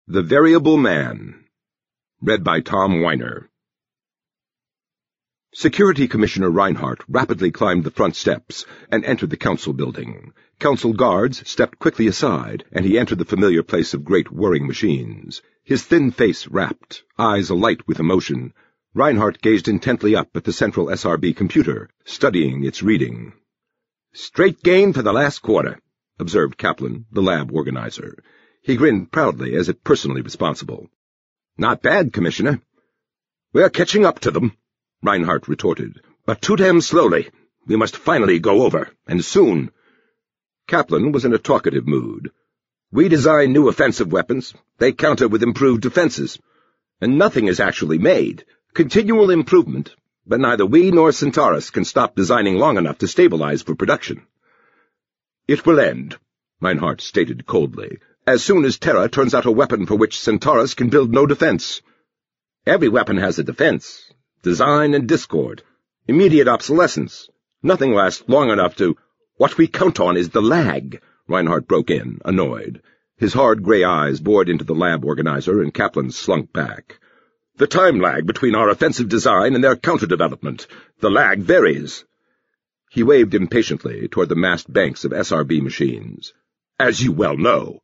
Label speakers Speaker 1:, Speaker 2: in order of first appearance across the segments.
Speaker 1: The Variable Man. Read by Tom Weiner. Security Commissioner Reinhardt rapidly climbed the front steps and entered the council building. Council guards stepped quickly aside, and he entered the familiar place of great whirring machines. His thin face rapt, eyes alight with emotion. Reinhardt gazed intently up at the central SRB computer, studying its reading. "Straight gain for the last quarter," observed Kaplan, the lab organizer. He grinned proudly as if personally responsible. "Not bad, Commissioner." "We're catching up to them," Reinhardt retorted, "but too damn slowly. We must finally go over, and soon." Kaplan was in a talkative mood. "We design new offensive weapons. They counter with improved defenses. And nothing is actually made. Continual improvement, but neither we nor Centaurus can stop designing long enough to stabilize for production." "It will end," Reinhardt stated coldly, "as soon as Terra turns out a weapon for which Centaurus can build no defense." "Every weapon has a defense. Design and discord. Immediate obsolescence. Nothing lasts long enough to—" "What we count on is the lag," Reinhardt broke in, annoyed. His hard gray eyes bored into the lab organizer, and Kaplan slunk back. "The time lag between our offensive design and their counter-development. The lag varies." He waved impatiently toward the massed banks of SRB machines. "As you well know."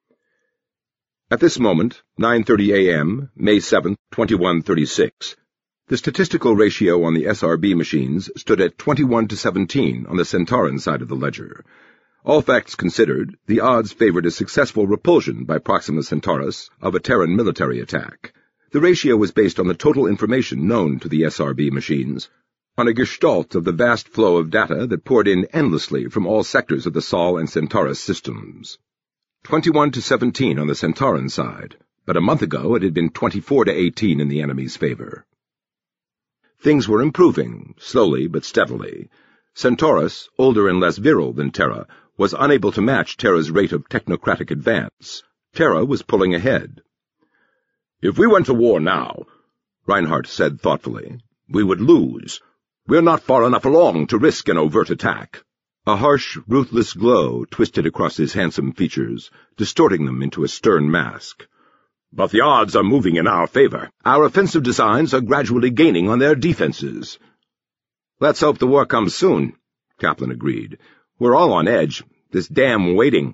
Speaker 1: At this moment, 9:30 a.m., May 7th, 2136, the statistical ratio on the SRB machines stood at 21-17 on the Centauran side of the ledger. All facts considered, the odds favored a successful repulsion by Proxima Centaurus of a Terran military attack. The ratio was based on the total information known to the SRB machines, on a gestalt of the vast flow of data that poured in endlessly from all sectors of the Sol and Centaurus systems. 21-17 on the Centauran side, but a month ago it had been 24-18 in the enemy's favor. Things were improving, slowly but steadily. Centaurus, older and less virile than Terra, was unable to match Terra's rate of technocratic advance. Terra was pulling ahead. "If we went to war now," Reinhardt said thoughtfully, "we would lose. We're not far enough along to risk an overt attack." A harsh, ruthless glow twisted across his handsome features, distorting them into a stern mask. "But the odds are moving in our favor. Our offensive designs are gradually gaining on their defenses." "Let's hope the war comes soon," Kaplan agreed. "We're all on edge. This damn waiting."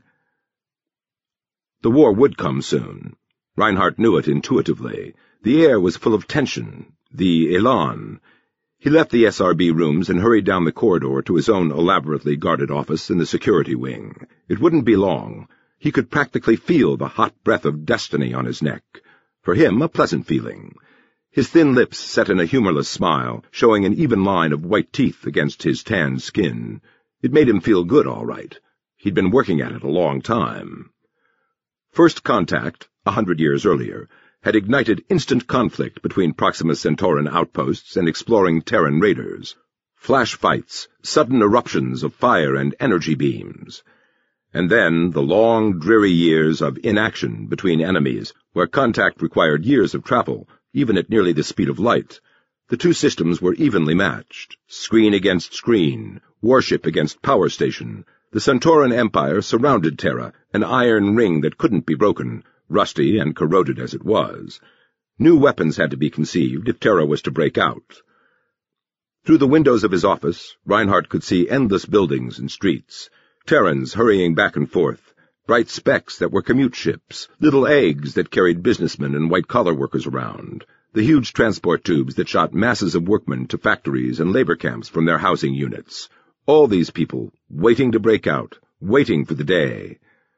Speaker 1: The war would come soon. Reinhardt knew it intuitively. The air was full of tension, the elan. He left the SRB rooms and hurried down the corridor to his own elaborately guarded office in the security wing. It wouldn't be long. He could practically feel the hot breath of destiny on his neck. For him, a pleasant feeling. His thin lips set in a humorless smile, showing an even line of white teeth against his tanned skin. It made him feel good, all right. He'd been working at it a long time. First contact, 100 years earlier, had ignited instant conflict between Proxima Centauran outposts and exploring Terran raiders. Flash fights, sudden eruptions of fire and energy beams. And then the long, dreary years of inaction between enemies, where contact required years of travel, even at nearly the speed of light. The two systems were evenly matched. Screen against screen, warship against power station. The Centauran Empire surrounded Terra, an iron ring that couldn't be broken, rusty and corroded as it was. New weapons had to be conceived if Terra was to break out. Through the windows of his office, Reinhardt could see endless buildings and streets, Terrans hurrying back and forth, bright specks that were commute ships, little eggs that carried businessmen and white-collar workers around, the huge transport tubes that shot masses of workmen to factories and labor camps from their housing units. All these people, waiting to break out, waiting for the day.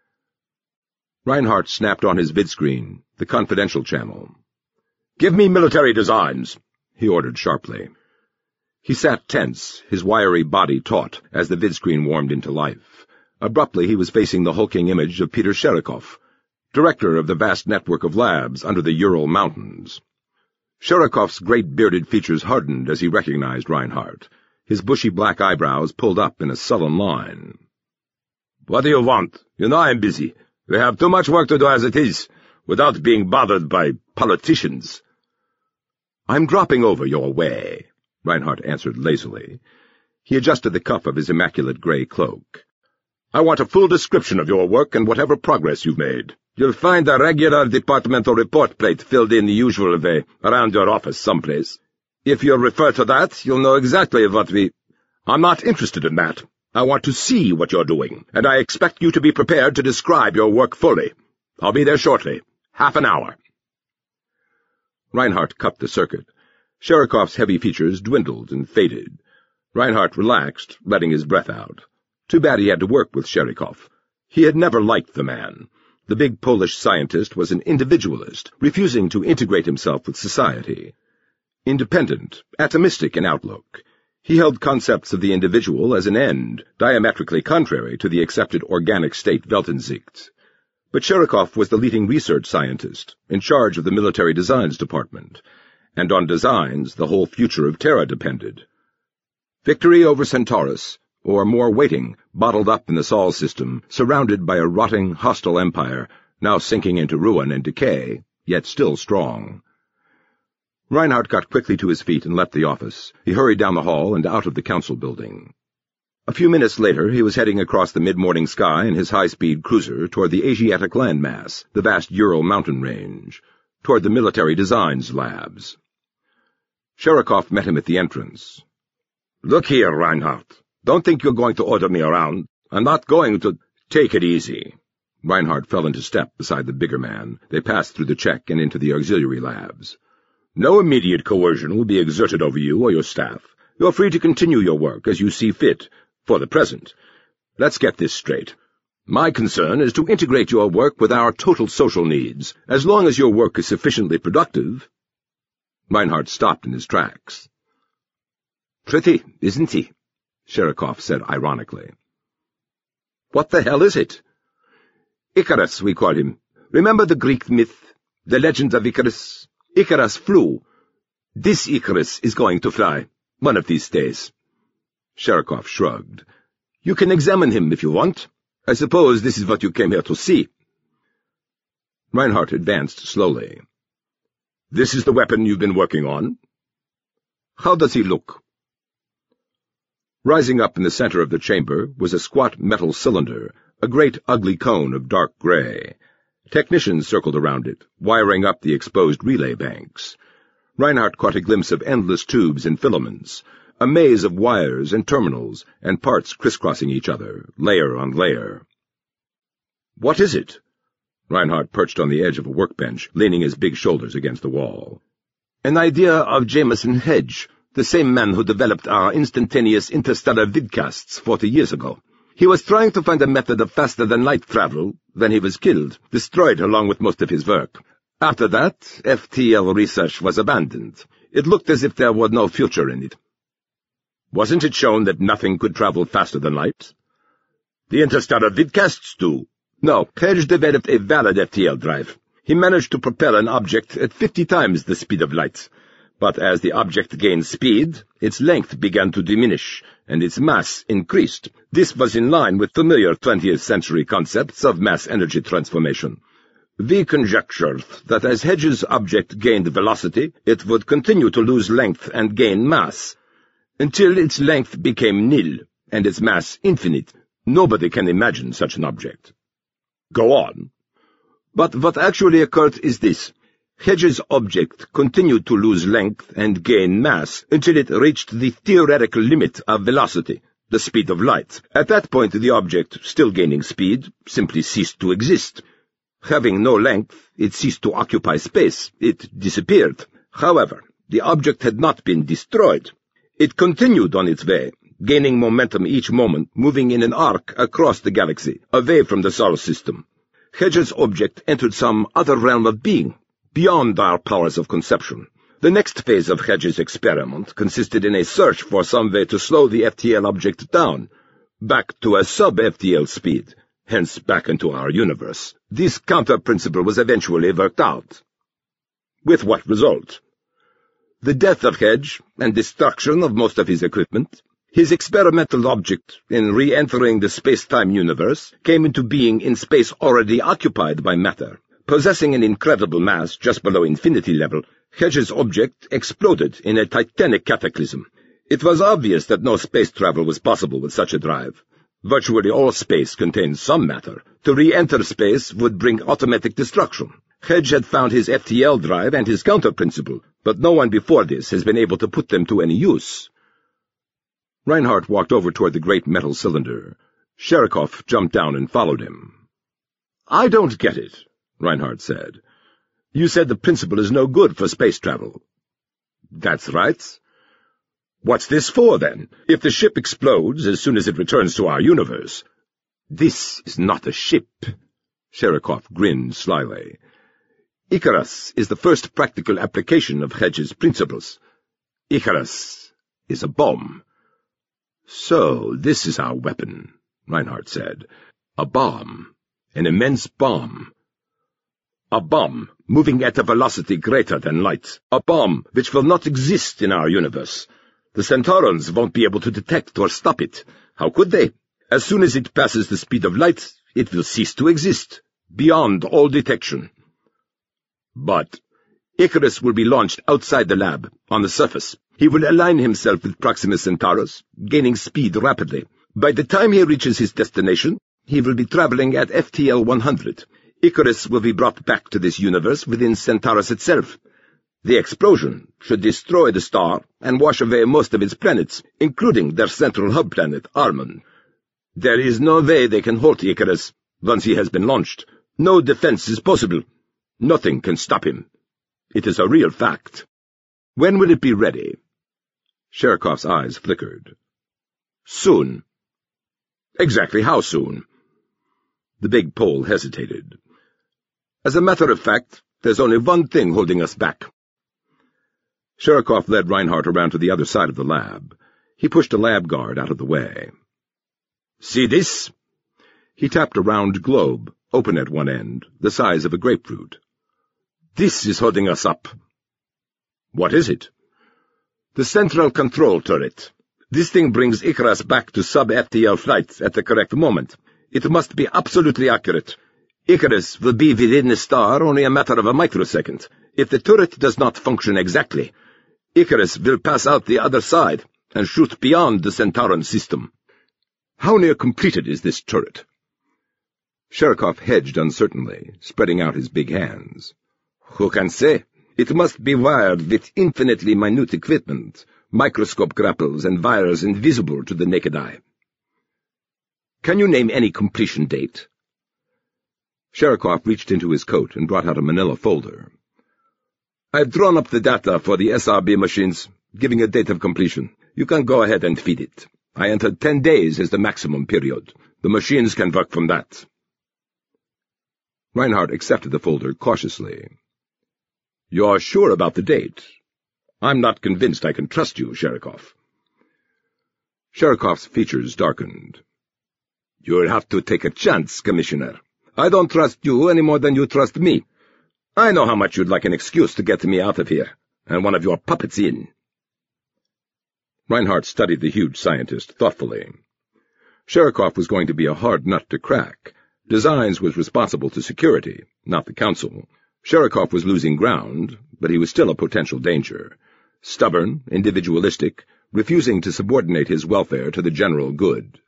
Speaker 1: Reinhardt snapped on his vidscreen, the confidential channel. "Give me military designs," he ordered sharply. He sat tense, his wiry body taut, as the vidscreen warmed into life. Abruptly he was facing the hulking image of Peter Sherikov, director of the vast network of labs under the Ural Mountains. Sherikov's great bearded features hardened as he recognized Reinhardt. His bushy black eyebrows pulled up in a sullen line. "What do you want? You know I'm busy. We have too much work to do as it is, without being bothered by politicians." "I'm dropping over your way," Reinhardt answered lazily. He adjusted the cuff of his immaculate gray cloak. I want a full description of your work and whatever progress you've made. You'll find a regular departmental report plate filled in the usual way, around your office someplace. If you'll refer to that, you'll know exactly what we— I'm not interested in that. I want to see what you're doing, and I expect you to be prepared to describe your work fully. I'll be there shortly. Half an hour. Reinhardt cut the circuit. Sherikov's heavy features dwindled and faded. Reinhardt relaxed, letting his breath out. Too bad he had to work with Sherikov. He had never liked the man. The big Polish scientist was an individualist, refusing to integrate himself with society. Independent, atomistic in outlook, he held concepts of the individual as an end, diametrically contrary to the accepted organic state Weltansicht. But Sherikov was the leading research scientist, in charge of the military designs department, and on designs the whole future of Terra depended. Victory over Centaurus, or more waiting, bottled up in the Sol system, surrounded by a rotting, hostile empire, now sinking into ruin and decay, yet still strong. Reinhardt got quickly to his feet and left the office. He hurried down the hall and out of the council building. A few minutes later, he was heading across the mid-morning sky in his high-speed cruiser toward the Asiatic landmass, the vast Ural mountain range, toward the military designs labs. Sherikov met him at the entrance. "Look here, Reinhardt. Don't think you're going to order me around. I'm not going to— Take it easy." Reinhardt fell into step beside the bigger man. They passed through the check and into the auxiliary labs. "No immediate coercion will be exerted over you or your staff. You're free to continue your work as you see fit, for the present. Let's get this straight. My concern is to integrate your work with our total social needs, as long as your work is sufficiently productive." Reinhardt stopped in his tracks. "Pretty, isn't he?" Sherikov said ironically. "What the hell is it?" "Icarus, we call him. Remember the Greek myth, the legend of Icarus? Icarus flew. This Icarus is going to fly, one of these days." Sherikov shrugged. "You can examine him if you want. I suppose this is what you came here to see." Reinhardt advanced slowly. "This is the weapon you've been working on?" "How does he look?" Rising up in the center of the chamber was a squat metal cylinder, a great ugly cone of dark gray. Technicians circled around it, wiring up the exposed relay banks. Reinhardt caught a glimpse of endless tubes and filaments, a maze of wires and terminals, and parts crisscrossing each other, layer on layer. "What is it?" Reinhardt perched on the edge of a workbench, leaning his big shoulders against the wall. "An idea of Jameson Hedge, the same man who developed our instantaneous interstellar vidcasts 40 years ago. He was trying to find a method of faster-than-light travel when he was killed, destroyed along with most of his work. After that, FTL research was abandoned. It looked as if there were no future in it." "Wasn't it shown that nothing could travel faster than light?" "The interstellar vidcasts do." "No, Hedge developed a valid FTL drive. He managed to propel an object at 50 times the speed of light. But as the object gained speed, its length began to diminish, and its mass increased. This was in line with familiar 20th century concepts of mass energy transformation. We conjectured that as Hedge's object gained velocity, it would continue to lose length and gain mass, until its length became nil, and its mass infinite. Nobody can imagine such an object." "Go on." "But what actually occurred is this. Hedge's object continued to lose length and gain mass until it reached the theoretical limit of velocity, the speed of light. At that point, the object, still gaining speed, simply ceased to exist. Having no length, it ceased to occupy space. It disappeared. However, the object had not been destroyed. It continued on its way, gaining momentum each moment, moving in an arc across the galaxy, away from the Sol system. Hedge's object entered some other realm of being, beyond our powers of conception. The next phase of Hedge's experiment consisted in a search for some way to slow the FTL object down, back to a sub-FTL speed, hence back into our universe. This counter-principle was eventually worked out. With what result? The death of Hedge and destruction of most of his equipment. His experimental object, in re-entering the space-time universe, came into being in space already occupied by matter. Possessing an incredible mass just below infinity level, Hedge's object exploded in a titanic cataclysm. It was obvious that no space travel was possible with such a drive.
Speaker 2: Virtually all space contains some matter. To re-enter space would bring automatic destruction. Hedge had found his FTL drive and his counter-principle, but no one before this has been able to put them to any use.
Speaker 1: Reinhardt walked over toward the great metal cylinder. Sherikov jumped down and followed him.
Speaker 2: "I don't get it," Reinhardt said. "You said the principle is no good for space travel." "That's right. What's this for, then? If the ship explodes as soon as it returns to our universe—"
Speaker 1: "This is not a ship." Sherikov grinned slyly.
Speaker 2: "Icarus is the first practical application of Hedge's principles. Icarus is a bomb."
Speaker 1: "So this is our weapon," Reinhardt said. "A bomb. An immense bomb."
Speaker 2: "A bomb moving at a velocity greater than light. A bomb which will not exist in our universe. The Centaurans won't be able to detect or stop it. How could they? As soon as it passes the speed of light, it will cease to exist, beyond all detection." "But Icarus will be launched outside the lab, on the surface. He will align himself with Proxima Centaurus, gaining speed rapidly. By the time he reaches his destination, he will be traveling at FTL 100. Icarus will be brought back to this universe within Centaurus itself. The explosion should destroy the star and wash away most of its planets, including their central hub planet, Armon. There is no way they can halt Icarus once he has been launched. No defense is possible. Nothing can stop him. It is a real fact. When will it be ready?"
Speaker 1: Sherikov's eyes flickered.
Speaker 2: "Soon." "Exactly how soon?"
Speaker 1: The big Pole hesitated.
Speaker 2: "As a matter of fact, there's only one thing holding us back."
Speaker 1: Sherikov led Reinhardt around to the other side of the lab. He pushed a lab guard out of the way.
Speaker 2: "See this?"
Speaker 1: He tapped a round globe, open at one end, the size of a grapefruit.
Speaker 2: "This is holding us up." "What is it?" "The central control turret. This thing brings Icarus back to sub-FTL flight at the correct moment. It must be absolutely accurate. Icarus will be within the star only a matter of a microsecond. If the turret does not function exactly, Icarus will pass out the other side and shoot beyond the Centauran system."
Speaker 1: "How near completed is this turret?" Sherikov hedged uncertainly, spreading out his big hands.
Speaker 2: "Who can say? It must be wired with infinitely minute equipment, microscope grapples and wires invisible to the naked eye." "Can you name any completion date?"
Speaker 1: Sherikov reached into his coat and brought out a manila folder.
Speaker 2: "I've drawn up the data for the SRB machines, giving a date of completion. You can go ahead and feed it. I entered 10 days as the maximum period. The machines can work from that."
Speaker 1: Reinhardt accepted the folder cautiously.
Speaker 2: "You're sure about the date? I'm not convinced I can trust you, Sherikov."
Speaker 1: Sherikov's features darkened.
Speaker 2: "You'll have to take a chance, Commissioner. I don't trust you any more than you trust me. I know how much you'd like an excuse to get me out of here, and one of your puppets in."
Speaker 1: Reinhardt studied the huge scientist thoughtfully. Sherikov was going to be a hard nut to crack. Designs was responsible to security, not the Council. Sherikov was losing ground, but he was still a potential danger. Stubborn, individualistic, refusing to subordinate his welfare to the general good.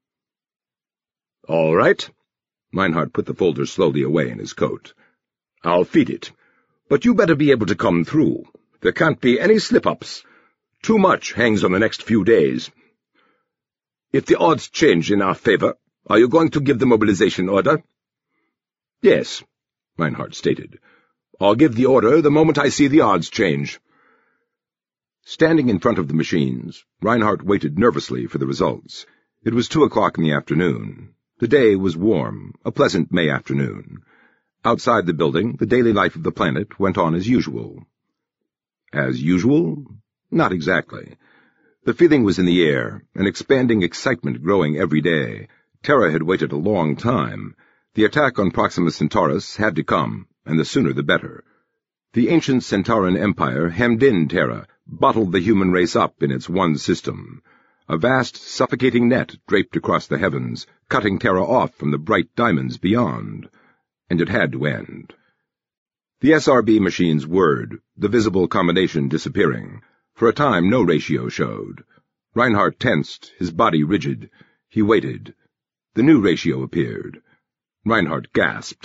Speaker 2: "All right."
Speaker 1: Reinhardt put the folder slowly away in his coat.
Speaker 2: "I'll feed it. But you better be able to come through. There can't be any slip-ups. Too much hangs on the next few days. If the odds change in our favor, are you going to give the mobilization order?"
Speaker 1: "Yes," Reinhardt stated.
Speaker 2: "I'll give the order the moment I see the odds change."
Speaker 1: Standing in front of the machines, Reinhardt waited nervously for the results. It was 2 o'clock in the afternoon. The day was warm, a pleasant May afternoon. Outside the building, the daily life of the planet went on as usual. As usual? Not exactly. The feeling was in the air, an expanding excitement growing every day. Terra had waited a long time. The attack on Proxima Centaurus had to come, and the sooner the better. The ancient Centauran Empire hemmed in Terra, bottled the human race up in its one system. A vast, suffocating net draped across the heavens, cutting Terra off from the bright diamonds beyond. And it had to end. The SRB machines whirred, the visible combination disappearing. For a time no ratio showed. Reinhardt tensed, his body rigid. He waited. The new ratio appeared. Reinhardt gasped.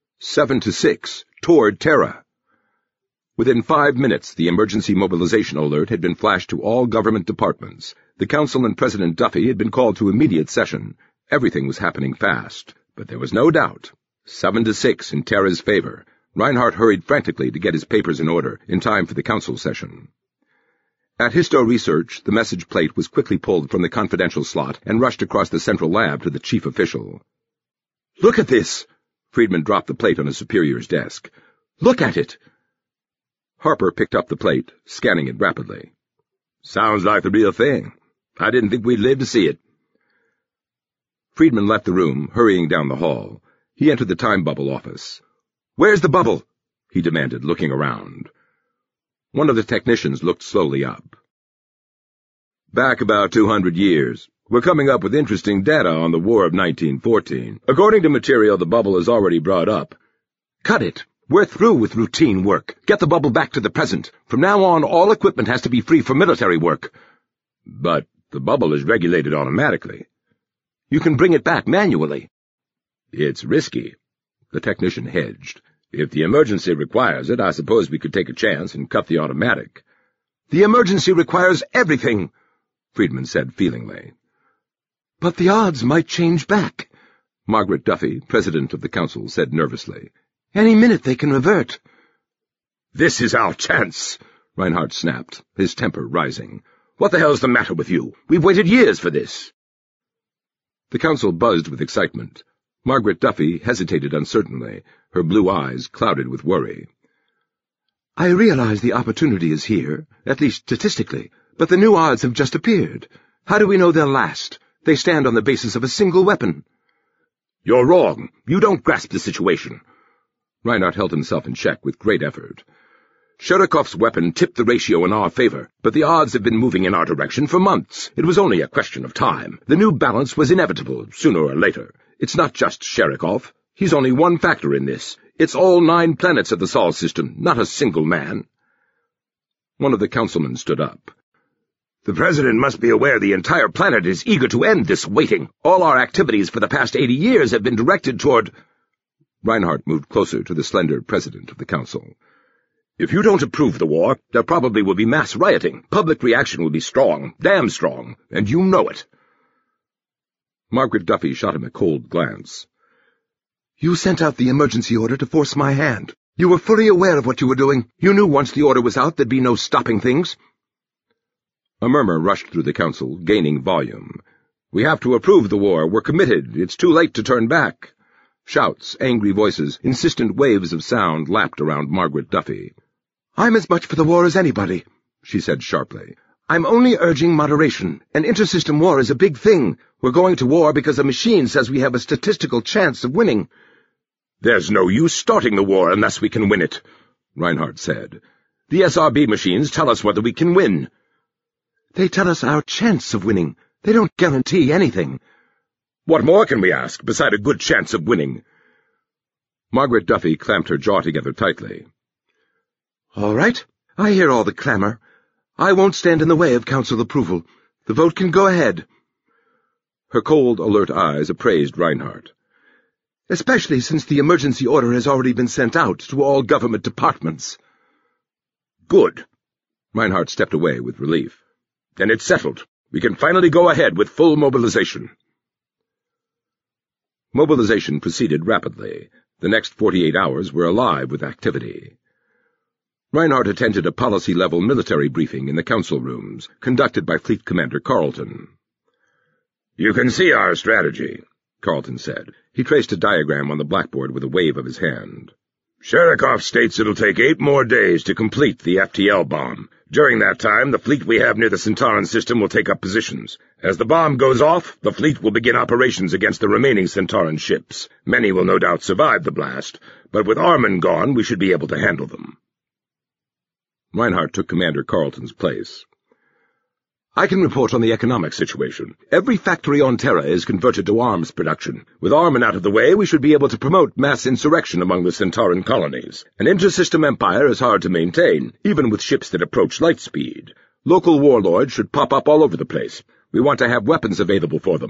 Speaker 1: 7-6, toward Terra. Within 5 minutes, the emergency mobilization alert had been flashed to all government departments. The Council and President Duffy had been called to immediate session. Everything was happening fast, but there was no doubt. 7-6 in Terra's favor. Reinhardt hurried frantically to get his papers in order, in time for the Council session. At Histo Research, the message plate was quickly pulled from the confidential slot and rushed across the central lab to the chief official. "Look at this!" Friedman dropped the plate on his superior's desk. "Look at it!" Harper picked up the plate, scanning it rapidly. "Sounds like the real thing. I didn't think we'd live to see it." Friedman left the room, hurrying down the hall. He entered the time bubble office. "Where's the bubble?" he demanded, looking around. One of the technicians looked slowly up. "Back about 200 years. We're coming up with interesting data on the War of 1914. According to material the bubble has already brought up." "Cut it! We're through with routine work. Get the bubble back to the present. From now on, all equipment has to be free for military work." "But the bubble is regulated automatically." "You can bring it back manually." "It's risky." The technician hedged. "If the emergency requires it, I suppose we could take a chance and cut the automatic." "The emergency requires everything," Friedman said feelingly. "But the odds might change back," Margaret Duffy, president of the council, said nervously. "Any minute they can revert." "This is our chance," Reinhardt snapped, his temper rising. "What the hell's the matter with you? We've waited years for this." The council buzzed with excitement. Margaret Duffy hesitated uncertainly, her blue eyes clouded with worry. "I realize the opportunity is here, at least statistically, but the new odds have just appeared. How do we know they'll last? They stand on the basis of a single weapon." "You're wrong. You don't grasp the situation." Reinhardt held himself in check with great effort. "Sherikov's weapon tipped the ratio in our favor, but the odds have been moving in our direction for months. It was only a question of time. The new balance was inevitable, sooner or later. It's not just Sherikov. He's only one factor in this. It's all 9 planets of the Sol system, not a single man." One of the councilmen stood up. "The President must be aware the entire planet is eager to end this waiting. All our activities for the past 80 years have been directed toward—" Reinhardt moved closer to the slender president of the council. "If you don't approve the war, there probably will be mass rioting. Public reaction will be strong, damn strong, and you know it." Margaret Duffy shot him a cold glance. "You sent out the emergency order to force my hand. You were fully aware of what you were doing. You knew once the order was out there'd be no stopping things." A murmur rushed through the council, gaining volume. "We have to approve the war. We're committed. It's too late to turn back." Shouts, angry voices, insistent waves of sound lapped around Margaret Duffy. "I'm as much for the war as anybody," she said sharply. "I'm only urging moderation. An intersystem war is a big thing. We're going to war because a machine says we have a statistical chance of winning." "There's no use starting the war unless we can win it," Reinhardt said. "The SRB machines tell us whether we can win." "They tell us our chance of winning. They don't guarantee anything." "What more can we ask, beside a good chance of winning?" Margaret Duffy clamped her jaw together tightly. "All right, I hear all the clamor. I won't stand in the way of council approval. The vote can go ahead." Her cold, alert eyes appraised Reinhardt. "Especially since the emergency order has already been sent out to all government departments." "Good." Reinhardt stepped away with relief. "Then it's settled. We can finally go ahead with full mobilization." Mobilization proceeded rapidly. The next 48 hours were alive with activity. Reinhardt attended a policy-level military briefing in the council rooms, conducted by Fleet Commander Carlton. "You can see our strategy," Carlton said. He traced a diagram on the blackboard with a wave of his hand. "Sherikov states it'll take 8 more days to complete the FTL bomb. During that time, the fleet we have near the Centauran system will take up positions. As the bomb goes off, the fleet will begin operations against the remaining Centauran ships. Many will no doubt survive the blast, but with Armin gone, we should be able to handle them." Reinhardt took Commander Carlton's place. "I can report on the economic situation. Every factory on Terra is converted to arms production. With Armin out of the way, we should be able to promote mass insurrection among the Centauran colonies. An intersystem empire is hard to maintain, even with ships that approach light speed. Local warlords should pop up all over the place. We want to have weapons available for them.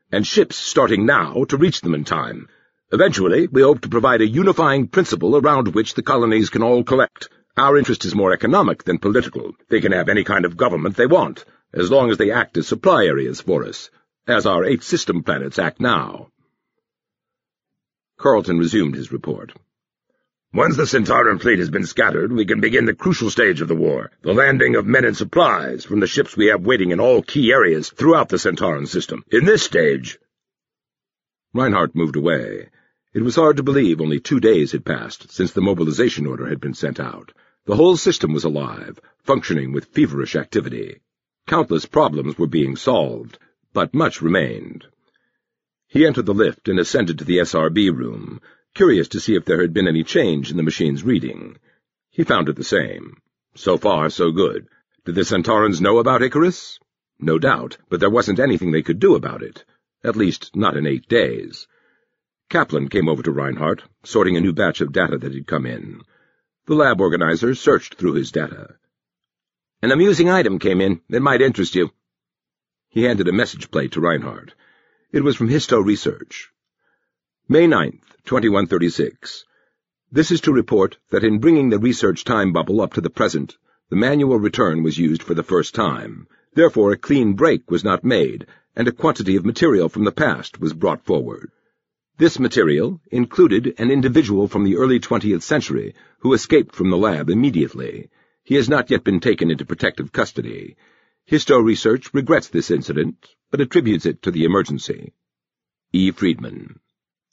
Speaker 2: and ships starting now to reach them in time. Eventually, we hope to provide a unifying principle around which the colonies can all collect. Our interest is more economic than political. They can have any kind of government they want, as long as they act as supply areas for us, as our 8 system planets act now." Carlton resumed his report. "Once the Centauran fleet has been scattered, we can begin the crucial stage of the war, the landing of men and supplies from the ships we have waiting in all key areas throughout the Centauran system. In this stage—" Reinhardt moved away. It was hard to believe only 2 days had passed since the mobilization order had been sent out. The whole system was alive, functioning with feverish activity. Countless problems were being solved, but much remained. He entered the lift and ascended to the SRB room, curious to see if there had been any change in the machine's reading. He found it the same. So far, so good. Did the Centaurans know about Icarus? No doubt, but there wasn't anything they could do about it. At least, not in 8 days. Kaplan came over to Reinhardt, sorting a new batch of data that had come in. The lab organizer searched through his data. "An amusing item came in that might interest you." He handed a message plate to Reinhardt. It was from Histo Research. May 9th, 2136. This is to report that in bringing the research time bubble up to the present, the manual return was used for the first time. Therefore, a clean break was not made, and a quantity of material from the past was brought forward. This material included an individual from the early 20th century who escaped from the lab immediately. He has not yet been taken into protective custody. Histo Research regrets this incident, but attributes it to the emergency. E. Friedman.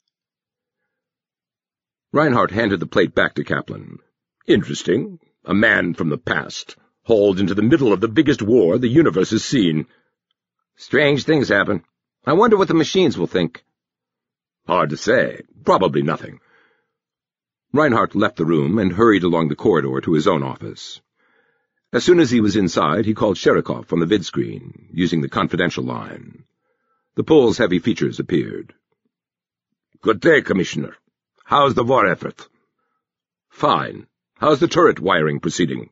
Speaker 2: Reinhardt handed the plate back to Kaplan. "Interesting. A man from the past, hauled into the middle of the biggest war the universe has seen." "Strange things happen. I wonder what the machines will think." "Hard to say. Probably nothing." Reinhardt left the room and hurried along the corridor to his own office. As soon as he was inside, he called Sherikov on the vidscreen, using the confidential line. The Pole's heavy features appeared. "Good day, Commissioner. How's the war effort?" "Fine. How's the turret wiring proceeding?"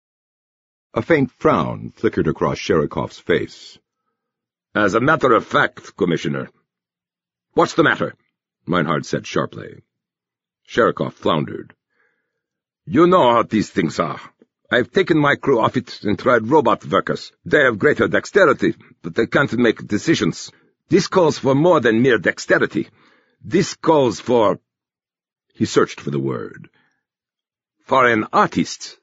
Speaker 1: A faint frown flickered across Sherikov's face.
Speaker 2: "As a matter of fact, Commissioner." "What's the matter?" Reinhardt said sharply. Sherikov floundered. "You know how these things are. I've taken my crew off it and tried robot workers. They have greater dexterity, but they can't make decisions. This calls for more than mere dexterity. This calls for—" He searched for the word. "For an artist."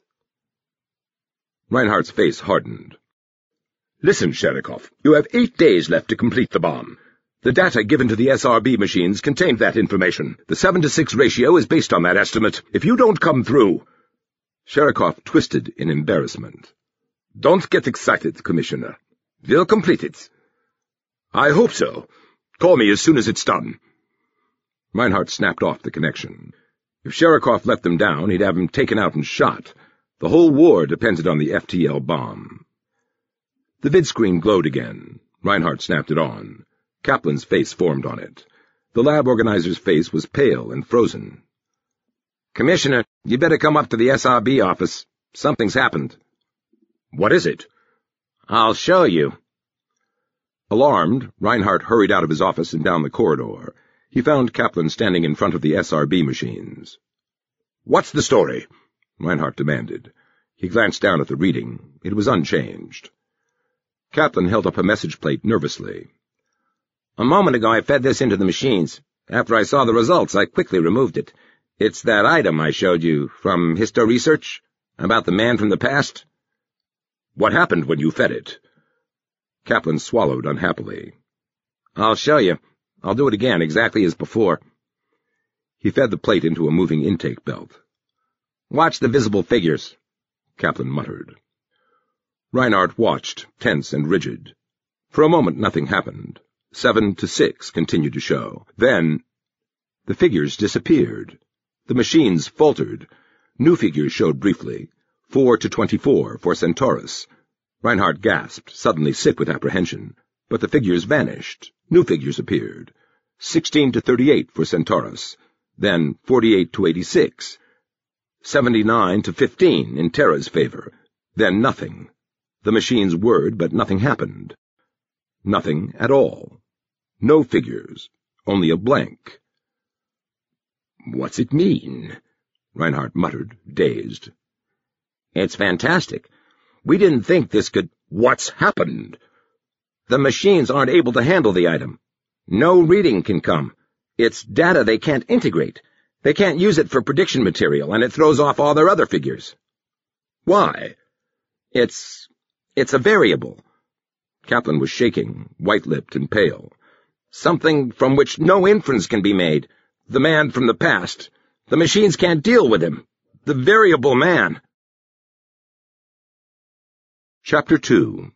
Speaker 2: Reinhardt's face hardened. "Listen, Sherikov, you have 8 days left to complete the bomb. The data given to the SRB machines contained that information. The 7-to-6 ratio is based on that estimate. If you don't come through—" Sherikov twisted in embarrassment. "Don't get excited, Commissioner. We'll complete it." "I hope so. Call me as soon as it's done." Reinhardt snapped off the connection. If Sherikov let them down, he'd have him taken out and shot. The whole war depended on the FTL bomb. The vidscreen glowed again. Reinhardt snapped it on. Kaplan's face formed on it. The lab organizer's face was pale and frozen. "Commissioner, you better come up to the SRB office. Something's happened." "What is it?" "I'll show you." Alarmed, Reinhardt hurried out of his office and down the corridor. He found Kaplan standing in front of the SRB machines. "What's the story?" Reinhardt demanded. He glanced down at the reading. It was unchanged. Kaplan held up a message plate nervously. "A moment ago I fed this into the machines. After I saw the results, I quickly removed it. It's that item I showed you from Histo Research, about the man from the past." "What happened when you fed it?" Kaplan swallowed unhappily. "I'll show you. I'll do it again, exactly as before." He fed the plate into a moving intake belt. "Watch the visible figures," Kaplan muttered. Reinhardt watched, tense and rigid. For a moment nothing happened. 7-to-6 continued to show. Then the figures disappeared. The machines faltered. New figures showed briefly. 4-to-24 for Centaurus. Reinhardt gasped, suddenly sick with apprehension. But the figures vanished. New figures appeared. 16-to-38 for Centaurus. Then 48-to-86. 79-to-15 in Terra's favor. Then nothing. The machines whirred, but nothing happened. Nothing at all.
Speaker 1: No figures, only a blank.
Speaker 2: "What's it mean?"
Speaker 1: Reinhardt muttered, dazed.
Speaker 2: "It's fantastic. We didn't think this could—" "What's happened?" "The machines aren't able to handle the item. No reading can come. It's data they can't integrate. They can't use it for prediction material, and it throws off all their other figures."
Speaker 1: "Why?"
Speaker 2: It's a variable."
Speaker 1: Kaplan was shaking, white-lipped and pale.
Speaker 2: "Something from which no inference can be made. The man from the past. The machines can't deal with him. The variable man."
Speaker 1: Chapter 2.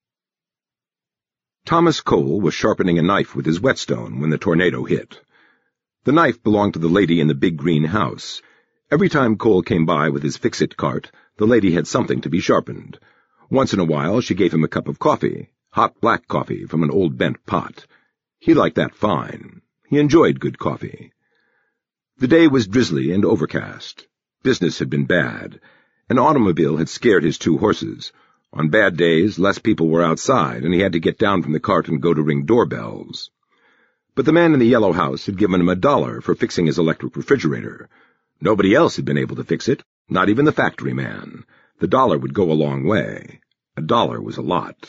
Speaker 1: Thomas Cole was sharpening a knife with his whetstone when the tornado hit. The knife belonged to the lady in the big green house. Every time Cole came by with his fix-it cart, the lady had something to be sharpened. Once in a while she gave him a cup of coffee, hot black coffee from an old bent pot. He liked that fine. He enjoyed good coffee. The day was drizzly and overcast. Business had been bad. An automobile had scared his 2 horses. On bad days, less people were outside, and he had to get down from the cart and go to ring doorbells. But the man in the yellow house had given him $1 for fixing his electric refrigerator. Nobody else had been able to fix it, not even the factory man. The $1 would go a long way. $1 was a lot.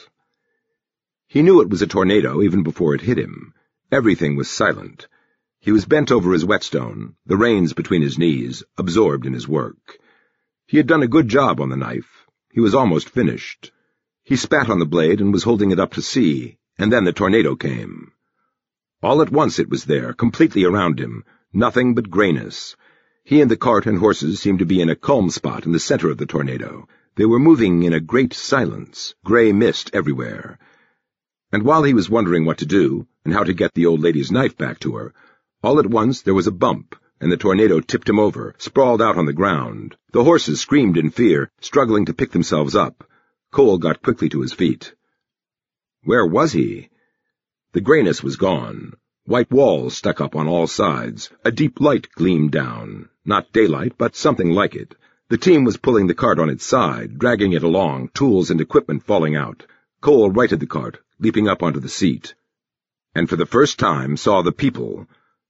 Speaker 1: He knew it was a tornado even before it hit him. Everything was silent. He was bent over his whetstone, the reins between his knees, absorbed in his work. He had done a good job on the knife. He was almost finished. He spat on the blade and was holding it up to see, and then the tornado came. All at once it was there, completely around him, nothing but grayness. He and the cart and horses seemed to be in a calm spot in the center of the tornado. They were moving in a great silence, gray mist everywhere. And while he was wondering what to do, and how to get the old lady's knife back to her, all at once there was a bump, and the tornado tipped him over, sprawled out on the ground. The horses screamed in fear, struggling to pick themselves up. Cole got quickly to his feet. Where was he? The grayness was gone. White walls stuck up on all sides. A deep light gleamed down. Not daylight, but something like it. The team was pulling the cart on its side, dragging it along, tools and equipment falling out. Cole righted the cart, leaping up onto the seat, and for the first time saw the people.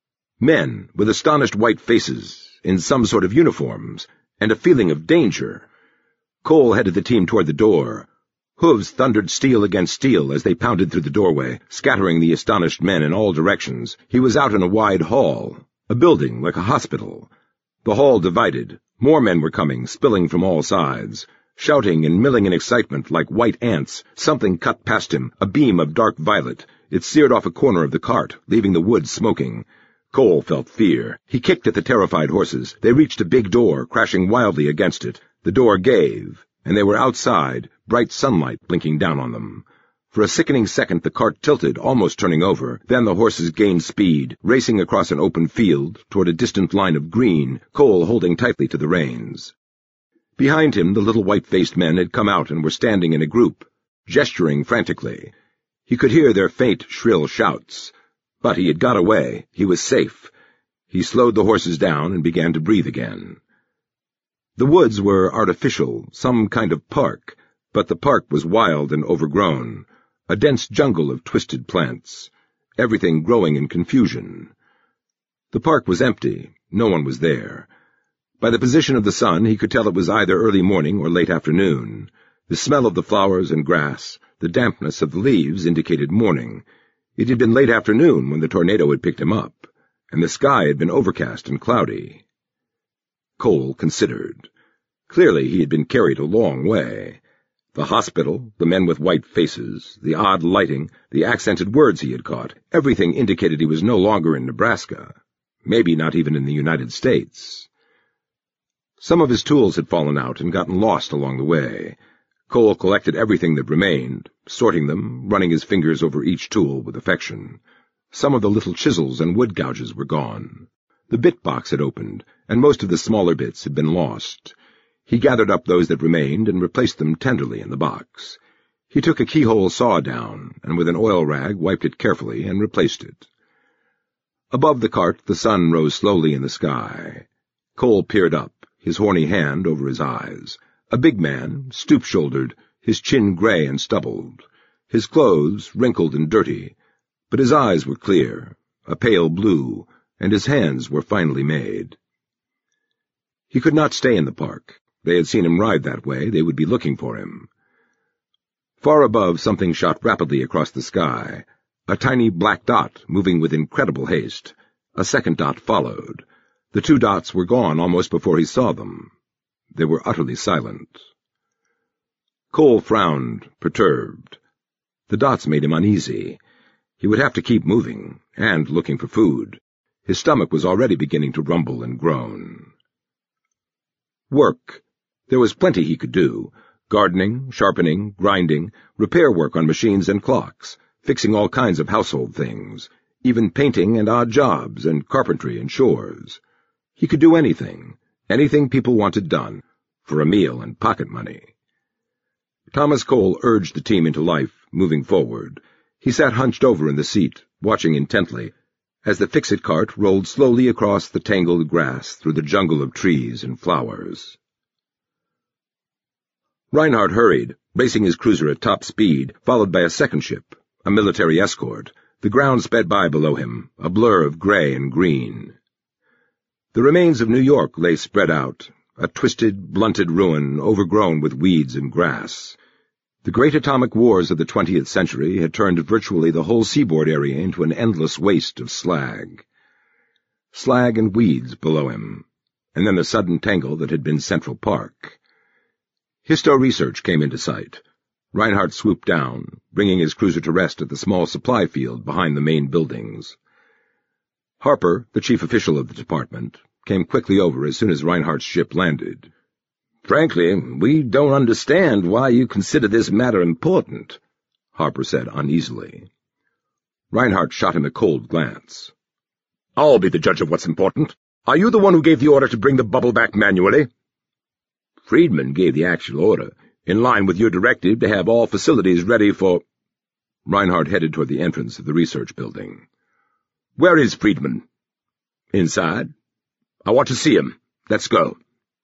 Speaker 1: Men with astonished white faces, in some sort of uniforms, and a feeling of danger. Cole headed the team toward the door. Hooves thundered steel against steel as they pounded through the doorway, scattering the astonished men in all directions. He was out in a wide hall, a building like a hospital. The hall divided. More men were coming, spilling from all sides. Shouting and milling in excitement like white ants, something cut past him, a beam of dark violet. It seared off a corner of the cart, leaving the wood smoking. Cole felt fear. He kicked at the terrified horses. They reached a big door, crashing wildly against it. The door gave, and they were outside, bright sunlight blinking down on them. For a sickening second the cart tilted, almost turning over. Then the horses gained speed, racing across an open field toward a distant line of green, Cole holding tightly to the reins. Behind him the little white-faced men had come out and were standing in a group, gesturing frantically. He could hear their faint, shrill shouts. But he had got away. He was safe. He slowed the horses down and began to breathe again. The woods were artificial, some kind of park, but the park was wild and overgrown, a dense jungle of twisted plants, everything growing in confusion. The park was empty. No one was there. By the position of the sun, he could tell it was either early morning or late afternoon. The smell of the flowers and grass, the dampness of the leaves indicated morning. It had been late afternoon when the tornado had picked him up, and the sky had been overcast and cloudy. Cole considered. Clearly he had been carried a long way. The hospital, the men with white faces, the odd lighting, the accented words he had caught, everything indicated he was no longer in Nebraska, maybe not even in the United States. Some of his tools had fallen out and gotten lost along the way. Cole collected everything that remained, sorting them, running his fingers over each tool with affection. Some of the little chisels and wood gouges were gone. The bit box had opened, and most of the smaller bits had been lost. He gathered up those that remained and replaced them tenderly in the box. He took a keyhole saw down, and with an oil rag wiped it carefully and replaced it. Above the cart the sun rose slowly in the sky. Cole peered up, his horny hand over his eyes. A big man, stoop-shouldered, his chin gray and stubbled, his clothes wrinkled and dirty, but his eyes were clear, a pale blue, and his hands were finely made. He could not stay in the park. They had seen him ride that way. They would be looking for him. Far above, something shot rapidly across the sky, a tiny black dot moving with incredible haste. A second dot followed. The two dots were gone almost before he saw them. They were utterly silent. Cole frowned, perturbed. The dots made him uneasy. He would have to keep moving, and looking for food. His stomach was already beginning to rumble and groan. Work. There was plenty he could do. Gardening, sharpening, grinding, repair work on machines and clocks, fixing all kinds of household things, even painting and odd jobs and carpentry and chores. He could do anything people wanted done, for a meal and pocket money. Thomas Cole urged the team into life, moving forward. He sat hunched over in the seat, watching intently, as the fix-it cart rolled slowly across the tangled grass through the jungle of trees and flowers. Reinhardt hurried, racing his cruiser at top speed, followed by a second ship, a military escort. The ground sped by below him, a blur of gray and green. The remains of New York lay spread out, a twisted, blunted ruin overgrown with weeds and grass. The great atomic wars of the 20th century had turned virtually the whole seaboard area into an endless waste of slag. Slag and weeds below him, and then the sudden tangle that had been Central Park. Histo Research came into sight. Reinhardt swooped down, bringing his cruiser to rest at the small supply field behind the main buildings. Harper, the chief official of the department, came quickly over as soon as Reinhardt's ship landed.
Speaker 2: "Frankly, we don't understand why you consider this matter important," Harper said uneasily.
Speaker 1: Reinhardt shot him a cold glance.
Speaker 2: "I'll be the judge of what's important. Are you the one who gave the order to bring the bubble back manually?"
Speaker 3: "Friedman gave the actual order, in line with your directive to have all facilities ready for—"
Speaker 1: Reinhardt headed toward the entrance of the research building.
Speaker 2: "Where is Friedman?"
Speaker 3: "Inside. I want to see him. Let's go."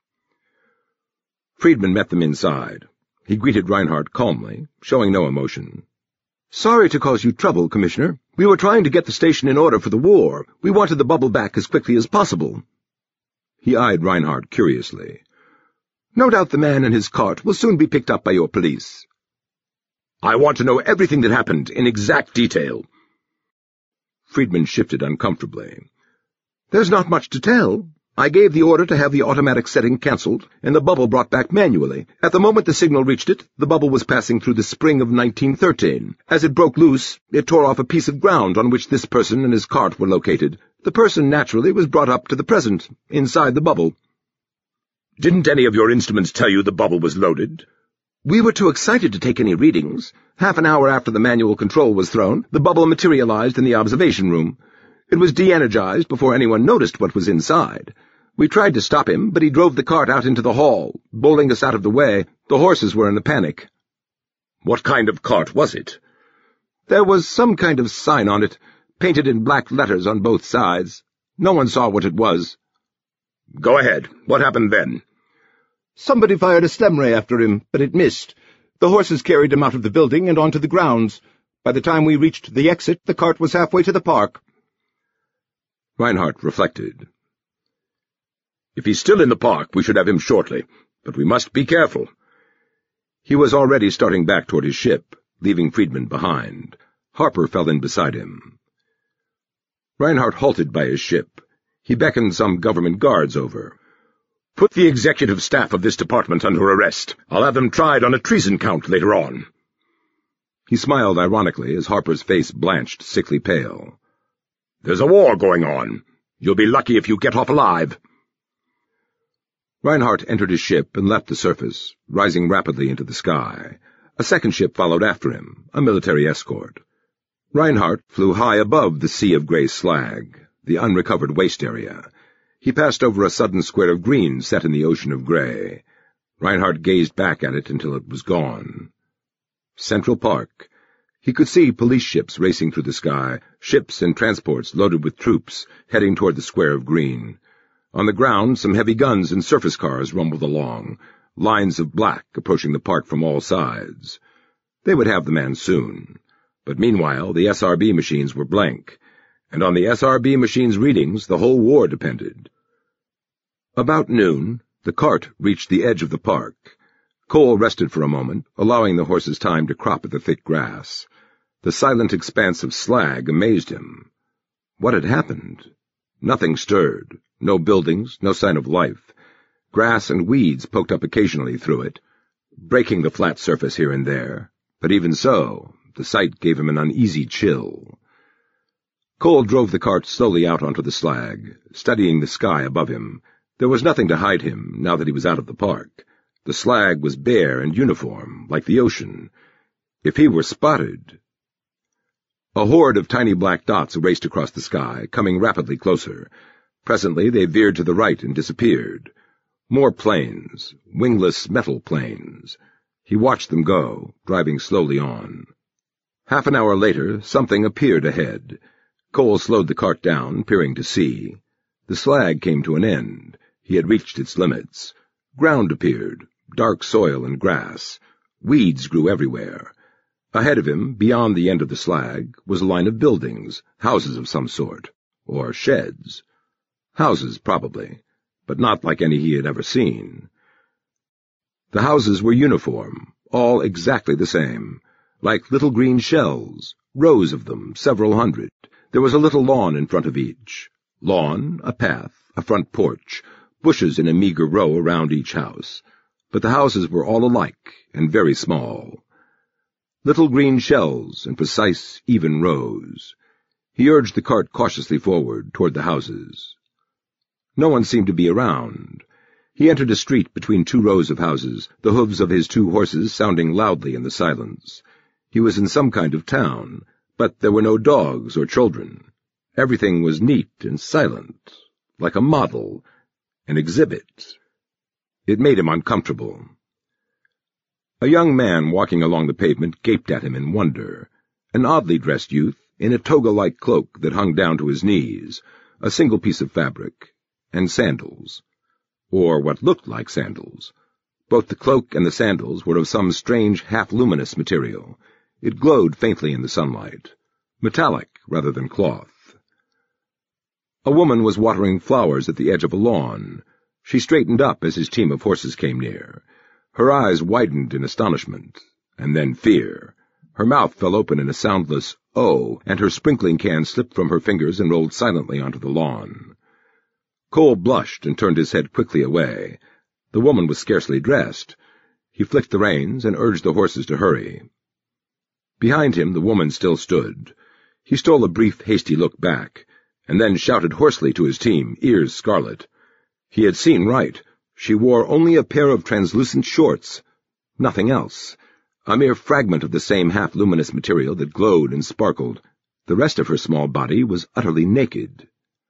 Speaker 1: Friedman met them inside. He greeted Reinhardt calmly, showing no emotion.
Speaker 4: "Sorry to cause you trouble, Commissioner. We were trying to get the station in order for the war. We wanted the bubble back as quickly as possible."
Speaker 1: He eyed Reinhardt curiously.
Speaker 4: "No doubt the man and his cart will soon be picked up by your police."
Speaker 2: "I want to know everything that happened in exact detail."
Speaker 1: Friedman shifted uncomfortably.
Speaker 4: "There's not much to tell. I gave the order to have the automatic setting cancelled, and the bubble brought back manually. At the moment the signal reached it, the bubble was passing through the spring of 1913. As it broke loose, it tore off a piece of ground on which this person and his cart were located. The person, naturally, was brought up to the present, inside the bubble."
Speaker 2: "Didn't any of your instruments tell you the bubble was loaded?"
Speaker 4: "We were too excited to take any readings. Half an hour after the manual control was thrown, the bubble materialized in the observation room. It was de-energized before anyone noticed what was inside. We tried to stop him, but he drove the cart out into the hall, bowling us out of the way. The horses were in a panic."
Speaker 2: "What kind of cart was it?"
Speaker 4: "There was some kind of sign on it, painted in black letters on both sides. No one saw what it was."
Speaker 2: "Go ahead. What happened then?"
Speaker 4: "Somebody fired a stem ray after him, but it missed. The horses carried him out of the building and onto the grounds. By the time we reached the exit, the cart was halfway to the park."
Speaker 1: Reinhardt reflected.
Speaker 2: "If he's still in the park, we should have him shortly, but we must be careful."
Speaker 1: He was already starting back toward his ship, leaving Friedman behind. Harper fell in beside him. Reinhardt halted by his ship. He beckoned some government guards over.
Speaker 2: "Put the executive staff of this department under arrest. I'll have them tried on a treason count later on."
Speaker 1: He smiled ironically as Harper's face blanched sickly pale.
Speaker 2: "There's a war going on. You'll be lucky if you get off alive."
Speaker 1: Reinhardt entered his ship and left the surface, rising rapidly into the sky. A second ship followed after him, a military escort. Reinhardt flew high above the sea of gray slag, the unrecovered waste area. He passed over a sudden square of green set in the ocean of gray. Reinhardt gazed back at it until it was gone. Central Park. He could see police ships racing through the sky, ships and transports loaded with troops, heading toward the square of green. On the ground, some heavy guns and surface cars rumbled along, lines of black approaching the park from all sides. They would have the man soon,
Speaker 3: But meanwhile, the SRB machines were blank, and on the SRB machines' readings, the whole war depended. About noon, the cart reached the edge of the park. Cole rested for a moment, allowing the horses time to crop at the thick grass. The silent expanse of slag amazed him. What had happened? Nothing stirred. No buildings, no sign of life. Grass and weeds poked up occasionally through it, breaking the flat surface here and there. But even so, the sight gave him an uneasy chill. Cole drove the cart slowly out onto the slag, studying the sky above him. There was nothing to hide him now that he was out of the park. The slag was bare and uniform, like the ocean. If he were spotted... A horde of tiny black dots raced across the sky, coming rapidly closer. Presently they veered to the right and disappeared. More planes, wingless metal planes. He watched them go, driving slowly on. Half an hour later, something appeared ahead. Cole slowed the cart down, peering to see. The slag came to an end. He had reached its limits. Ground appeared, dark soil and grass. Weeds grew everywhere. Ahead of him, beyond the end of the slag, was a line of buildings, houses of some sort, or sheds. Houses, probably, but not like any he had ever seen. The houses were uniform, all exactly the same, like little green shells, rows of them, several hundred. There was a little lawn in front of each. Lawn, a path, a front porch, bushes in a meager row around each house. But the houses were all alike and very small. Little green shells in precise, even rows. He urged the cart cautiously forward toward the houses. No one seemed to be around. He entered a street between two rows of houses, the hooves of his two horses sounding loudly in the silence. He was in some kind of town, but there were no dogs or children. Everything was neat and silent, like a model, an exhibit. It made him uncomfortable. A young man walking along the pavement gaped at him in wonder, an oddly dressed youth in a toga-like cloak that hung down to his knees, a single piece of fabric, and sandals. Or what looked like sandals. Both the cloak and the sandals were of some strange half-luminous material. It glowed faintly in the sunlight, metallic rather than cloth. A woman was watering flowers at the edge of a lawn. She straightened up as his team of horses came near. Her eyes widened in astonishment, and then fear. Her mouth fell open in a soundless "oh," and her sprinkling can slipped from her fingers and rolled silently onto the lawn. Cole blushed and turned his head quickly away. The woman was scarcely dressed. He flicked the reins and urged the horses to hurry. Behind him the woman still stood. He stole a brief, hasty look back, and then shouted hoarsely to his team, ears scarlet. He had seen right. She wore only a pair of translucent shorts. Nothing else. A mere fragment of the same half-luminous material that glowed and sparkled. The rest of her small body was utterly naked.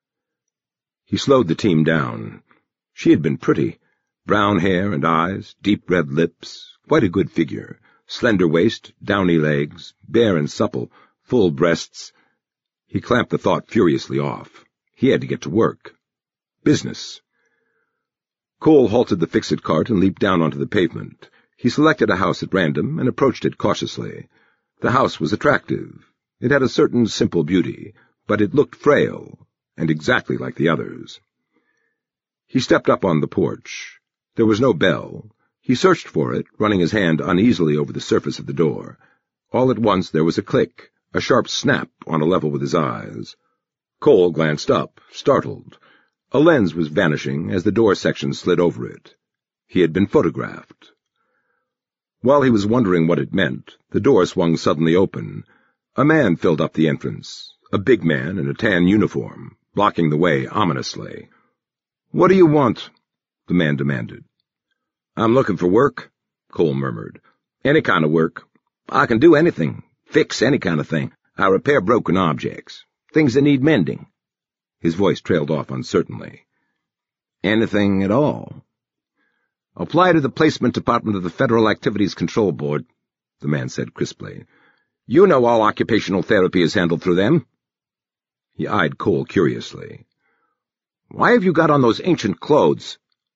Speaker 3: He slowed the team down. She had been pretty. Brown hair and eyes, deep red lips, quite a good figure. Slender waist, downy legs, bare and supple, full breasts. He clamped the thought furiously off. He had to get to work. Business. Cole halted the fix-it cart and leaped down onto the pavement. He selected a house at random and approached it cautiously. The house was attractive. It had a certain simple beauty, but it looked frail, and exactly like the others. He stepped up on the porch. There was no bell. He searched for it, running his hand uneasily over the surface of the door. All at once there was a click, a sharp snap on a level with his eyes. Cole glanced up, startled. A lens was vanishing as the door section slid over it. He had been photographed. While he was wondering what it meant, the door swung suddenly open. A man filled up the entrance, a big man in a tan uniform, blocking the way ominously. "What do you want?" the man demanded. "I'm looking for work," Cole murmured. "Any kind of work. I can do anything, fix any kind of thing. I repair broken objects, things that need mending." His voice trailed off uncertainly. "Anything at all?" "Apply to the Placement Department of the Federal Activities Control Board," the man said crisply. "You know all occupational therapy is handled through them." He eyed Cole curiously. "Why have you got on those ancient clothes?"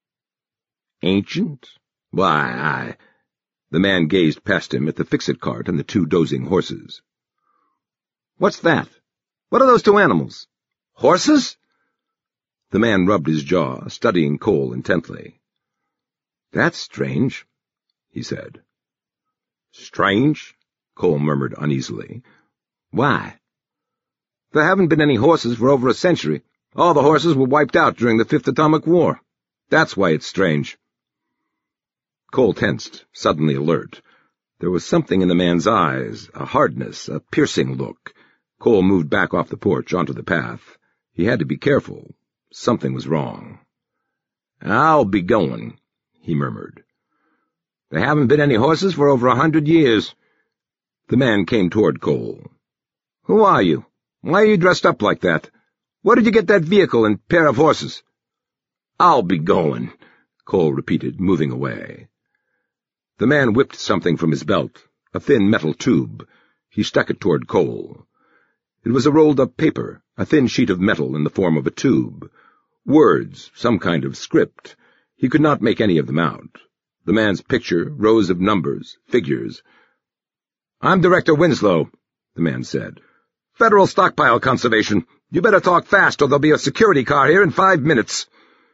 Speaker 3: "Ancient? Why, The man gazed past him at the fix-it cart and the two dozing horses.
Speaker 4: What's that? What are those two animals? Horses? The man rubbed his jaw, studying Cole intently. That's strange, he said.
Speaker 3: Strange? Cole murmured uneasily.
Speaker 4: Why? There haven't been any horses for over a century. All the horses were wiped out during the Fifth Atomic War. That's why it's strange.
Speaker 3: Cole tensed, suddenly alert. There was something in the man's eyes, a hardness, a piercing look. Cole moved back off the porch onto the path. He had to be careful. Something was wrong.
Speaker 4: I'll be going, he murmured. There haven't been any horses for over 100 years.
Speaker 3: The man came toward Cole.
Speaker 4: Who are you? Why are you dressed up like that? Where did you get that vehicle and pair of horses?
Speaker 3: I'll be going, Cole repeated, moving away. The man whipped something from his belt, a thin metal tube. He stuck it toward Cole. It was a rolled-up paper, a thin sheet of metal in the form of a tube. Words, some kind of script. He could not make any of them out. The man's picture, rows of numbers, figures.
Speaker 4: I'm Director Winslow, the man said. Federal Stockpile Conservation. You better talk fast or there'll be a security car here in 5 minutes.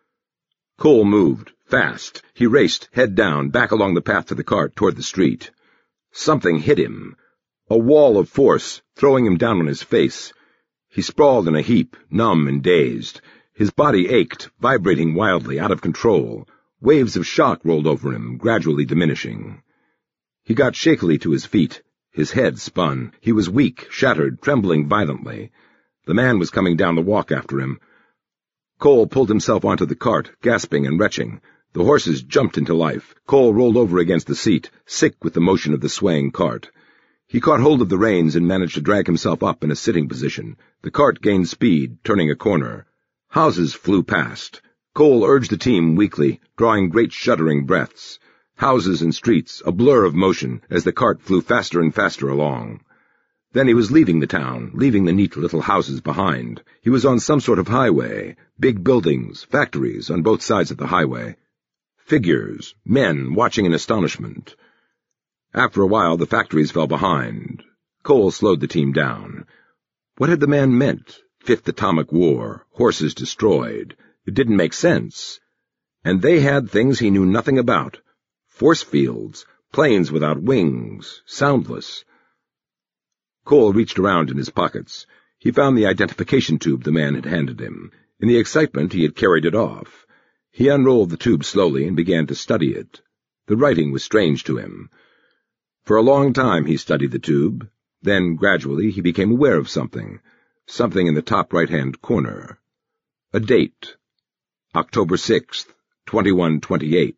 Speaker 3: Cole moved, fast. He raced, head down, back along the path to the cart toward the street. Something hit him. A wall of force, throwing him down on his face. He sprawled in a heap, numb and dazed. His body ached, vibrating wildly, out of control. Waves of shock rolled over him, gradually diminishing. He got shakily to his feet. His head spun. He was weak, shattered, trembling violently. The man was coming down the walk after him. Cole pulled himself onto the cart, gasping and retching. The horses jumped into life. Cole rolled over against the seat, sick with the motion of the swaying cart. He caught hold of the reins and managed to drag himself up in a sitting position. The cart gained speed, turning a corner. Houses flew past. Cole urged the team weakly, drawing great shuddering breaths. Houses and streets, a blur of motion, as the cart flew faster and faster along. Then he was leaving the town, leaving the neat little houses behind. He was on some sort of highway, big buildings, factories on both sides of the highway. Figures, men watching in astonishment. After a while, the factories fell behind. Cole slowed the team down. What had the man meant? Fifth Atomic War, horses destroyed. It didn't make sense. And they had things he knew nothing about. Force fields, planes without wings, soundless. Cole reached around in his pockets. He found the identification tube the man had handed him. In the excitement, he had carried it off. He unrolled the tube slowly and began to study it. The writing was strange to him. For a long time he studied the tube. Then, gradually, he became aware of something in the top right-hand corner. A date. October 6th, 2128.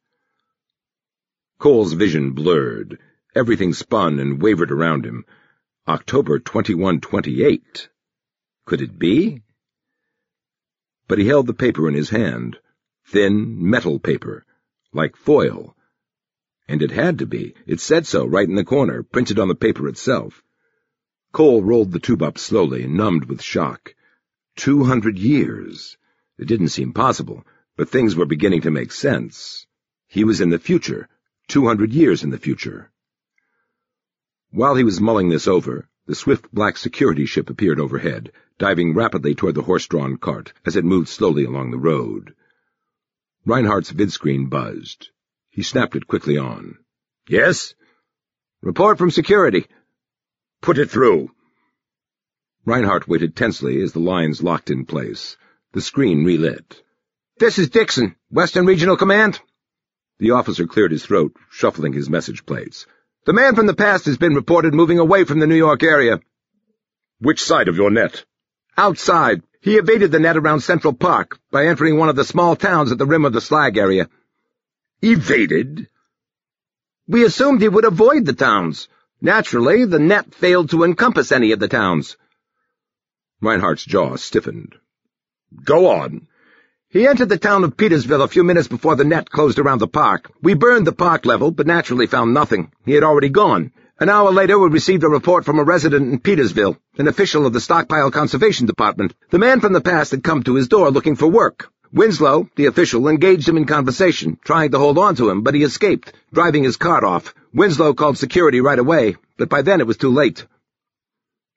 Speaker 3: Cole's vision blurred. Everything spun and wavered around him. October 2128. Could it be? But he held the paper in his hand. Thin, metal paper, like foil. And it had to be. It said so right in the corner, printed on the paper itself. Cole rolled the tube up slowly, numbed with shock. 200 years. It didn't seem possible, but things were beginning to make sense. He was in the future, 200 years in the future. While he was mulling this over, the swift black security ship appeared overhead, diving rapidly toward the horse-drawn cart as it moved slowly along the road. Reinhardt's vidscreen buzzed. He snapped it quickly on.
Speaker 2: Yes?
Speaker 4: Report from security.
Speaker 2: Put it through.
Speaker 3: Reinhardt waited tensely as the lines locked in place. The screen relit.
Speaker 4: This is Dixon, Western Regional Command.
Speaker 3: The officer cleared his throat, shuffling his message plates.
Speaker 4: The man from the past has been reported moving away from the New York area.
Speaker 2: Which side of your net?
Speaker 4: Outside. He evaded the net around Central Park by entering one of the small towns at the rim of the slag area.
Speaker 2: Evaded?
Speaker 4: We assumed he would avoid the towns. Naturally, the net failed to encompass any of the towns.
Speaker 3: Reinhardt's jaw stiffened.
Speaker 2: Go on.
Speaker 4: He entered the town of Petersville a few minutes before the net closed around the park. We burned the park level, but naturally found nothing. He had already gone. An hour later, we received a report from a resident in Petersville, an official of the Stockpile Conservation Department. The man from the past had come to his door looking for work. Winslow, the official, engaged him in conversation, trying to hold on to him, but he escaped, driving his cart off. Winslow called security right away, but by then it was too late.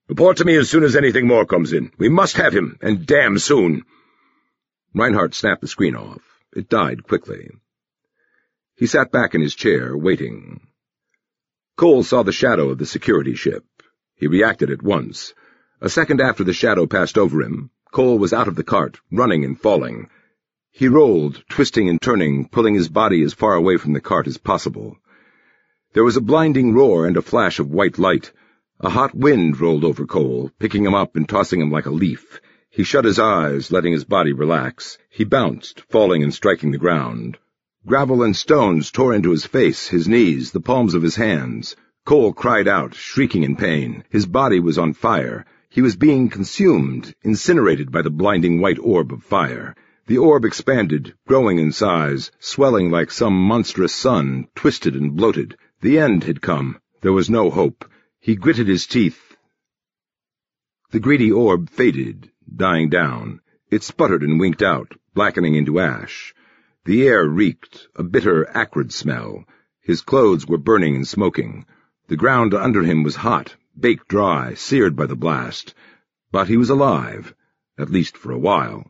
Speaker 2: Report to me as soon as anything more comes in. We must have him, and damn soon.
Speaker 3: Reinhardt snapped the screen off. It died quickly. He sat back in his chair, waiting. Cole saw the shadow of the security ship. He reacted at once. A second after the shadow passed over him, Cole was out of the cart, running and falling. He rolled, twisting and turning, pulling his body as far away from the cart as possible. There was a blinding roar and a flash of white light. A hot wind rolled over Cole, picking him up and tossing him like a leaf. He shut his eyes, letting his body relax. He bounced, falling and striking the ground. Gravel and stones tore into his face, his knees, the palms of his hands. Cole cried out, shrieking in pain. His body was on fire. He was being consumed, incinerated by the blinding white orb of fire. The orb expanded, growing in size, swelling like some monstrous sun, twisted and bloated. The end had come. There was no hope. He gritted his teeth. The greedy orb faded, dying down. It sputtered and winked out, blackening into ash. The air reeked, a bitter, acrid smell. His clothes were burning and smoking. The ground under him was hot, baked dry, seared by the blast. But he was alive, at least for a while.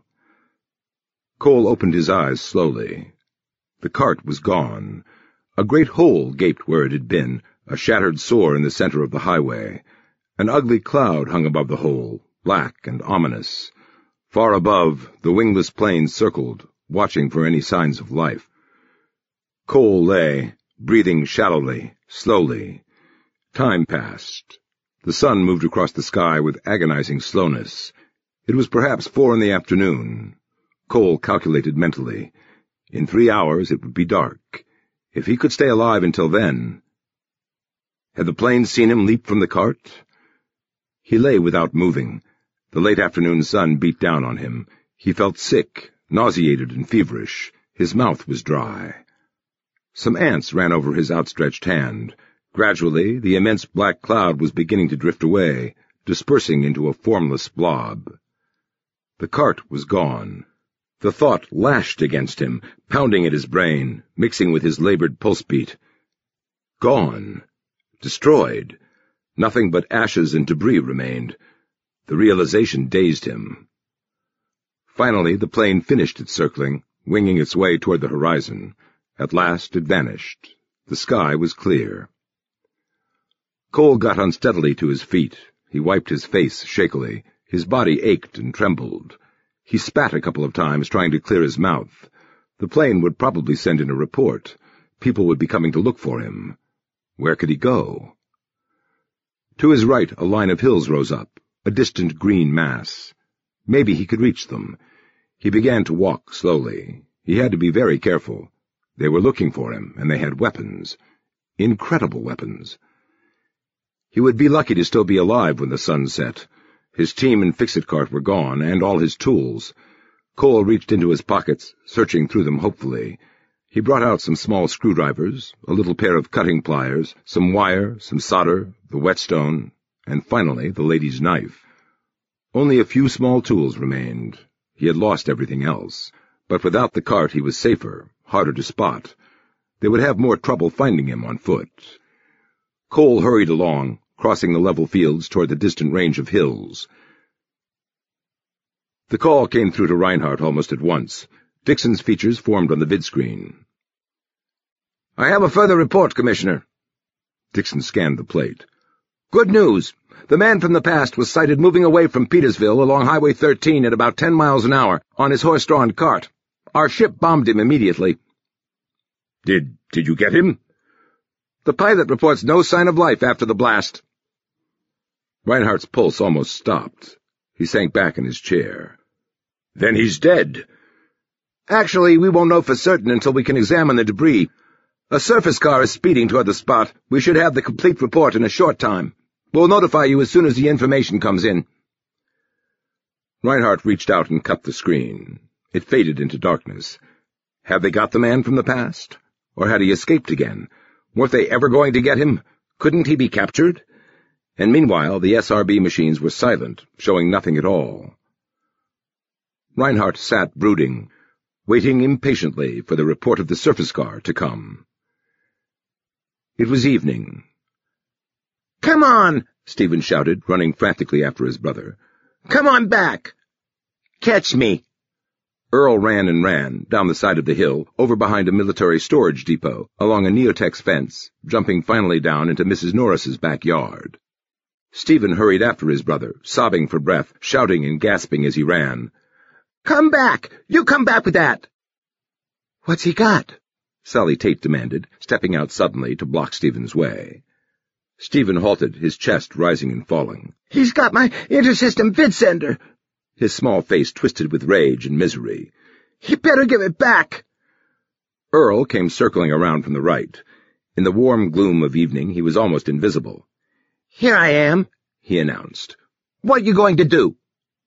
Speaker 3: Cole opened his eyes slowly. The cart was gone. A great hole gaped where it had been, a shattered sore in the center of the highway. An ugly cloud hung above the hole, black and ominous. Far above, the wingless plane circled, watching for any signs of life. Cole lay, breathing shallowly, slowly. Time passed. The sun moved across the sky with agonizing slowness. It was perhaps 4 in the afternoon. Cole calculated mentally. In 3 hours it would be dark. If he could stay alive until then... Had the plane seen him leap from the cart? He lay without moving. The late afternoon sun beat down on him. He felt sick, nauseated and feverish. His mouth was dry. Some ants ran over his outstretched hand. Gradually, the immense black cloud was beginning to drift away, dispersing into a formless blob. The cart was gone. The thought lashed against him, pounding at his brain, mixing with his labored pulse beat. Gone. Destroyed. Nothing but ashes and debris remained. The realization dazed him. Finally, the plane finished its circling, winging its way toward the horizon. At last it vanished. The sky was clear. Cole got unsteadily to his feet. He wiped his face shakily. His body ached and trembled. He spat a couple of times, trying to clear his mouth. The plane would probably send in a report. People would be coming to look for him. Where could he go? To his right, a line of hills rose up, a distant green mass. Maybe he could reach them. He began to walk slowly. He had to be very careful. They were looking for him, and they had weapons. Incredible weapons. He would be lucky to still be alive when the sun set. His team and fix-it cart were gone, and all his tools. Cole reached into his pockets, searching through them hopefully. He brought out some small screwdrivers, a little pair of cutting pliers, some wire, some solder, the whetstone, and finally the lady's knife. Only a few small tools remained. He had lost everything else. But without the cart he was safer, harder to spot. They would have more trouble finding him on foot. Cole hurried along, crossing the level fields toward the distant range of hills. The call came through to Reinhardt almost at once. Dixon's features formed on the vidscreen.
Speaker 4: "I have a further report, Commissioner."
Speaker 3: Dixon scanned the plate.
Speaker 4: "Good news. The man from the past was sighted moving away from Petersville along Highway 13 at about 10 miles an hour on his horse-drawn cart. Our ship bombed him immediately."
Speaker 2: Did you get him?"
Speaker 4: "The pilot reports no sign of life after the blast."
Speaker 3: Reinhardt's pulse almost stopped. He sank back in his chair.
Speaker 2: "Then he's dead."
Speaker 4: "Actually, we won't know for certain until we can examine the debris. A surface car is speeding toward the spot. We should have the complete report in a short time. We'll notify you as soon as the information comes in."
Speaker 3: Reinhardt reached out and cut the screen. It faded into darkness. Had they got the man from the past? Or had he escaped again? Weren't they ever going to get him? Couldn't he be captured? And meanwhile, the SRB machines were silent, showing nothing at all. Reinhardt sat brooding, waiting impatiently for the report of the surface car to come. It was evening.
Speaker 4: "Come on!
Speaker 3: Stephen shouted, running frantically after his brother.
Speaker 2: "Come on back! Catch me!"
Speaker 3: Earl ran and ran, down the side of the hill, over behind a military storage depot, along a Neotex fence, jumping finally down into Mrs. Norris's backyard. Stephen hurried after his brother, sobbing for breath, shouting and gasping as he ran.
Speaker 2: "Come back! You come back with that!"
Speaker 4: "What's he got?"
Speaker 3: Sally Tate demanded, stepping out suddenly to block Stephen's way. Stephen halted, his chest rising and falling.
Speaker 2: "He's got my intersystem vidsender!"
Speaker 3: His small face twisted with rage and misery.
Speaker 2: "He better give it back!"
Speaker 3: Earl came circling around from the right. In the warm gloom of evening, he was almost invisible.
Speaker 2: "Here I am," he announced. "What you going to do?"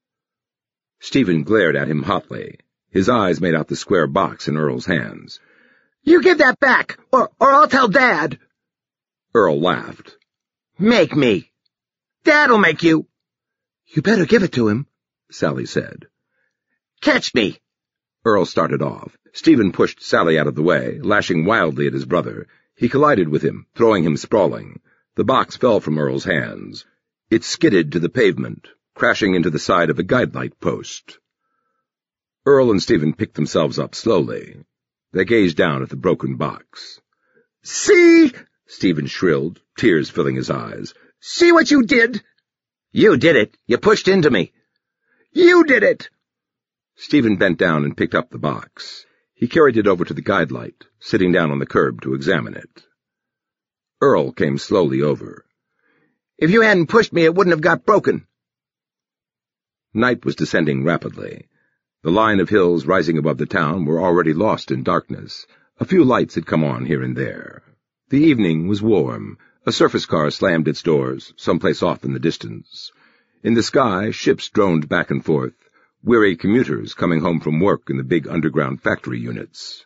Speaker 3: Stephen glared at him hotly. His eyes made out the square box in Earl's hands.
Speaker 2: "You give that back, or I'll tell Dad!"
Speaker 3: Earl laughed.
Speaker 2: "Make me. Dad'll make you."
Speaker 4: "You better give it to him,"
Speaker 3: Sally said.
Speaker 2: "Catch me."
Speaker 3: Earl started off. Stephen pushed Sally out of the way, lashing wildly at his brother. He collided with him, throwing him sprawling. The box fell from Earl's hands. It skidded to the pavement, crashing into the side of a guide-light post. Earl and Stephen picked themselves up slowly. They gazed down at the broken box.
Speaker 2: "See?"
Speaker 3: Stephen shrilled, tears filling his eyes.
Speaker 2: "See what you did?"
Speaker 3: "You did it. You pushed into me."
Speaker 2: "You did it!"
Speaker 3: Stephen bent down and picked up the box. He carried it over to the guide-light, sitting down on the curb to examine it. Earl came slowly over.
Speaker 2: "If you hadn't pushed me, it wouldn't have got broken."
Speaker 3: Night was descending rapidly. The line of hills rising above the town were already lost in darkness. A few lights had come on here and there. The evening was warm. A surface car slammed its doors, someplace off in the distance. In the sky, ships droned back and forth, weary commuters coming home from work in the big underground factory units.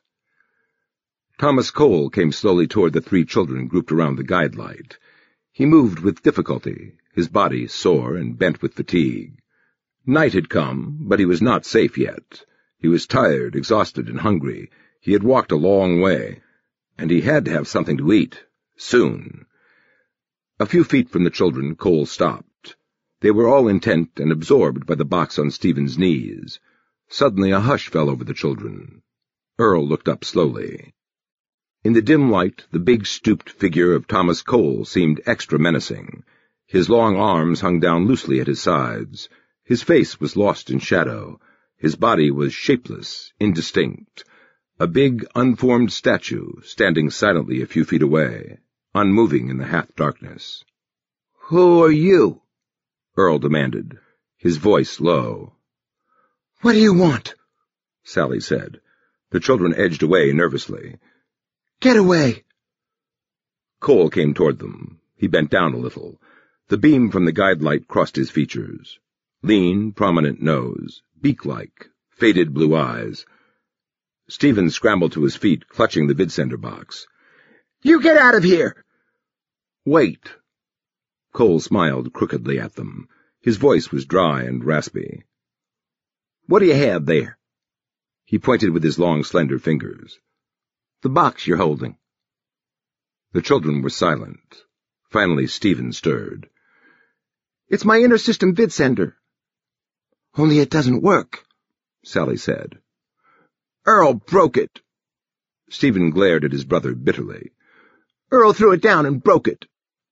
Speaker 3: Thomas Cole came slowly toward the three children grouped around the guide-light. He moved with difficulty, his body sore and bent with fatigue. Night had come, but he was not safe yet. He was tired, exhausted, and hungry. He had walked a long way, and he had to have something to eat, soon. A few feet from the children, Cole stopped. They were all intent and absorbed by the box on Stephen's knees. Suddenly a hush fell over the children. Earl looked up slowly. In the dim light, the big stooped figure of Thomas Cole seemed extra menacing. His long arms hung down loosely at his sides. His face was lost in shadow. His body was shapeless, indistinct. A big, unformed statue, standing silently a few feet away, unmoving in the half-darkness.
Speaker 2: "Who are you?"
Speaker 3: Earl demanded, his voice low.
Speaker 4: "What do you want?"
Speaker 3: Sally said. The children edged away nervously.
Speaker 4: "Get away!"
Speaker 3: Cole came toward them. He bent down a little. The beam from the guide-light crossed his features. Lean, prominent nose, beak-like, faded blue eyes. Stephen scrambled to his feet, clutching the vidsender box.
Speaker 2: "You get out of here!"
Speaker 3: "Wait." Cole smiled crookedly at them. His voice was dry and raspy. "What do you have there?" He pointed with his long, slender fingers. "The box you're holding." The children were silent. Finally, Stephen stirred.
Speaker 4: "It's my intersystem vidsender." "Only it doesn't work,"
Speaker 3: Sally said.
Speaker 2: "Earl broke it."
Speaker 3: Stephen glared at his brother bitterly.
Speaker 2: "Earl threw it down and broke it."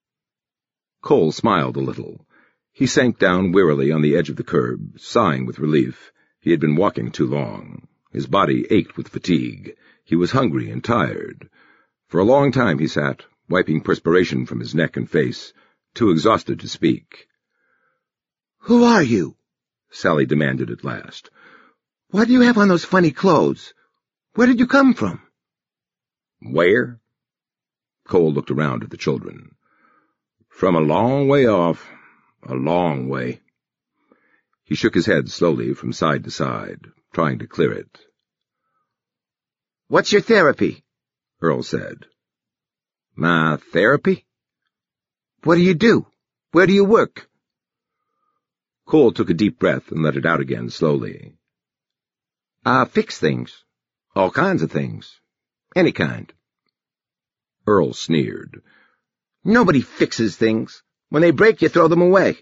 Speaker 3: Cole smiled a little. He sank down wearily on the edge of the curb, sighing with relief. He had been walking too long. His body ached with fatigue. He was hungry and tired. For a long time he sat, wiping perspiration from his neck and face, too exhausted to speak.
Speaker 4: "Who are you?"
Speaker 3: Sally demanded at last.
Speaker 4: "Why do you have on those funny clothes? Where did you come from?"
Speaker 3: "Where?" Cole looked around at the children. "From a long way off. A long way." He shook his head slowly from side to side, trying to clear it.
Speaker 2: "What's your therapy?"
Speaker 3: Earl said. "My therapy?"
Speaker 2: "What do you do? Where do you work?"
Speaker 3: Cole took a deep breath and let it out again slowly.
Speaker 2: "I fix things. All kinds of things. Any kind."
Speaker 3: Earl sneered.
Speaker 2: "Nobody fixes things.
Speaker 4: When they break, you throw them away."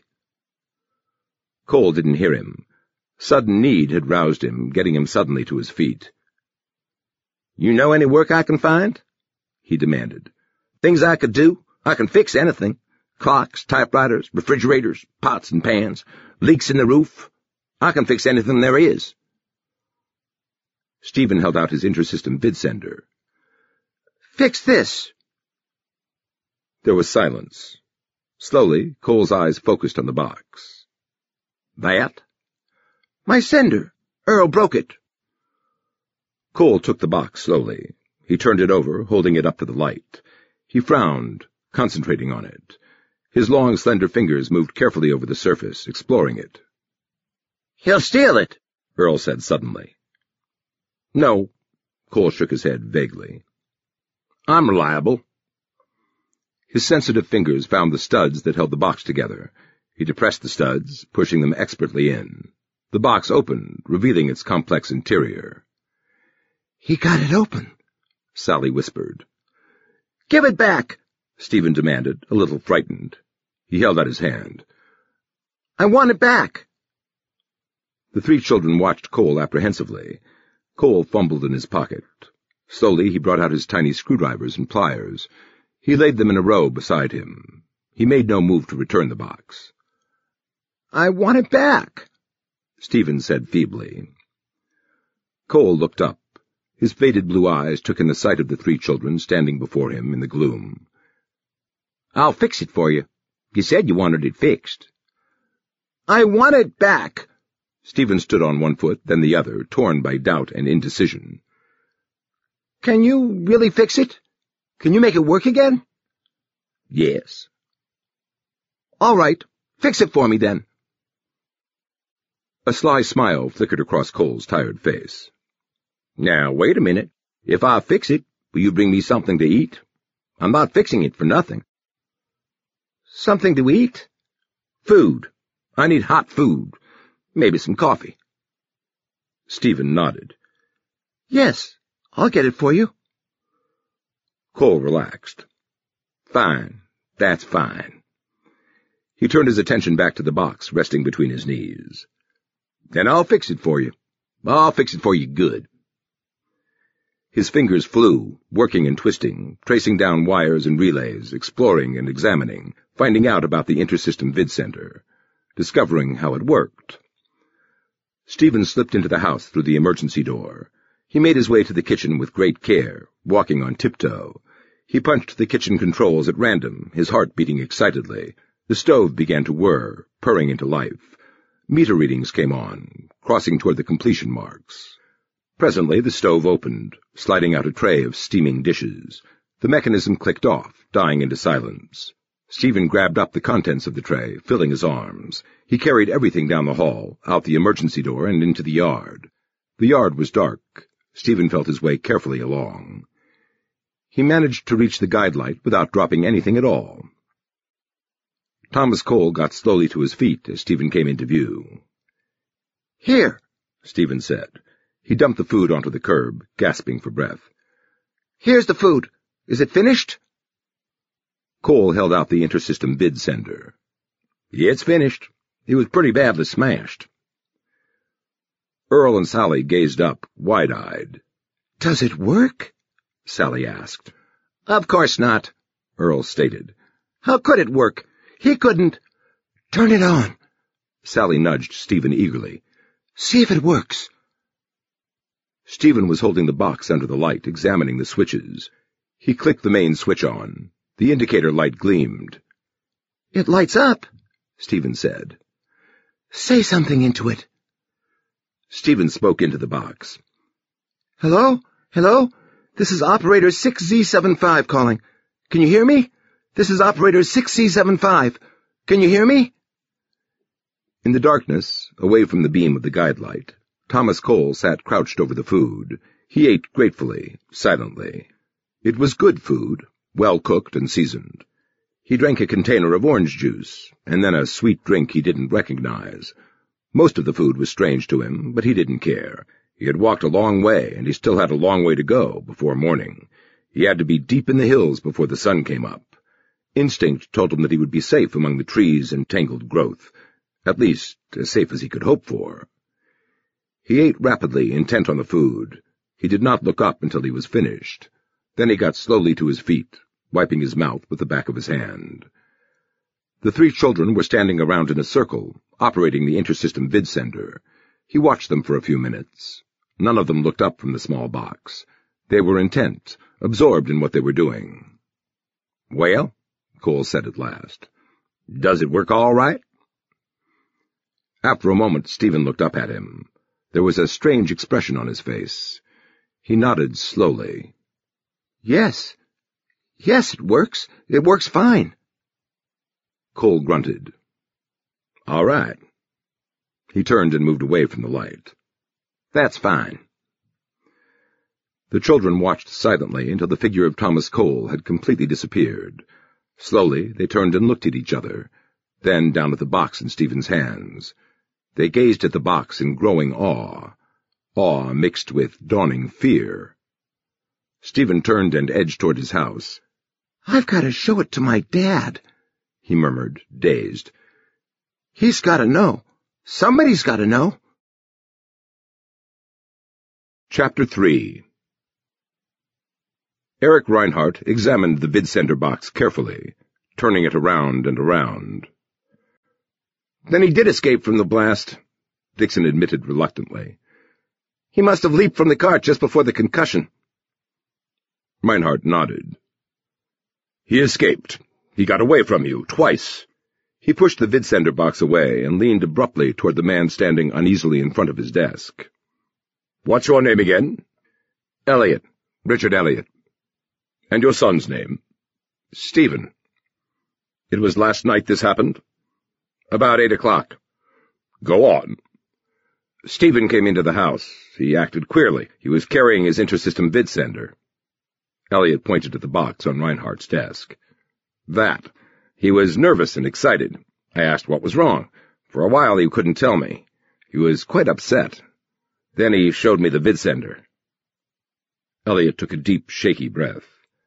Speaker 3: Cole didn't hear him. Sudden need had roused him, getting him suddenly to his feet.
Speaker 4: "You know any work I can find?" he demanded. "Things I could do? I can fix anything. Clocks, typewriters, refrigerators, pots and pans, leaks in the roof. I can fix anything there is."
Speaker 3: Stephen held out his intersystem vidsender.
Speaker 4: "Fix this."
Speaker 3: There was silence. Slowly, Cole's eyes focused on the box.
Speaker 4: "That?" "My sender. Earl broke it."
Speaker 3: Cole took the box slowly. He turned it over, holding it up to the light. He frowned, concentrating on it. His long, slender fingers moved carefully over the surface, exploring it.
Speaker 4: "He'll steal it,"
Speaker 3: Earl said suddenly. "No." Cole shook his head vaguely. "I'm reliable." His sensitive fingers found the studs that held the box together. He depressed the studs, pushing them expertly in. The box opened, revealing its complex interior.
Speaker 4: "He got it open,"
Speaker 3: Sally whispered.
Speaker 4: "Give it back,"
Speaker 3: Stephen demanded, a little frightened. He held out his hand.
Speaker 4: "I want it back."
Speaker 3: The three children watched Cole apprehensively. Cole fumbled in his pocket. Slowly he brought out his tiny screwdrivers and pliers. He laid them in a row beside him. He made no move to return the box.
Speaker 4: "I want it back,"
Speaker 3: Stephen said feebly. Cole looked up. His faded blue eyes took in the sight of the three children standing before him in the gloom.
Speaker 4: "I'll fix it for you. You said you wanted it fixed." "I want it back."
Speaker 3: Stephen stood on one foot, then the other, torn by doubt and indecision.
Speaker 4: "Can you really fix it? Can you make it work again?"
Speaker 3: "Yes."
Speaker 4: "All right. Fix it for me, then."
Speaker 3: A sly smile flickered across Cole's tired face. "Now, wait a minute. If I fix it, will you bring me something to eat? I'm not fixing it for nothing."
Speaker 4: "Something to eat?"
Speaker 3: "Food. I need hot food. Maybe some coffee." Stephen nodded.
Speaker 4: "Yes, I'll get it for you."
Speaker 3: Cole relaxed. "Fine. That's fine." He turned his attention back to the box resting between his knees. "Then I'll fix it for you. I'll fix it for you good." His fingers flew, working and twisting, tracing down wires and relays, exploring and examining, finding out about the intersystem vidsender, discovering how it worked. Stephen slipped into the house through the emergency door. He made his way to the kitchen with great care, walking on tiptoe. He punched the kitchen controls at random, his heart beating excitedly. The stove began to whir, purring into life. Meter readings came on, crossing toward the completion marks. Presently the stove opened, sliding out a tray of steaming dishes. The mechanism clicked off, dying into silence. Stephen grabbed up the contents of the tray, filling his arms. He carried everything down the hall, out the emergency door, and into the yard. The yard was dark. Stephen felt his way carefully along. He managed to reach the guide light without dropping anything at all. Thomas Cole got slowly to his feet as Stephen came into view.
Speaker 4: "Here,"
Speaker 3: Stephen said. He dumped the food onto the curb, gasping for breath.
Speaker 4: "Here's the food. Is it finished?"
Speaker 3: Cole held out the intersystem vidsender. "Yeah, it's finished. It was pretty badly smashed." Earl and Sally gazed up, wide-eyed.
Speaker 4: "Does it work?"
Speaker 3: Sally asked.
Speaker 4: "Of course not,"
Speaker 3: Earl stated.
Speaker 4: "How could it work? He couldn't—" "Turn it on."
Speaker 3: Sally nudged Stephen eagerly.
Speaker 4: "See if it works."
Speaker 3: Stephen was holding the box under the light, examining the switches. He clicked the main switch on. The indicator light gleamed.
Speaker 4: "It lights up,"
Speaker 3: Stephen said.
Speaker 4: "Say something into it."
Speaker 3: Stephen spoke into the box.
Speaker 4: "Hello? Hello? This is Operator 6Z75 calling. Can you hear me? This is Operator 6Z75. Can you hear me?"
Speaker 3: In the darkness, away from the beam of the guide light, Thomas Cole sat crouched over the food. He ate gratefully, silently. It was good food, well cooked and seasoned. He drank a container of orange juice, and then a sweet drink he didn't recognize. Most of the food was strange to him, but he didn't care. He had walked a long way, and he still had a long way to go before morning. He had to be deep in the hills before the sun came up. Instinct told him that he would be safe among the trees and tangled growth, at least as safe as he could hope for. He ate rapidly, intent on the food. He did not look up until he was finished. Then he got slowly to his feet, wiping his mouth with the back of his hand. The 3 children were standing around in a circle, operating the intersystem vidsender. He watched them for a few minutes. None of them looked up from the small box. They were intent, absorbed in what they were doing.
Speaker 2: "Well," Cole said at last, "does it work all right?"
Speaker 3: After a moment, Stephen looked up at him. There was a strange expression on his face. He nodded slowly.
Speaker 4: Yes, it works. It works fine."
Speaker 3: Cole grunted.
Speaker 2: "All right."
Speaker 3: He turned and moved away from the light.
Speaker 2: "That's fine."
Speaker 3: The children watched silently until the figure of Thomas Cole had completely disappeared. Slowly, they turned and looked at each other, then down at the box in Stephen's hands. They gazed at the box in growing awe mixed with dawning fear. Stephen turned and edged toward his house.
Speaker 4: "I've got to show it to my dad," he murmured, dazed. "He's got to know. Somebody's got to know."
Speaker 3: Chapter 3. Eric Reinhardt examined the vidsender box carefully, turning it around and around.
Speaker 2: "Then he did escape from the blast," Dixon admitted reluctantly. "He must have leaped from the cart just before the concussion."
Speaker 3: Reinhardt nodded.
Speaker 2: "He escaped. He got away from you, twice."
Speaker 3: He pushed the vidsender box away and leaned abruptly toward the man standing uneasily in front of his desk.
Speaker 2: "What's your name again?"
Speaker 3: "Elliot. Richard Elliot."
Speaker 2: "And your son's name?"
Speaker 3: "Stephen."
Speaker 2: "It was last night this happened?"
Speaker 3: "About 8 o'clock.
Speaker 2: "Go on."
Speaker 3: "Stephen came into the house. He acted queerly. He was carrying his intersystem vidsender." Elliot pointed to the box on Reinhardt's desk. "That. He was nervous and excited. I asked what was wrong. For a while he couldn't tell me. He was quite upset. Then he showed me the vidsender." Elliot took a deep, shaky breath.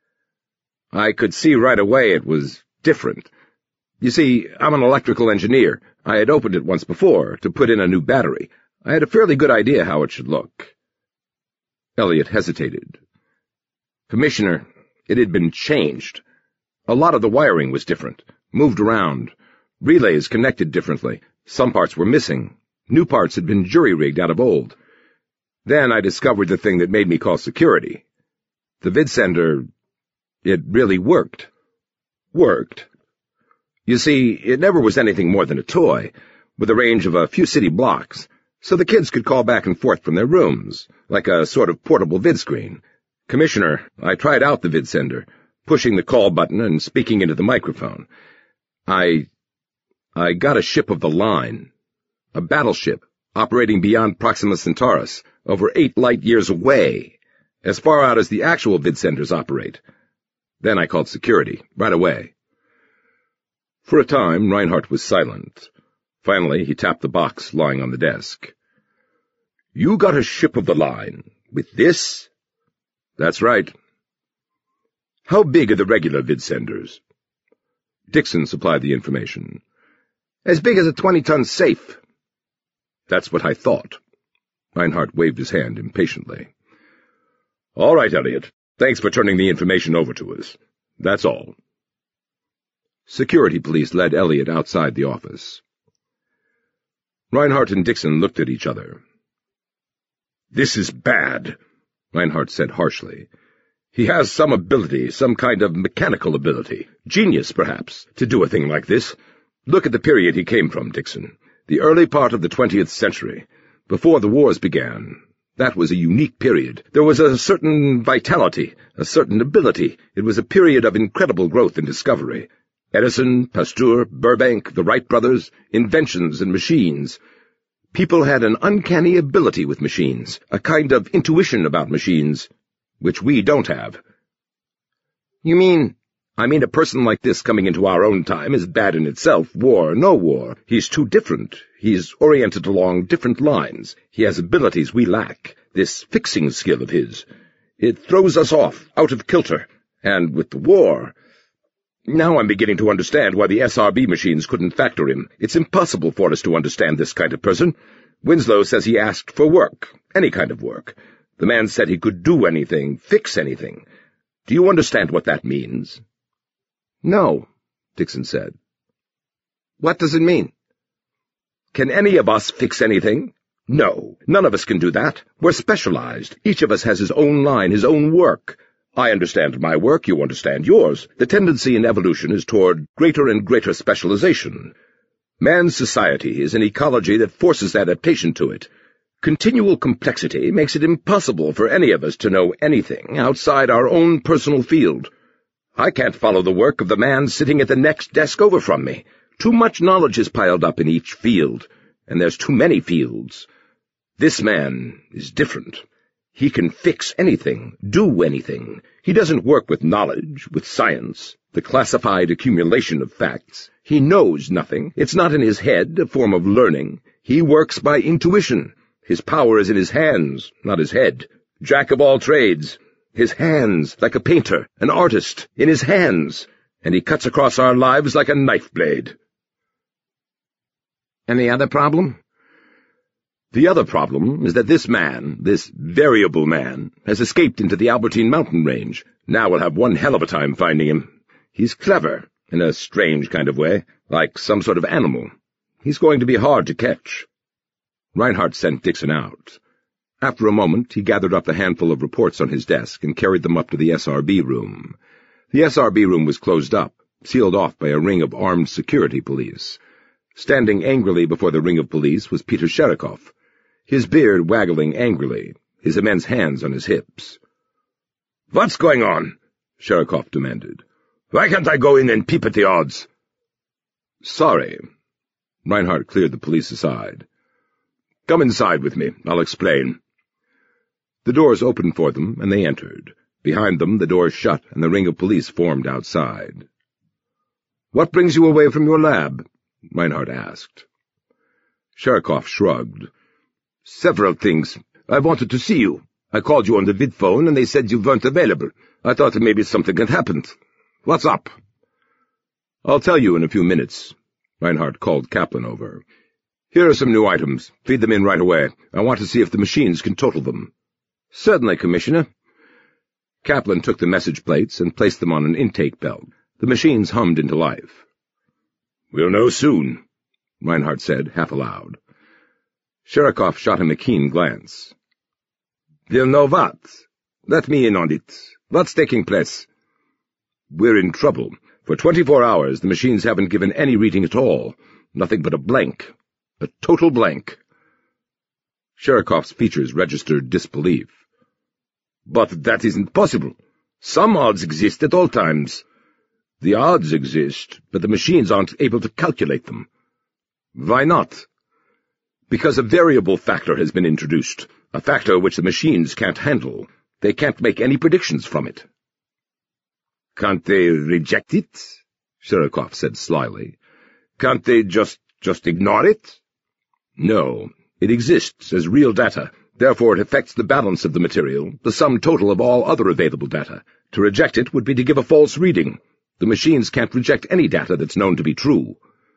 Speaker 3: "I could see right away it was different. You see, I'm an electrical engineer. I had opened it once before to put in a new battery. I had a fairly good idea how it should look." Elliot hesitated. "Commissioner, it had been changed. A lot of the wiring was different, moved around. Relays connected differently. Some parts were missing. New parts had been jury-rigged out of old. Then I discovered the thing that made me call security. The vidsender, it really worked."
Speaker 2: "Worked?"
Speaker 3: "You see, it never was anything more than a toy, with a range of a few city blocks, so the kids could call back and forth from their rooms, like a sort of portable vidscreen. Commissioner, I tried out the vidsender, pushing the call button and speaking into the microphone. I got a ship of the line, a battleship, operating beyond Proxima Centaurus, over 8 light-years away, as far out as the actual vidsenders operate. Then I called security, right away." For a time, Reinhardt was silent. Finally, he tapped the box lying on the desk.
Speaker 2: "You got a ship of the line, with this?"
Speaker 3: "That's right."
Speaker 2: "How big are the regular vidsenders?"
Speaker 3: Dixon supplied the information.
Speaker 2: "As big as a 20-ton safe."
Speaker 3: "That's what I thought." Reinhardt waved his hand impatiently.
Speaker 2: "All right, Elliot. Thanks for turning the information over to us. That's all."
Speaker 3: Security police led Elliot outside the office. Reinhardt and Dixon looked at each other.
Speaker 2: "This is bad,"
Speaker 3: Reinhardt said harshly.
Speaker 2: "He has some ability, some kind of mechanical ability, genius, perhaps, to do a thing like this. Look at the period he came from, Dixon. The early part of the 20th century, before the wars began. That was a unique period. There was a certain vitality, a certain ability. It was a period of incredible growth and discovery. Edison, Pasteur, Burbank, the Wright brothers, inventions and machines. People had an uncanny ability with machines, a kind of intuition about machines, which we don't have." "You mean—"
Speaker 3: "I mean a person like this coming into our own time is bad in itself, war or no war. He's too different. He's oriented along different lines. He has abilities we lack, this fixing skill of his. It throws us off, out of kilter. And with the war—"
Speaker 2: Now I'm beginning to understand why the SRB machines couldn't factor him. It's impossible for us to understand this kind of person. Winslow says he asked for work, any kind of work. The man said he could do anything, fix anything. Do you understand what that means?"
Speaker 3: "No," Dixon said. "What does it mean?"
Speaker 2: "Can any of us fix anything? No, none of us can do that. We're specialized. Each of us has his own line, his own work. I understand my work, you understand yours. The tendency in evolution is toward greater and greater specialization. Man's society is an ecology that forces adaptation to it. Continual complexity makes it impossible for any of us to know anything outside our own personal field. I can't follow the work of the man sitting at the next desk over from me. Too much knowledge is piled up in each field, and there's too many fields. This man is different. He can fix anything, do anything. He doesn't work with knowledge, with science, the classified accumulation of facts. He knows nothing. It's not in his head, a form of learning. He works by intuition. His power is in his hands, not his head. Jack of all trades. His hands, like a painter, an artist, in his hands. And he cuts across our lives like a knife blade."
Speaker 3: "Any other problem?"
Speaker 2: "The other problem is that this man, this variable man, has escaped into the Albertine mountain range. Now we'll have one hell of a time finding him. He's clever, in a strange kind of way, like some sort of animal. He's going to be hard to catch."
Speaker 3: Reinhardt sent Dixon out. After a moment, he gathered up the handful of reports on his desk and carried them up to the SRB room. The SRB room was closed up, sealed off by a ring of armed security police. Standing angrily before the ring of police was Peter Sherikov, his beard waggling angrily, his immense hands on his hips.
Speaker 2: "What's going on?" Sherikov demanded. "Why can't I go in and peep at the odds?"
Speaker 3: "Sorry." Reinhardt cleared the police aside. "Come inside with me. I'll explain." The doors opened for them, and they entered. Behind them, the doors shut, and the ring of police formed outside. "What brings you away from your lab?" Reinhardt asked. Sherikov shrugged. "Several things. I wanted to see you. I called you on the vidphone, and they said you weren't available. I thought maybe something had happened. What's up?" "I'll tell you in a few minutes." Reinhardt called Kaplan over. "Here are some new items. Feed them in right away. I want to see if the machines can total them." "Certainly, Commissioner." Kaplan took the message plates and placed them on an intake belt. The machines hummed into life.
Speaker 2: "We'll know soon,"
Speaker 3: Reinhardt said, half aloud. Sherikov shot him a keen glance. "We'll know what? Let me in on it. What's taking place?" "We're in trouble. For 24 hours, the machines haven't given any reading at all. Nothing but a blank. A total blank." Sherikov's features registered disbelief. "But that isn't possible. Some odds exist at all times." "The odds exist, but the machines aren't able to calculate them." "Why not?" "Because a variable factor has been introduced, a factor which the machines can't handle. They can't make any predictions from it." "Can't they reject it?" Sherikov said slyly. "Can't they just ignore it?" "No. It exists as real data. Therefore it affects the balance of the material, the sum total of all other available data. To reject it would be to give a false reading. The machines can't reject any data that's known to be true."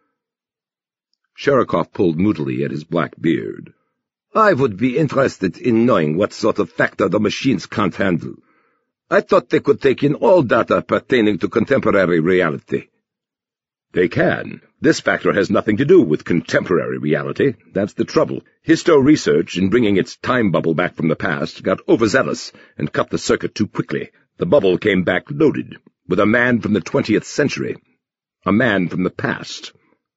Speaker 3: Sherikov pulled moodily at his black beard. "I would be interested in knowing what sort of factor the machines can't handle. I thought they could take in all data pertaining to contemporary reality." "They can. This factor has nothing to do with contemporary reality. That's the trouble. Histo research, in bringing its time bubble back from the past, got overzealous and cut the circuit too quickly. The bubble came back loaded, with a man from the 20th century. A man from the past."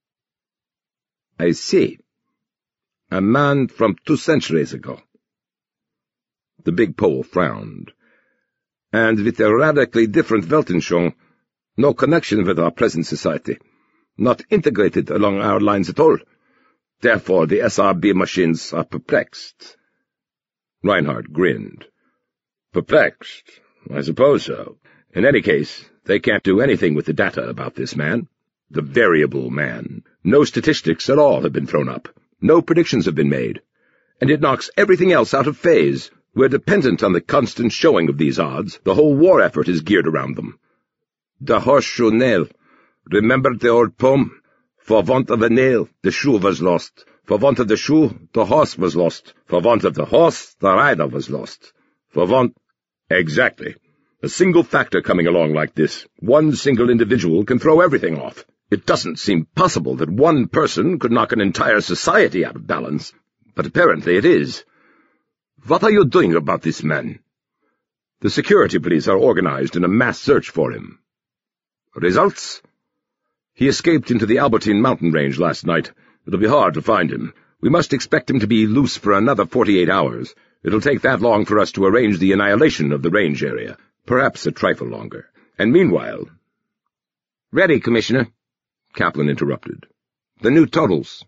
Speaker 3: "I see. A man from 2 centuries ago." The big Pole frowned. "And with a radically different Weltanschauung. No connection with our present society. Not integrated along our lines at all. Therefore the SRB machines are perplexed." Reinhardt grinned. "Perplexed? I suppose so. In any case, they can't do anything with the data about this man. The variable man. No statistics at all have been thrown up. No predictions have been made. And it knocks everything else out of phase. We're dependent on the constant showing of these odds. The whole war effort is geared around them."
Speaker 2: The horseshoe nail. Remember the old poem? For want of a nail, the shoe was lost. For want of the shoe, the horse was lost. For want of the horse, the rider was lost. For want— Exactly. A single factor coming along like this, one single individual can throw everything off. It doesn't seem possible that one person could knock an entire society out of balance, but apparently it is. What are you doing about this man? The security police are organized in a mass search for him. Results? He escaped into the Albertine mountain range last night. It'll be hard to find him. We must expect him to be loose for another 48 hours. It'll take that long for us to arrange the annihilation of the range area, perhaps a trifle longer. And meanwhile—
Speaker 3: Ready, Commissioner, Kaplan interrupted. The new totals.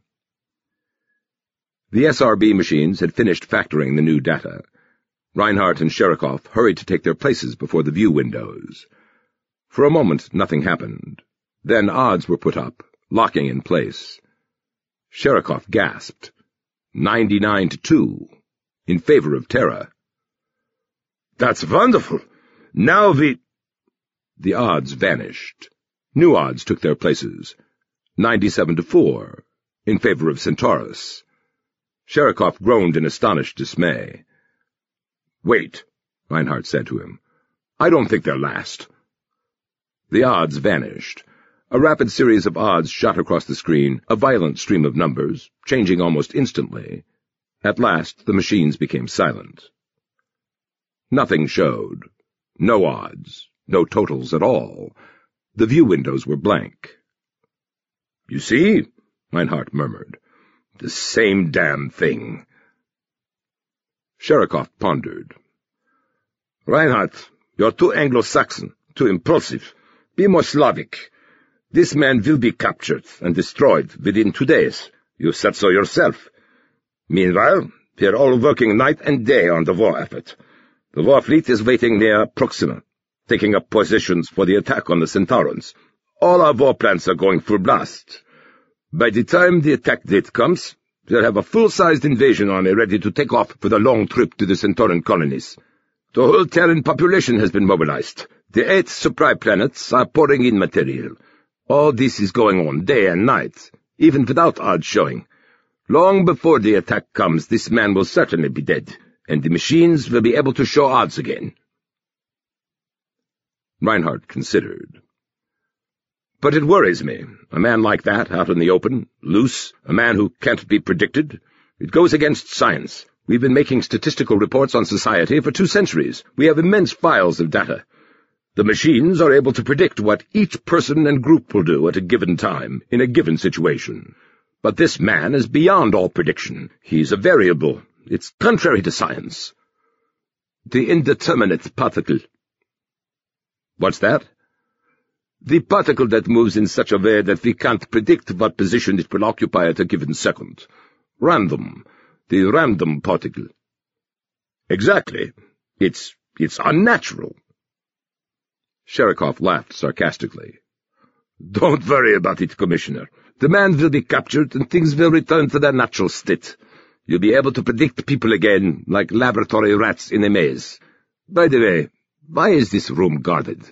Speaker 3: The SRB machines had finished factoring the new data. Reinhardt and Sherikov hurried to take their places before the view windows. For a moment, nothing happened. Then odds were put up, locking in place. Sherikov gasped. 99-2, in favor of Terra.
Speaker 2: That's wonderful! Now we—
Speaker 3: The odds vanished. New odds took their places. 97-4, in favor of Centaurus. Sherikov groaned in astonished dismay.
Speaker 2: Wait,
Speaker 3: Reinhardt said to him.
Speaker 2: I don't think they'll last.
Speaker 3: The odds vanished. A rapid series of odds shot across the screen, a violent stream of numbers, changing almost instantly. At last, the machines became silent. Nothing showed. No odds. No totals at all. The view windows were blank.
Speaker 2: You see, Reinhardt murmured. The same damn thing.
Speaker 3: Sherikov pondered.
Speaker 2: Reinhardt, you're too Anglo-Saxon, too impulsive. Be more Slavic. This man will be captured and destroyed within 2 days. You said so yourself. Meanwhile, we're all working night and day on the war effort. The war fleet is waiting near Proxima, taking up positions for the attack on the Centaurans. All our war plans are going full blast. By the time the attack date comes, we'll have a full-sized invasion army ready to take off for the long trip to the Centauran colonies. The whole Terran population has been mobilized. The 8 supply planets are pouring in material. All this is going on day and night, even without odds showing. Long before the attack comes, this man will certainly be dead, and the machines will be able to show odds again.
Speaker 3: Reinhardt considered. But it worries me. A man like that, out in the open, loose, a man who can't be predicted. It goes against science. We've been making statistical reports on society for 2 centuries. We have immense files of data. The machines are able to predict what each person and group will do at a given time, in a given situation. But this man is beyond all prediction. He's a variable. It's contrary to science.
Speaker 2: The indeterminate particle.
Speaker 3: What's that?
Speaker 2: The particle that moves in such a way that we can't predict what position it will occupy at a given second. Random. The random particle.
Speaker 3: Exactly. It's unnatural. Sherikov laughed sarcastically.
Speaker 2: Don't worry about it, Commissioner. The man will be captured and things will return to their natural state. You'll be able to predict people again, like laboratory rats in a maze. By the way, why is this room guarded?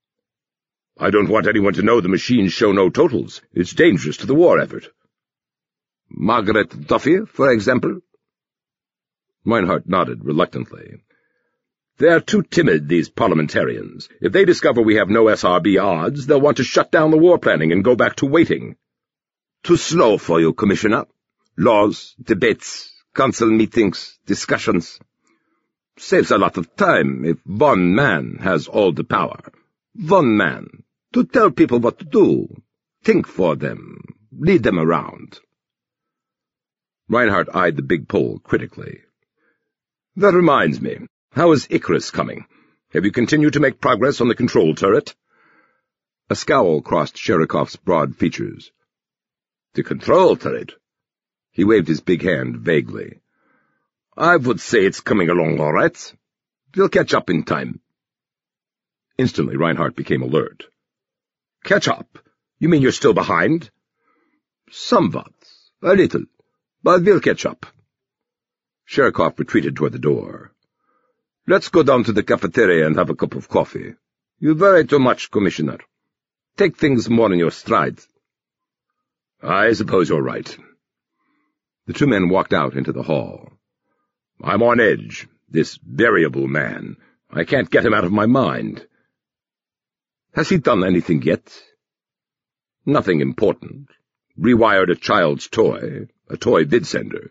Speaker 3: I don't want anyone to know the machines show no totals. It's dangerous to the war effort.
Speaker 2: Margaret Duffy, for example?
Speaker 3: Reinhardt nodded reluctantly. They are too timid, these parliamentarians. If they discover we have no SRB odds, they'll want to shut down the war planning and go back to waiting.
Speaker 2: Too slow for you, Commissioner. Laws, debates, council meetings, discussions. Saves a lot of time if one man has all the power. One man, to tell people what to do, think for them, lead them around.
Speaker 3: Reinhardt eyed the big pole critically. That reminds me. How is Icarus coming? Have you continued to make progress on the control turret? A scowl crossed Sherikov's broad features.
Speaker 2: The control turret?
Speaker 3: He waved his big hand vaguely.
Speaker 2: I would say it's coming along all right. We'll catch up in time.
Speaker 3: Instantly, Reinhardt became alert.
Speaker 2: Catch up? You mean you're still behind? Somewhat. A little. But we'll catch up.
Speaker 3: Sherikov retreated toward the door.
Speaker 2: Let's go down to the cafeteria and have a cup of coffee. You worry too much, Commissioner. Take things more in your stride. I suppose you're right.
Speaker 3: The two men walked out into the hall.
Speaker 2: I'm on edge. This variable man. I can't get him out of my mind.
Speaker 3: Has he done anything yet?
Speaker 2: Nothing important. Rewired a child's toy, a toy vidsender.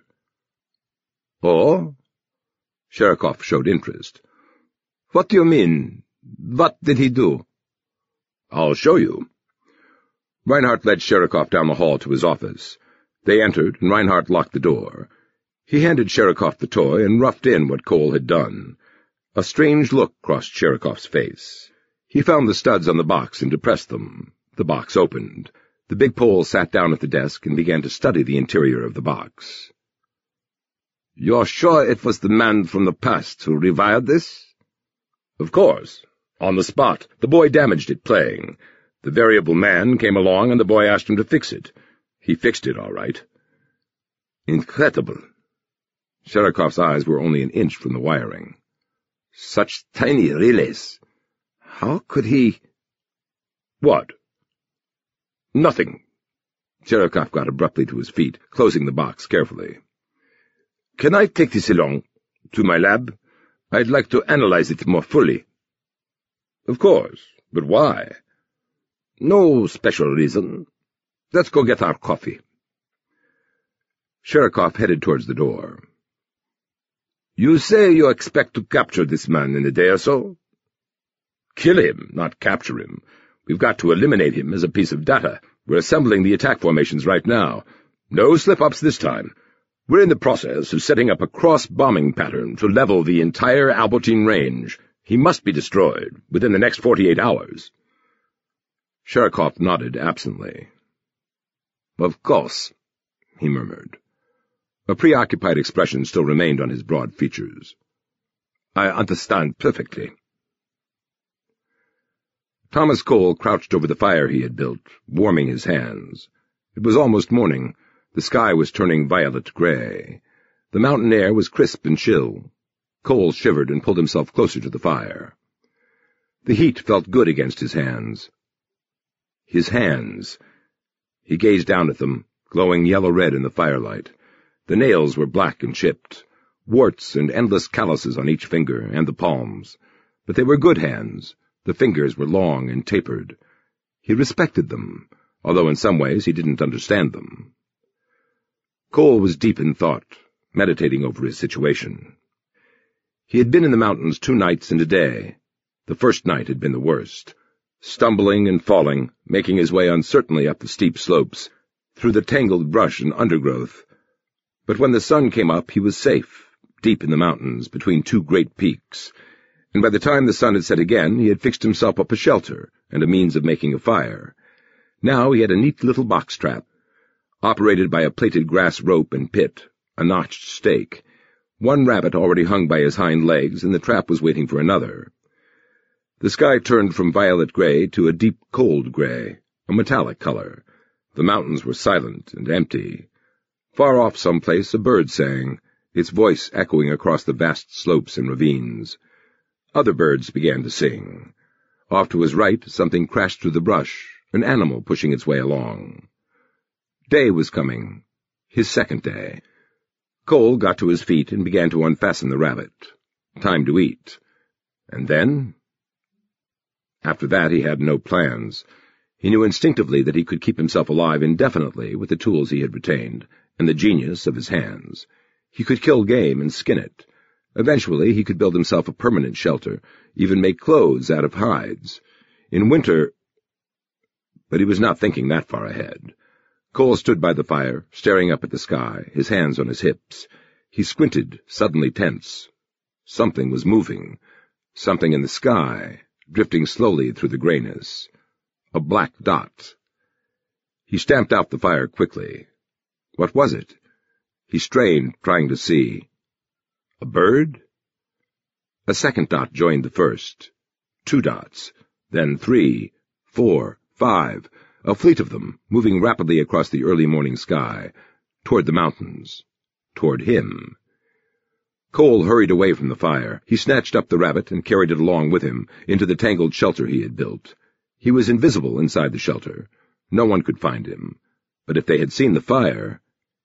Speaker 3: Oh? Sherikov showed interest. What do you mean? What did he do?
Speaker 2: I'll show you.
Speaker 3: Reinhardt led Sherikov down the hall to his office. They entered, and Reinhardt locked the door. He handed Sherikov the toy and roughed in what Cole had done. A strange look crossed Sherikov's face. He found the studs on the box and depressed them. The box opened. The big Pole sat down at the desk and began to study the interior of the box.
Speaker 2: You're sure it was the man from the past who rewired this? Of course. On the spot. The boy damaged it playing. The variable man came along and the boy asked him to fix it. He fixed it all right.
Speaker 3: Incredible. Sherikov's eyes were only an inch from the wiring. Such tiny relays. How could he—
Speaker 2: What?
Speaker 3: Nothing. Sherikov got abruptly to his feet, closing the box carefully.
Speaker 2: Can I take this along? To my lab? I'd like to analyze it more fully. Of course, but why? No special reason. Let's go get our coffee.
Speaker 3: Sherikov headed towards the door.
Speaker 2: You say you expect to capture this man in a day or so? Kill him, not capture him. We've got to eliminate him as a piece of data. We're assembling the attack formations right now. No slip-ups this time. We're in the process of setting up a cross-bombing pattern to level the entire Albertine range. He must be destroyed within the next 48 hours.
Speaker 3: Sherikov nodded absently.
Speaker 2: Of course,
Speaker 3: he murmured. A preoccupied expression still remained on his broad features.
Speaker 2: I understand perfectly.
Speaker 3: Thomas Cole crouched over the fire he had built, warming his hands. It was almost morning. The sky was turning violet-gray. The mountain air was crisp and chill. Cole shivered and pulled himself closer to the fire. The heat felt good against his hands. His hands. He gazed down at them, glowing yellow-red in the firelight. The nails were black and chipped, warts and endless calluses on each finger and the palms. But they were good hands. The fingers were long and tapered. He respected them, although in some ways he didn't understand them. Cole was deep in thought, meditating over his situation. He had been in the mountains 2 nights and a day. The first night had been the worst. Stumbling and falling, making his way uncertainly up the steep slopes, through the tangled brush and undergrowth. But when the sun came up, he was safe, deep in the mountains, between 2 great peaks. And by the time the sun had set again, he had fixed himself up a shelter and a means of making a fire. Now he had a neat little box trap, operated by a plaited grass rope and pit, a notched stake. 1 rabbit already hung by his hind legs, and the trap was waiting for another. The sky turned from violet-gray to a deep cold gray, a metallic color. The mountains were silent and empty. Far off someplace a bird sang, its voice echoing across the vast slopes and ravines. Other birds began to sing. Off to his right, something crashed through the brush, an animal pushing its way along. Day was coming, his second day. Cole got to his feet and began to unfasten the rabbit. Time to eat. And then? After that he had no plans. He knew instinctively that he could keep himself alive indefinitely with the tools he had retained, and the genius of his hands. He could kill game and skin it. Eventually he could build himself a permanent shelter, even make clothes out of hides. In winter— But he was not thinking that far ahead. Cole stood by the fire, staring up at the sky, his hands on his hips. He squinted, suddenly tense. Something was moving. Something in the sky, drifting slowly through the grayness. A black dot. He stamped out the fire quickly. What was it? He strained, trying to see. A bird? A second dot joined the first. 2 dots. Then 3, 4, 5. A fleet of them, moving rapidly across the early morning sky, toward the mountains. Toward him. Cole hurried away from the fire. He snatched up the rabbit and carried it along with him into the tangled shelter he had built. He was invisible inside the shelter. No one could find him. But if they had seen the fire...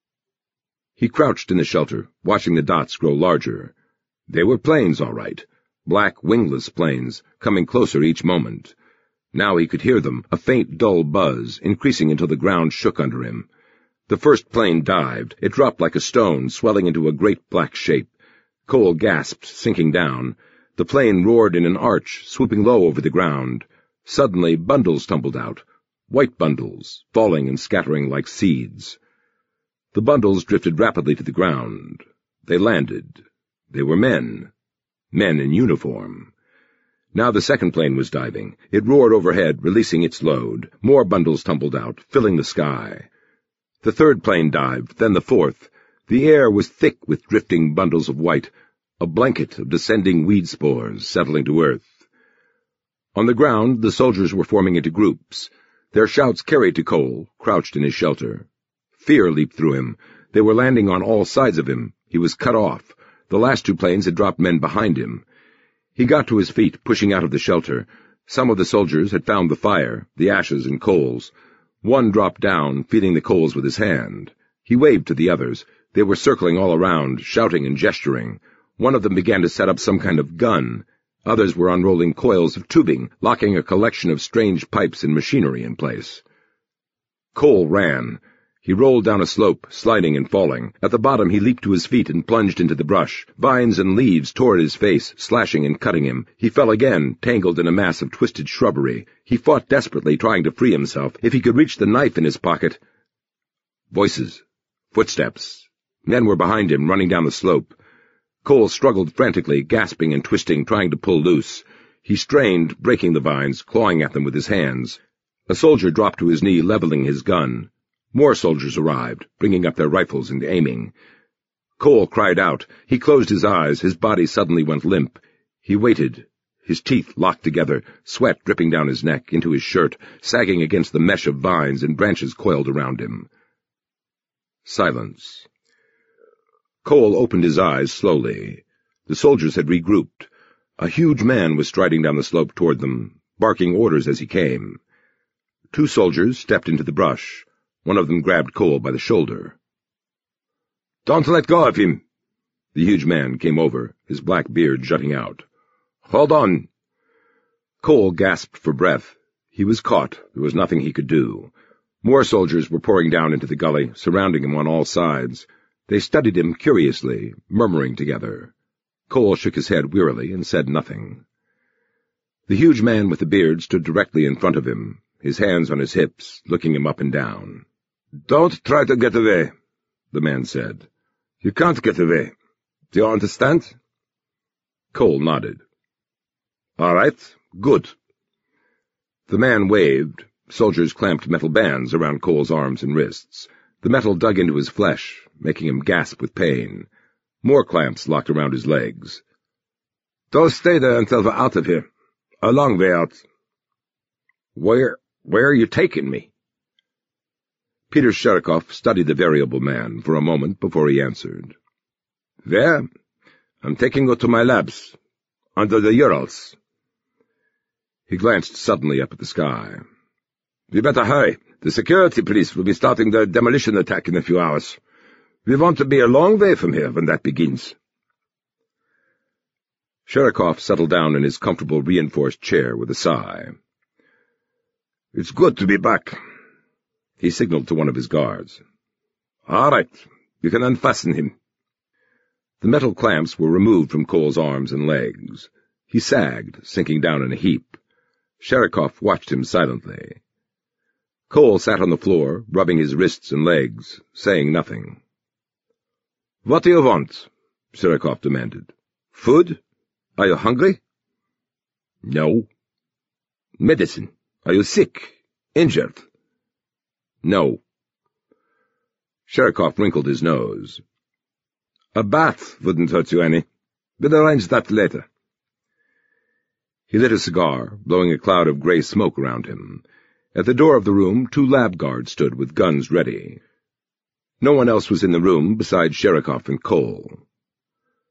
Speaker 3: He crouched in the shelter, watching the dots grow larger. They were planes, all right. Black, wingless planes, coming closer each moment. Now he could hear them, a faint, dull buzz, increasing until the ground shook under him. The first plane dived. It dropped like a stone, swelling into a great black shape. Cole gasped, sinking down. The plane roared in an arch, swooping low over the ground. Suddenly, bundles tumbled out. White bundles, falling and scattering like seeds. The bundles drifted rapidly to the ground. They landed. They were men. Men in uniform. Now the second plane was diving. It roared overhead, releasing its load. More bundles tumbled out, filling the sky. The third plane dived, then the fourth. The air was thick with drifting bundles of white, a blanket of descending weed spores settling to earth. On the ground, the soldiers were forming into groups. Their shouts carried to Cole, crouched in his shelter. Fear leaped through him. They were landing on all sides of him. He was cut off. The last two planes had dropped men behind him. He got to his feet, pushing out of the shelter. Some of the soldiers had found the fire, the ashes and coals. One dropped down, feeling the coals with his hand. He waved to the others. They were circling all around, shouting and gesturing. One of them began to set up some kind of gun. Others were unrolling coils of tubing, locking a collection of strange pipes and machinery in place. Cole ran. He rolled down a slope, sliding and falling. At the bottom he leaped to his feet and plunged into the brush. Vines and leaves tore at his face, slashing and cutting him. He fell again, tangled in a mass of twisted shrubbery. He fought desperately, trying to free himself. If he could reach the knife in his pocket... Voices. Footsteps. Men were behind him, running down the slope. Cole struggled frantically, gasping and twisting, trying to pull loose. He strained, breaking the vines, clawing at them with his hands. A soldier dropped to his knee, leveling his gun. More soldiers arrived, bringing up their rifles and aiming. Cole cried out. He closed his eyes. His body suddenly went limp. He waited, his teeth locked together, sweat dripping down his neck, into his shirt, sagging against the mesh of vines and branches coiled around him. Silence. Cole opened his eyes slowly. The soldiers had regrouped. A huge man was striding down the slope toward them, barking orders as he came. Two soldiers stepped into the brush. One of them grabbed Cole by the shoulder. "Don't let go of him!" The huge man came over, his black beard jutting out. "Hold on!" Cole gasped for breath. He was caught. There was nothing he could do. More soldiers were pouring down into the gully, surrounding him on all sides. They studied him curiously, murmuring together. Cole shook his head wearily and said nothing. The huge man with the beard stood directly in front of him, his hands on his hips, looking him up and down. "Don't try to get away," the man said. "You can't get away. Do you understand?" Cole nodded. "All right, good." The man waved. Soldiers clamped metal bands around Cole's arms and wrists. The metal dug into his flesh, making him gasp with pain. More clamps locked around his legs. "Don't stay there until we're out of here. A long way out." Where are you taking me?" Peter Sherikov studied the variable man for a moment before he answered. "Where? I'm taking you to my labs, under the Urals." He glanced suddenly up at the sky. "We better hurry. The security police will be starting their demolition attack in a few hours. We want to be a long way from here when that begins." Sherikov settled down in his comfortable reinforced chair with a sigh. "It's good to be back." He signaled to one of his guards. "All right, you can unfasten him." The metal clamps were removed from Cole's arms and legs. He sagged, sinking down in a heap. Sherikov watched him silently. Cole sat on the floor, rubbing his wrists and legs, saying nothing. "What do you want?" Sherikov demanded. "Food? Are you hungry?" "No." "Medicine? Are you sick? Injured?" "No." Sherikov wrinkled his nose. "A bath wouldn't hurt you any. We'll arrange that later." He lit a cigar, blowing a cloud of gray smoke around him. At the door of the room, 2 lab guards stood with guns ready. No one else was in the room besides Sherikov and Cole.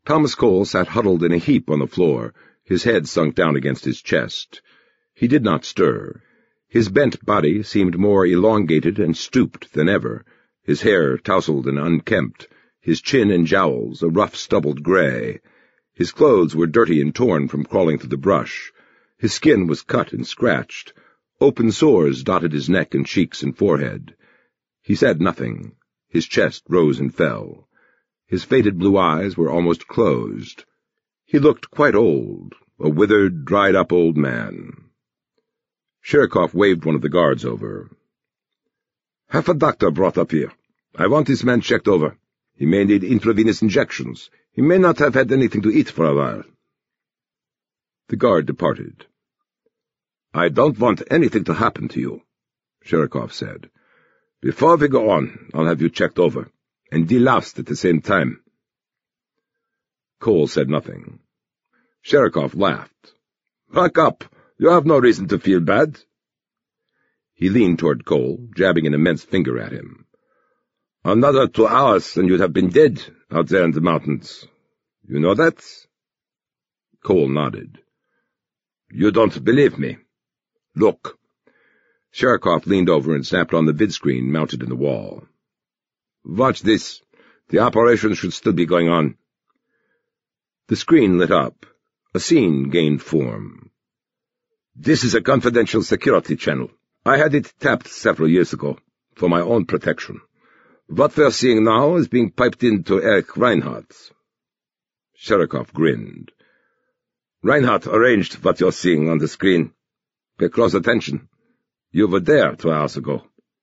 Speaker 3: Thomas Cole sat huddled in a heap on the floor, his head sunk down against his chest. He did not stir. His bent body seemed more elongated and stooped than ever, his hair tousled and unkempt, his chin and jowls a rough stubbled gray. His clothes were dirty and torn from crawling through the brush. His skin was cut and scratched. Open sores dotted his neck and cheeks and forehead. He said nothing. His chest rose and fell. His faded blue eyes were almost closed. He looked quite old, a withered, dried-up old man. Sherikov waved one of the guards over. "Have a doctor brought up here. I want this man checked over. He may need intravenous injections. He may not have had anything to eat for a while." The guard departed. "I don't want anything to happen to you," Sherikov said. "Before we go on, I'll have you checked over, and deloused at the same time." Cole said nothing. Sherikov laughed. "Back up. You have no reason to feel bad." He leaned toward Cole, jabbing an immense finger at him. "Another 2 hours and you'd have been dead out there in the mountains. You know that?" Cole nodded. "You don't believe me? Look." Sherikov leaned over and snapped on the vidscreen mounted in the wall. "Watch this. The operation should still be going on." The screen lit up. A scene gained form. "This is a confidential security channel. I had it tapped several years ago, for my own protection. What we're seeing now is being piped into Erich Reinhardt." Sherikov grinned. "Reinhardt arranged what you're seeing on the screen. Pay close attention. You were there 2 hours ago."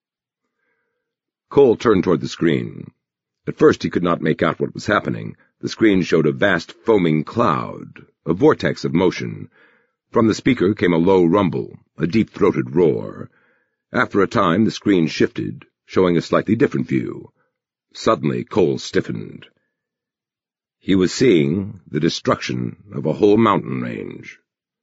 Speaker 3: Cole turned toward the screen. At first he could not make out what was happening. The screen showed a vast foaming cloud, a vortex of motion. From the speaker came a low rumble, a deep-throated roar. After a time the screen shifted, showing a slightly different view. Suddenly Cole stiffened. He was seeing the destruction of a whole mountain range.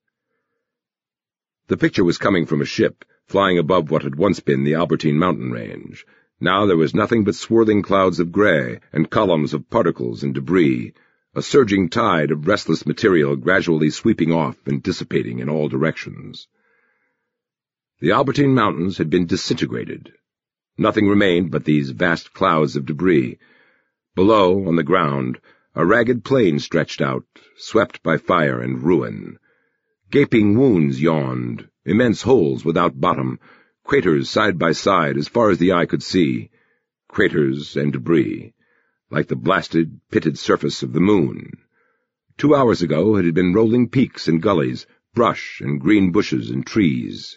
Speaker 3: The picture was coming from a ship, flying above what had once been the Albertine mountain range. Now there was nothing but swirling clouds of gray and columns of particles and debris, a surging tide of restless material gradually sweeping off and dissipating in all directions. The Albertine Mountains had been disintegrated. Nothing remained but these vast clouds of debris. Below, on the ground, a ragged plain stretched out, swept by fire and ruin. Gaping wounds yawned, immense holes without bottom, craters side by side as far as the eye could see, craters and debris, like the blasted, pitted surface of the moon. 2 hours ago it had been rolling peaks and gullies, brush and green bushes and trees.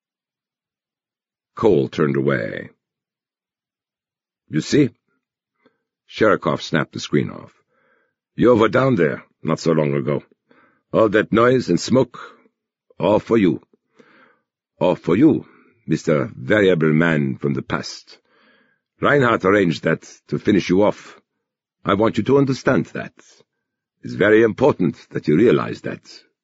Speaker 3: Cole turned away. "You see?" Sherikov snapped the screen off. "You were down there not so long ago. All that noise and smoke, all for you. All for you, Mr. Variable Man from the past. Reinhardt arranged that to finish you off. I want you to understand that. It's very important that you realize that."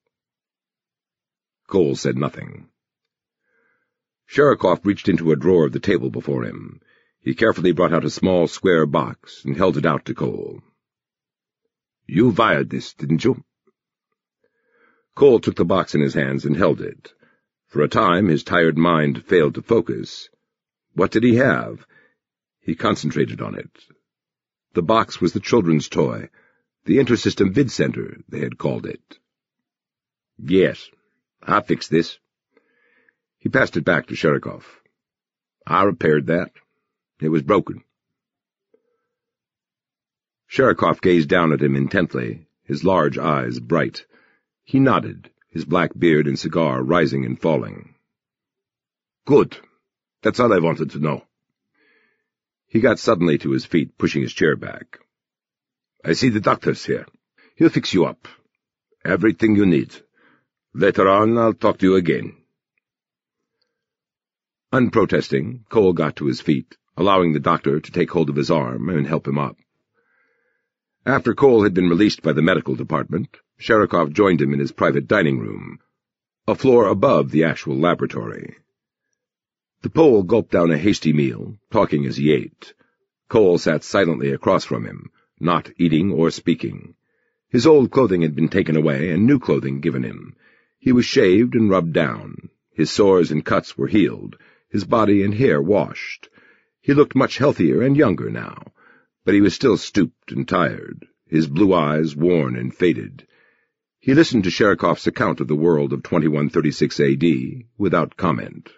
Speaker 3: Cole said nothing. Sherikov reached into a drawer of the table before him. He carefully brought out a small square box and held it out to Cole. "You wired this, didn't you?" Cole took the box in his hands and held it. For a time his tired mind failed to focus. What did he have? He concentrated on it. The box was the children's toy, the Intersystem Vid Center, they had called it. "Yes, I'll fix this." He passed it back to Sherikov. "I repaired that. It was broken." Sherikov gazed down at him intently, his large eyes bright. He nodded, his black beard and cigar rising and falling. "Good. That's all I wanted to know." He got suddenly to his feet, pushing his chair back. "I see the doctor's here. He'll fix you up. Everything you need. Later on, I'll talk to you again." Unprotesting, Cole got to his feet, allowing the doctor to take hold of his arm and help him up. After Cole had been released by the medical department, Sherikov joined him in his private dining room, a floor above the actual laboratory. The Pole gulped down a hasty meal, talking as he ate. Cole sat silently across from him, not eating or speaking. His old clothing had been taken away and new clothing given him. He was shaved and rubbed down. His sores and cuts were healed, his body and hair washed. He looked much healthier and younger now, but he was still stooped and tired, his blue eyes worn and faded. He listened to Sherikov's account of the world of 2136 A.D. without comment.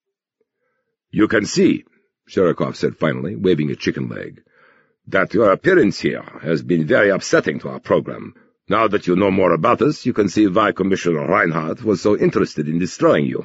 Speaker 2: "You can see," Sherikov said finally, waving a chicken leg, "that your appearance here has been very upsetting to our program. Now that you know more about us, you can see why Commissioner Reinhardt was so interested in destroying you."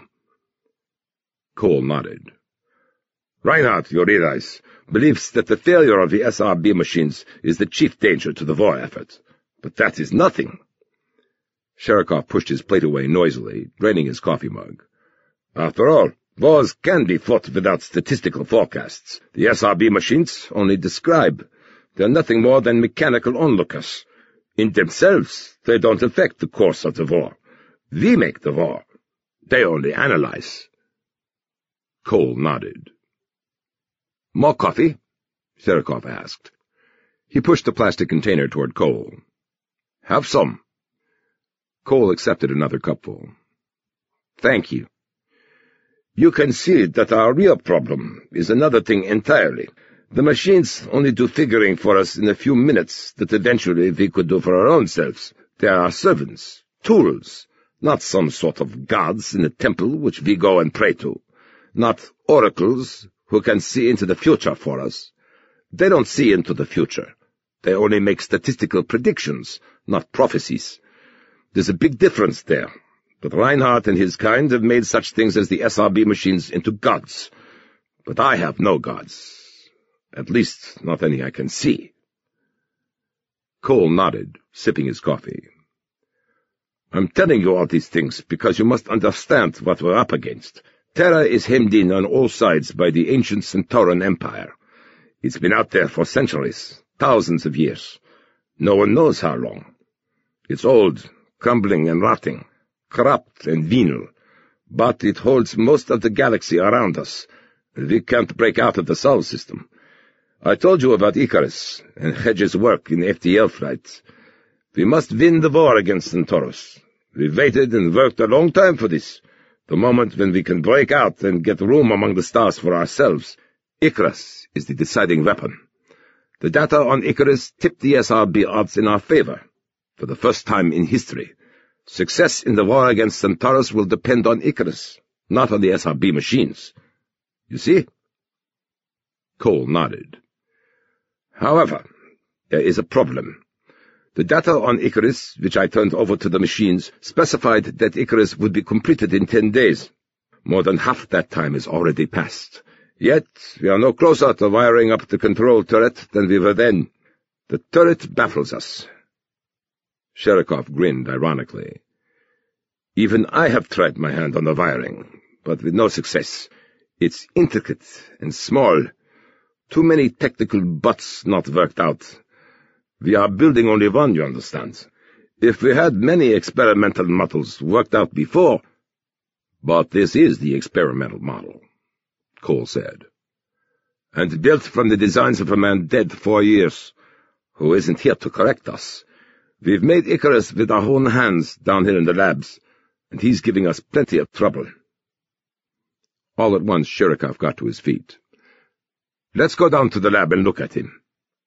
Speaker 3: Cole nodded.
Speaker 2: "Reinhardt, you realize, believes that the failure of the SRB machines is the chief danger to the war effort. But that is nothing."
Speaker 3: Sherikov pushed his plate away noisily, draining his coffee mug.
Speaker 2: "After all, wars can be fought without statistical forecasts. The SRB machines only describe. They're nothing more than mechanical onlookers. In themselves, they don't affect the course of the war. We make the war. They only analyze."
Speaker 3: Cole nodded.
Speaker 2: "More coffee?"
Speaker 3: Sherikov asked. He pushed the plastic container toward Cole.
Speaker 2: "Have some."
Speaker 3: Cole accepted another cupful.
Speaker 2: "Thank you. You can see that our real problem is another thing entirely. The machines only do figuring for us in a few minutes that eventually we could do for our own selves. They are our servants, tools, not some sort of gods in a temple which we go and pray to, not oracles who can see into the future for us. They don't see into the future. They only make statistical predictions, not prophecies. There's a big difference there. But Reinhardt and his kind have made such things as the SRB machines into gods. But I have no gods. At least, not any I can see."
Speaker 3: Cole nodded, sipping his coffee.
Speaker 2: "I'm telling you all these things because you must understand what we're up against. Terra is hemmed in on all sides by the ancient Centauran Empire. It's been out there for centuries, thousands of years. No one knows how long. It's old, crumbling and rotting, corrupt and venal, but it holds most of the galaxy around us, and we can't break out of the Sol system. I told you about Icarus and Hedge's work in FTL flight. We must win the war against Centaurus. We've waited and worked a long time for this, the moment when we can break out and get room among the stars for ourselves. Icarus is the deciding weapon. The data on Icarus tipped the SRB odds in our favor, for the first time in history. Success in the war against Centaurus will depend on Icarus, not on the SRB machines. You see?"
Speaker 3: Cole nodded.
Speaker 2: "However, there is a problem. The data on Icarus, which I turned over to the machines, specified that Icarus would be completed in 10 days. More than half that time is already passed. Yet we are no closer to wiring up the control turret than we were then. The turret baffles us."
Speaker 3: Sherikov grinned ironically.
Speaker 2: "Even I have tried my hand on the wiring, but with no success. It's intricate and small. Too many technical buts not worked out. We are building only one, you understand. If we had many experimental models worked out before—"
Speaker 3: "But this is the experimental model," Cole said.
Speaker 2: "And built from the designs of a man dead 4 years, who isn't here to correct us. We've made Icarus with our own hands down here in the labs, and he's giving us plenty of trouble."
Speaker 3: All at once Sherikov got to his feet.
Speaker 2: "Let's go down to the lab and look at him."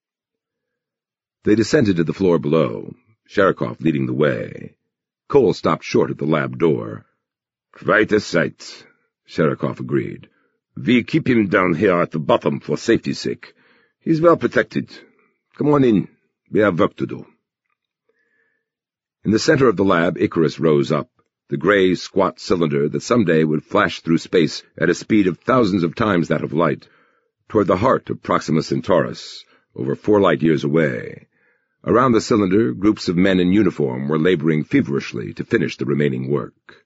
Speaker 3: They descended to the floor below, Sherikov leading the way. Cole stopped short at the lab door.
Speaker 2: "Quite a sight," Sherikov agreed. "We keep him down here at the bottom for safety's sake. He's well protected. Come on in. We have work to do."
Speaker 3: In the center of the lab, Icarus rose up, the gray, squat cylinder that someday would flash through space at a speed of thousands of times that of light, toward the heart of Proxima Centaurus, over 4 light-years away. Around the cylinder, groups of men in uniform were laboring feverishly to finish the remaining work.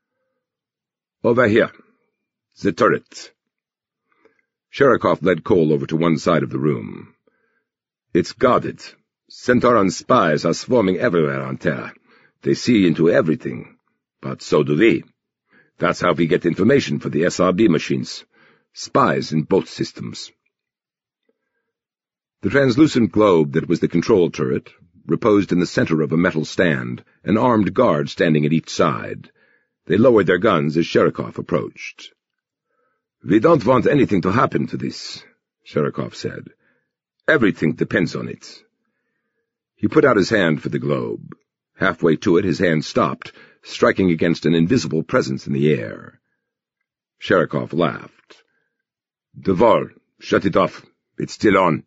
Speaker 2: "Over here. The turret."
Speaker 3: Sherikov led Cole over to one side of the room.
Speaker 2: "It's guarded. Centauran spies are swarming everywhere on Terra. They see into everything. But so do we. That's how we get information for the SRB machines. Spies in both systems."
Speaker 3: The translucent globe that was the control turret, reposed in the center of a metal stand, an armed guard standing at each side. They lowered their guns as Sherikov approached.
Speaker 2: "We don't want anything to happen to this," Sherikov said. "Everything depends on it."
Speaker 3: He put out his hand for the globe. Halfway to it, his hand stopped, striking against an invisible presence in the air. Sherikov laughed.
Speaker 2: "Duvall, shut it off. It's still on."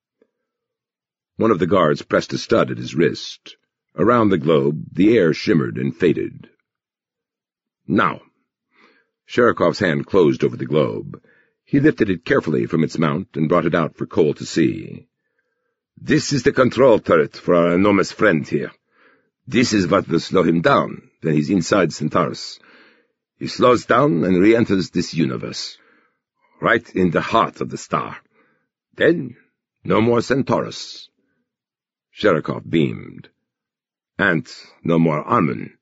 Speaker 3: One of the guards pressed a stud at his wrist. Around the globe, the air shimmered and faded. "Now." Sherikov's hand closed over the globe. He lifted it carefully from its mount and brought it out for Cole to see.
Speaker 2: "This is the control turret for our enormous friend here. This is what will slow him down when he's inside Centaurus. He slows down and re-enters this universe, right in the heart of the star. Then, no more Centaurus."
Speaker 3: Sherikov beamed.
Speaker 2: "And no more Armun."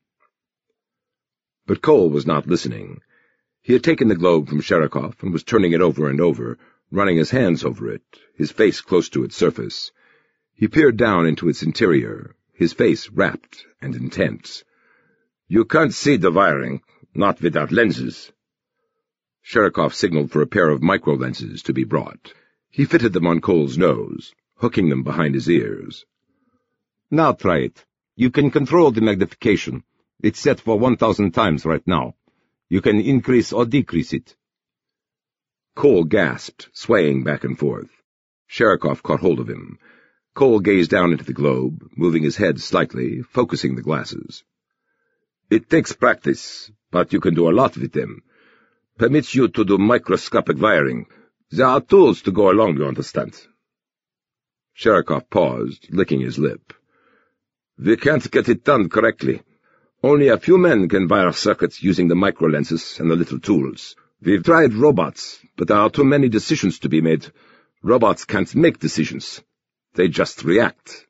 Speaker 3: But Cole was not listening. He had taken the globe from Sherikov and was turning it over and over, running his hands over it, his face close to its surface. He peered down into its interior, his face rapt and intense.
Speaker 2: "You can't see the wiring, not without lenses."
Speaker 3: Sherikov signaled for a pair of micro-lenses to be brought. He fitted them on Cole's nose, hooking them behind his ears.
Speaker 4: "Now try it. You can control the magnification. It's set for 1,000 times right now. You can increase or decrease it."
Speaker 3: Cole gasped, swaying back and forth. Sherikov caught hold of him. Cole gazed down into the globe, moving his head slightly, focusing the glasses.
Speaker 2: "It takes practice, but you can do a lot with them. Permits you to do microscopic wiring. There are tools to go along, you understand."
Speaker 3: Sherikov paused, licking his lip.
Speaker 2: "We can't get it done correctly. Only a few men can wire circuits using the microlenses and the little tools. We've tried robots, but there are too many decisions to be made. Robots can't make decisions. They just react."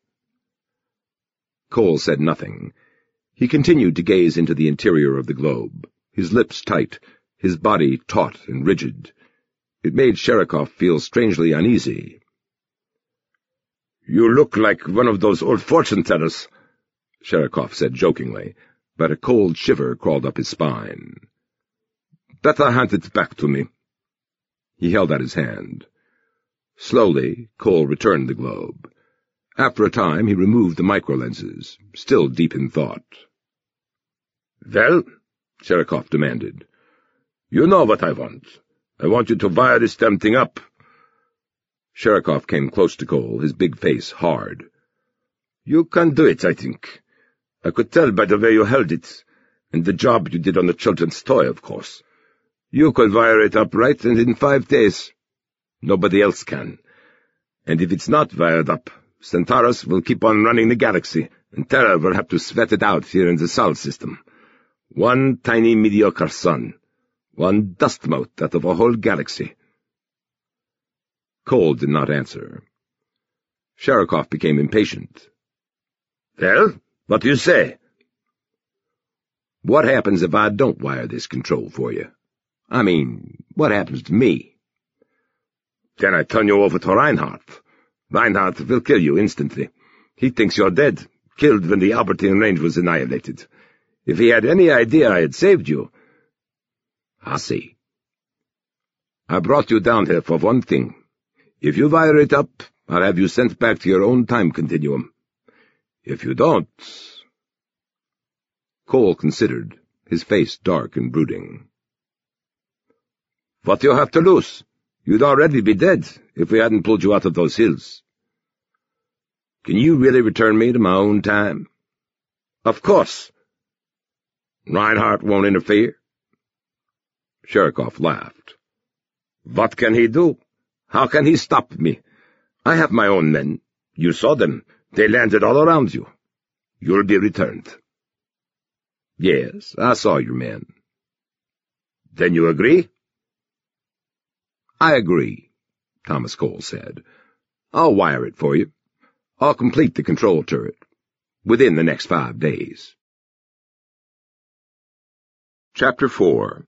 Speaker 3: Cole said nothing. He continued to gaze into the interior of the globe, his lips tight, his body taut and rigid. It made Sherikov feel strangely uneasy.
Speaker 2: "You look like one of those old fortune-tellers,"
Speaker 3: Sherikov said jokingly, but a cold shiver crawled up his spine.
Speaker 2: "Better hand it back to me."
Speaker 3: He held out his hand. Slowly, Cole returned the globe. After a time, he removed the microlenses, still deep in thought.
Speaker 2: "Well?"
Speaker 3: Sherikov demanded.
Speaker 2: "You know what I want. I want you to wire this damn thing up."
Speaker 3: Sherikov came close to Cole, his big face hard.
Speaker 2: "You can do it, I think. I could tell by the way you held it, and the job you did on the children's toy, of course. You could wire it up right and in 5 days. Nobody else can. And if it's not wired up, Centaurus will keep on running the galaxy, and Terra will have to sweat it out here in the Sol system. One tiny mediocre sun. One dust mote out of a whole galaxy."
Speaker 3: Cole did not answer. Sherikov became impatient.
Speaker 2: "Well, what do you say?"
Speaker 3: "What happens if I don't wire this control for you? I mean, what happens to me?"
Speaker 2: "Then I turn you over to Reinhardt. Reinhardt will kill you instantly. He thinks you're dead, killed when the Albertine range was annihilated. If he had any idea I had saved you—"
Speaker 3: "I see.
Speaker 2: "I brought you down here for one thing. If you wire it up, I'll have you sent back to your own time continuum. If you don't—"
Speaker 3: Cole considered, his face dark and brooding.
Speaker 2: "What do you have to lose? You'd already be dead if we hadn't pulled you out of those hills."
Speaker 3: "Can you really return me to my own time?"
Speaker 2: "Of course."
Speaker 3: "Reinhardt won't interfere?" Sherikov laughed.
Speaker 2: "What can he do? How can he stop me? I have my own men. You saw them. They landed all around you. You'll be returned."
Speaker 3: "Yes, I saw your men."
Speaker 2: "Then you agree?"
Speaker 3: "I agree," Thomas Cole said. "I'll wire it for you. I'll complete the control turret within the next 5 days." Chapter 4.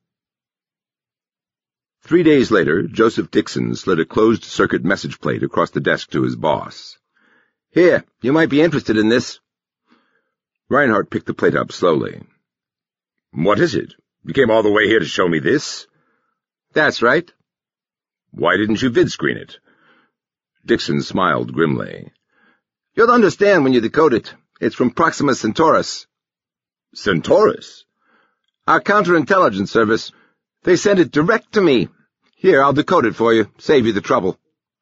Speaker 3: 3 days later, Joseph Dixon slid a closed-circuit message plate across the desk to his boss. Here, you might be interested in this.
Speaker 1: Reinhardt picked the plate up slowly. What is it? You came all the way here to show me this?
Speaker 3: That's right.
Speaker 1: Why didn't you vidscreen it?
Speaker 3: Dixon smiled grimly. You'll understand when you decode it. It's from Proxima Centaurus.
Speaker 1: Centaurus?
Speaker 3: Our counterintelligence service. They sent it direct to me. Here, I'll decode it for you. Save you the trouble.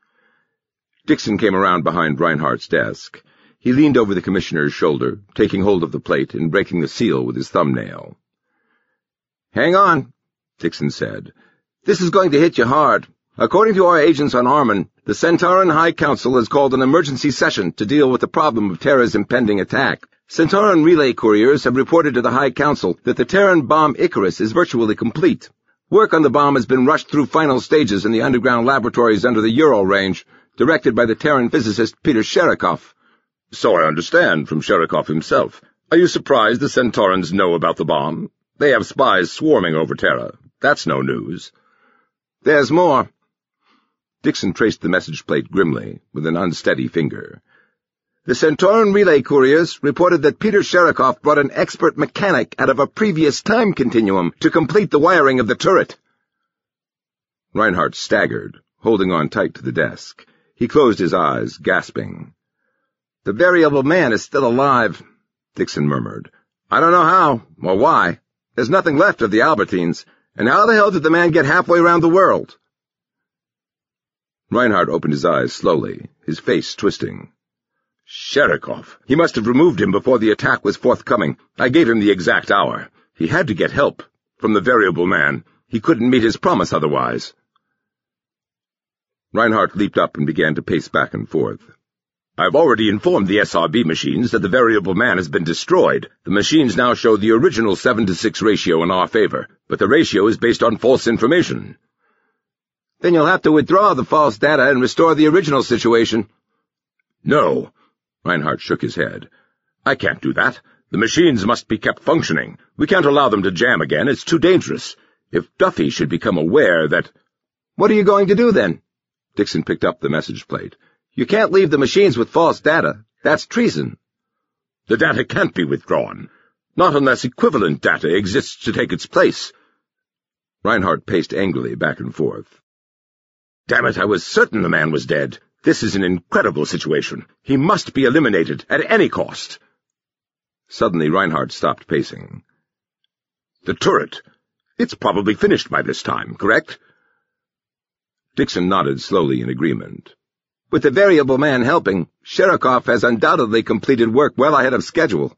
Speaker 1: Dixon came around behind Reinhardt's desk. He leaned over the commissioner's shoulder, taking hold of the plate and breaking the seal with his thumbnail.
Speaker 3: Hang on, Dixon said. This is going to hit you hard. According to our agents on Arman, the Centauran High Council has called an emergency session to deal with the problem of Terra's impending attack. Centauran relay couriers have reported to the High Council that the Terran bomb Icarus is virtually complete. Work on the bomb has been rushed through final stages in the underground laboratories under the Ural Range, directed by the Terran physicist Peter Sherikov.
Speaker 1: So I understand from Sherikov himself. Are you surprised the Centaurans know about the bomb? They have spies swarming over Terra. That's no news.
Speaker 3: There's more.
Speaker 1: Dixon traced the message plate grimly, with an unsteady finger.
Speaker 3: The Centauran relay couriers reported that Peter Sherikov brought an expert mechanic out of a previous time continuum to complete the wiring of the turret.
Speaker 1: Reinhardt staggered, holding on tight to the desk. He closed his eyes, gasping.
Speaker 3: The variable man is still alive, Dixon murmured. I don't know how, or why. There's nothing left of the Albertines, and how the hell did the man get halfway around the world?
Speaker 1: Reinhardt opened his eyes slowly, his face twisting. Sherikov. He must have removed him before the attack was forthcoming. I gave him the exact hour. He had to get help. From the variable man. He couldn't meet his promise otherwise. Reinhardt leaped up and began to pace back and forth. I've already informed the SRB machines that the variable man has been destroyed. The machines now show the original 7-to-6 ratio in our favor, but the ratio is based on false information.
Speaker 3: Then you'll have to withdraw the false data and restore the original situation.
Speaker 1: No. Reinhardt shook his head. I can't do that. The machines must be kept functioning. We can't allow them to jam again. It's too dangerous. If Duffy should become aware that—
Speaker 3: What are you going to do, then? Dixon picked up the message plate. You can't leave the machines with false data. That's treason.
Speaker 1: The data can't be withdrawn. Not unless equivalent data exists to take its place. Reinhardt paced angrily back and forth. Damn it, I was certain the man was dead. This is an incredible situation. He must be eliminated at any cost. Suddenly Reinhardt stopped pacing. The turret. It's probably finished by this time, correct? Dixon nodded slowly in agreement.
Speaker 3: With the variable man helping, Sherikov has undoubtedly completed work well ahead of schedule.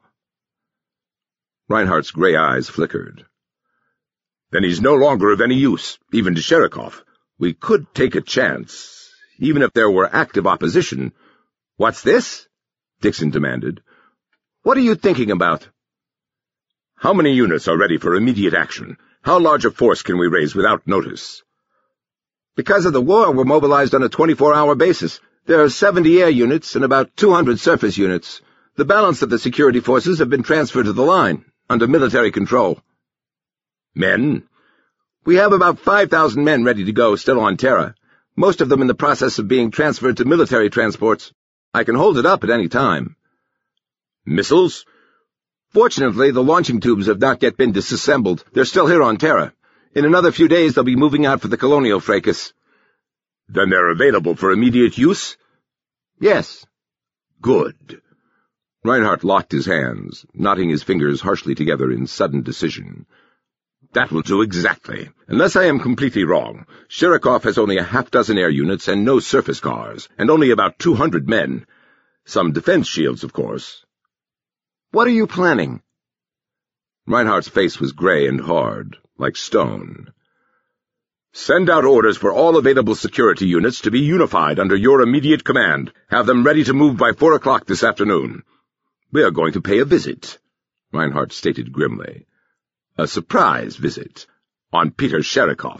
Speaker 1: Reinhardt's gray eyes flickered. Then he's no longer of any use, even to Sherikov. We could take a chance, even if there were active opposition.
Speaker 3: What's this? Dixon demanded. What are you thinking about?
Speaker 1: How many units are ready for immediate action? How large a force can we raise without notice?
Speaker 3: Because of the war, we're mobilized on a 24-hour basis. There are 70 air units and about 200 surface units. The balance of the security forces have been transferred to the line, under military control.
Speaker 1: Men?
Speaker 3: We have about 5,000 men ready to go, still on Terra. Most of them in the process of being transferred to military transports. I can hold it up at any time.
Speaker 1: Missiles?
Speaker 3: Fortunately, the launching tubes have not yet been disassembled. They're still here on Terra. In another few days, they'll be moving out for the colonial fracas.
Speaker 1: Then they're available for immediate use?
Speaker 3: Yes.
Speaker 1: Good. Reinhardt locked his hands, knotting his fingers harshly together in sudden decision. That will do exactly. Unless I am completely wrong, Sherikov has only a half-dozen air units and no surface cars, and only about 200 men. Some defense shields, of course.
Speaker 3: What are you planning?
Speaker 1: Reinhardt's face was gray and hard, like stone. Send out orders for all available security units to be unified under your immediate command. Have them ready to move by 4 o'clock this afternoon. We are going to pay a visit, Reinhardt stated grimly. A surprise visit on Peter Sherikov.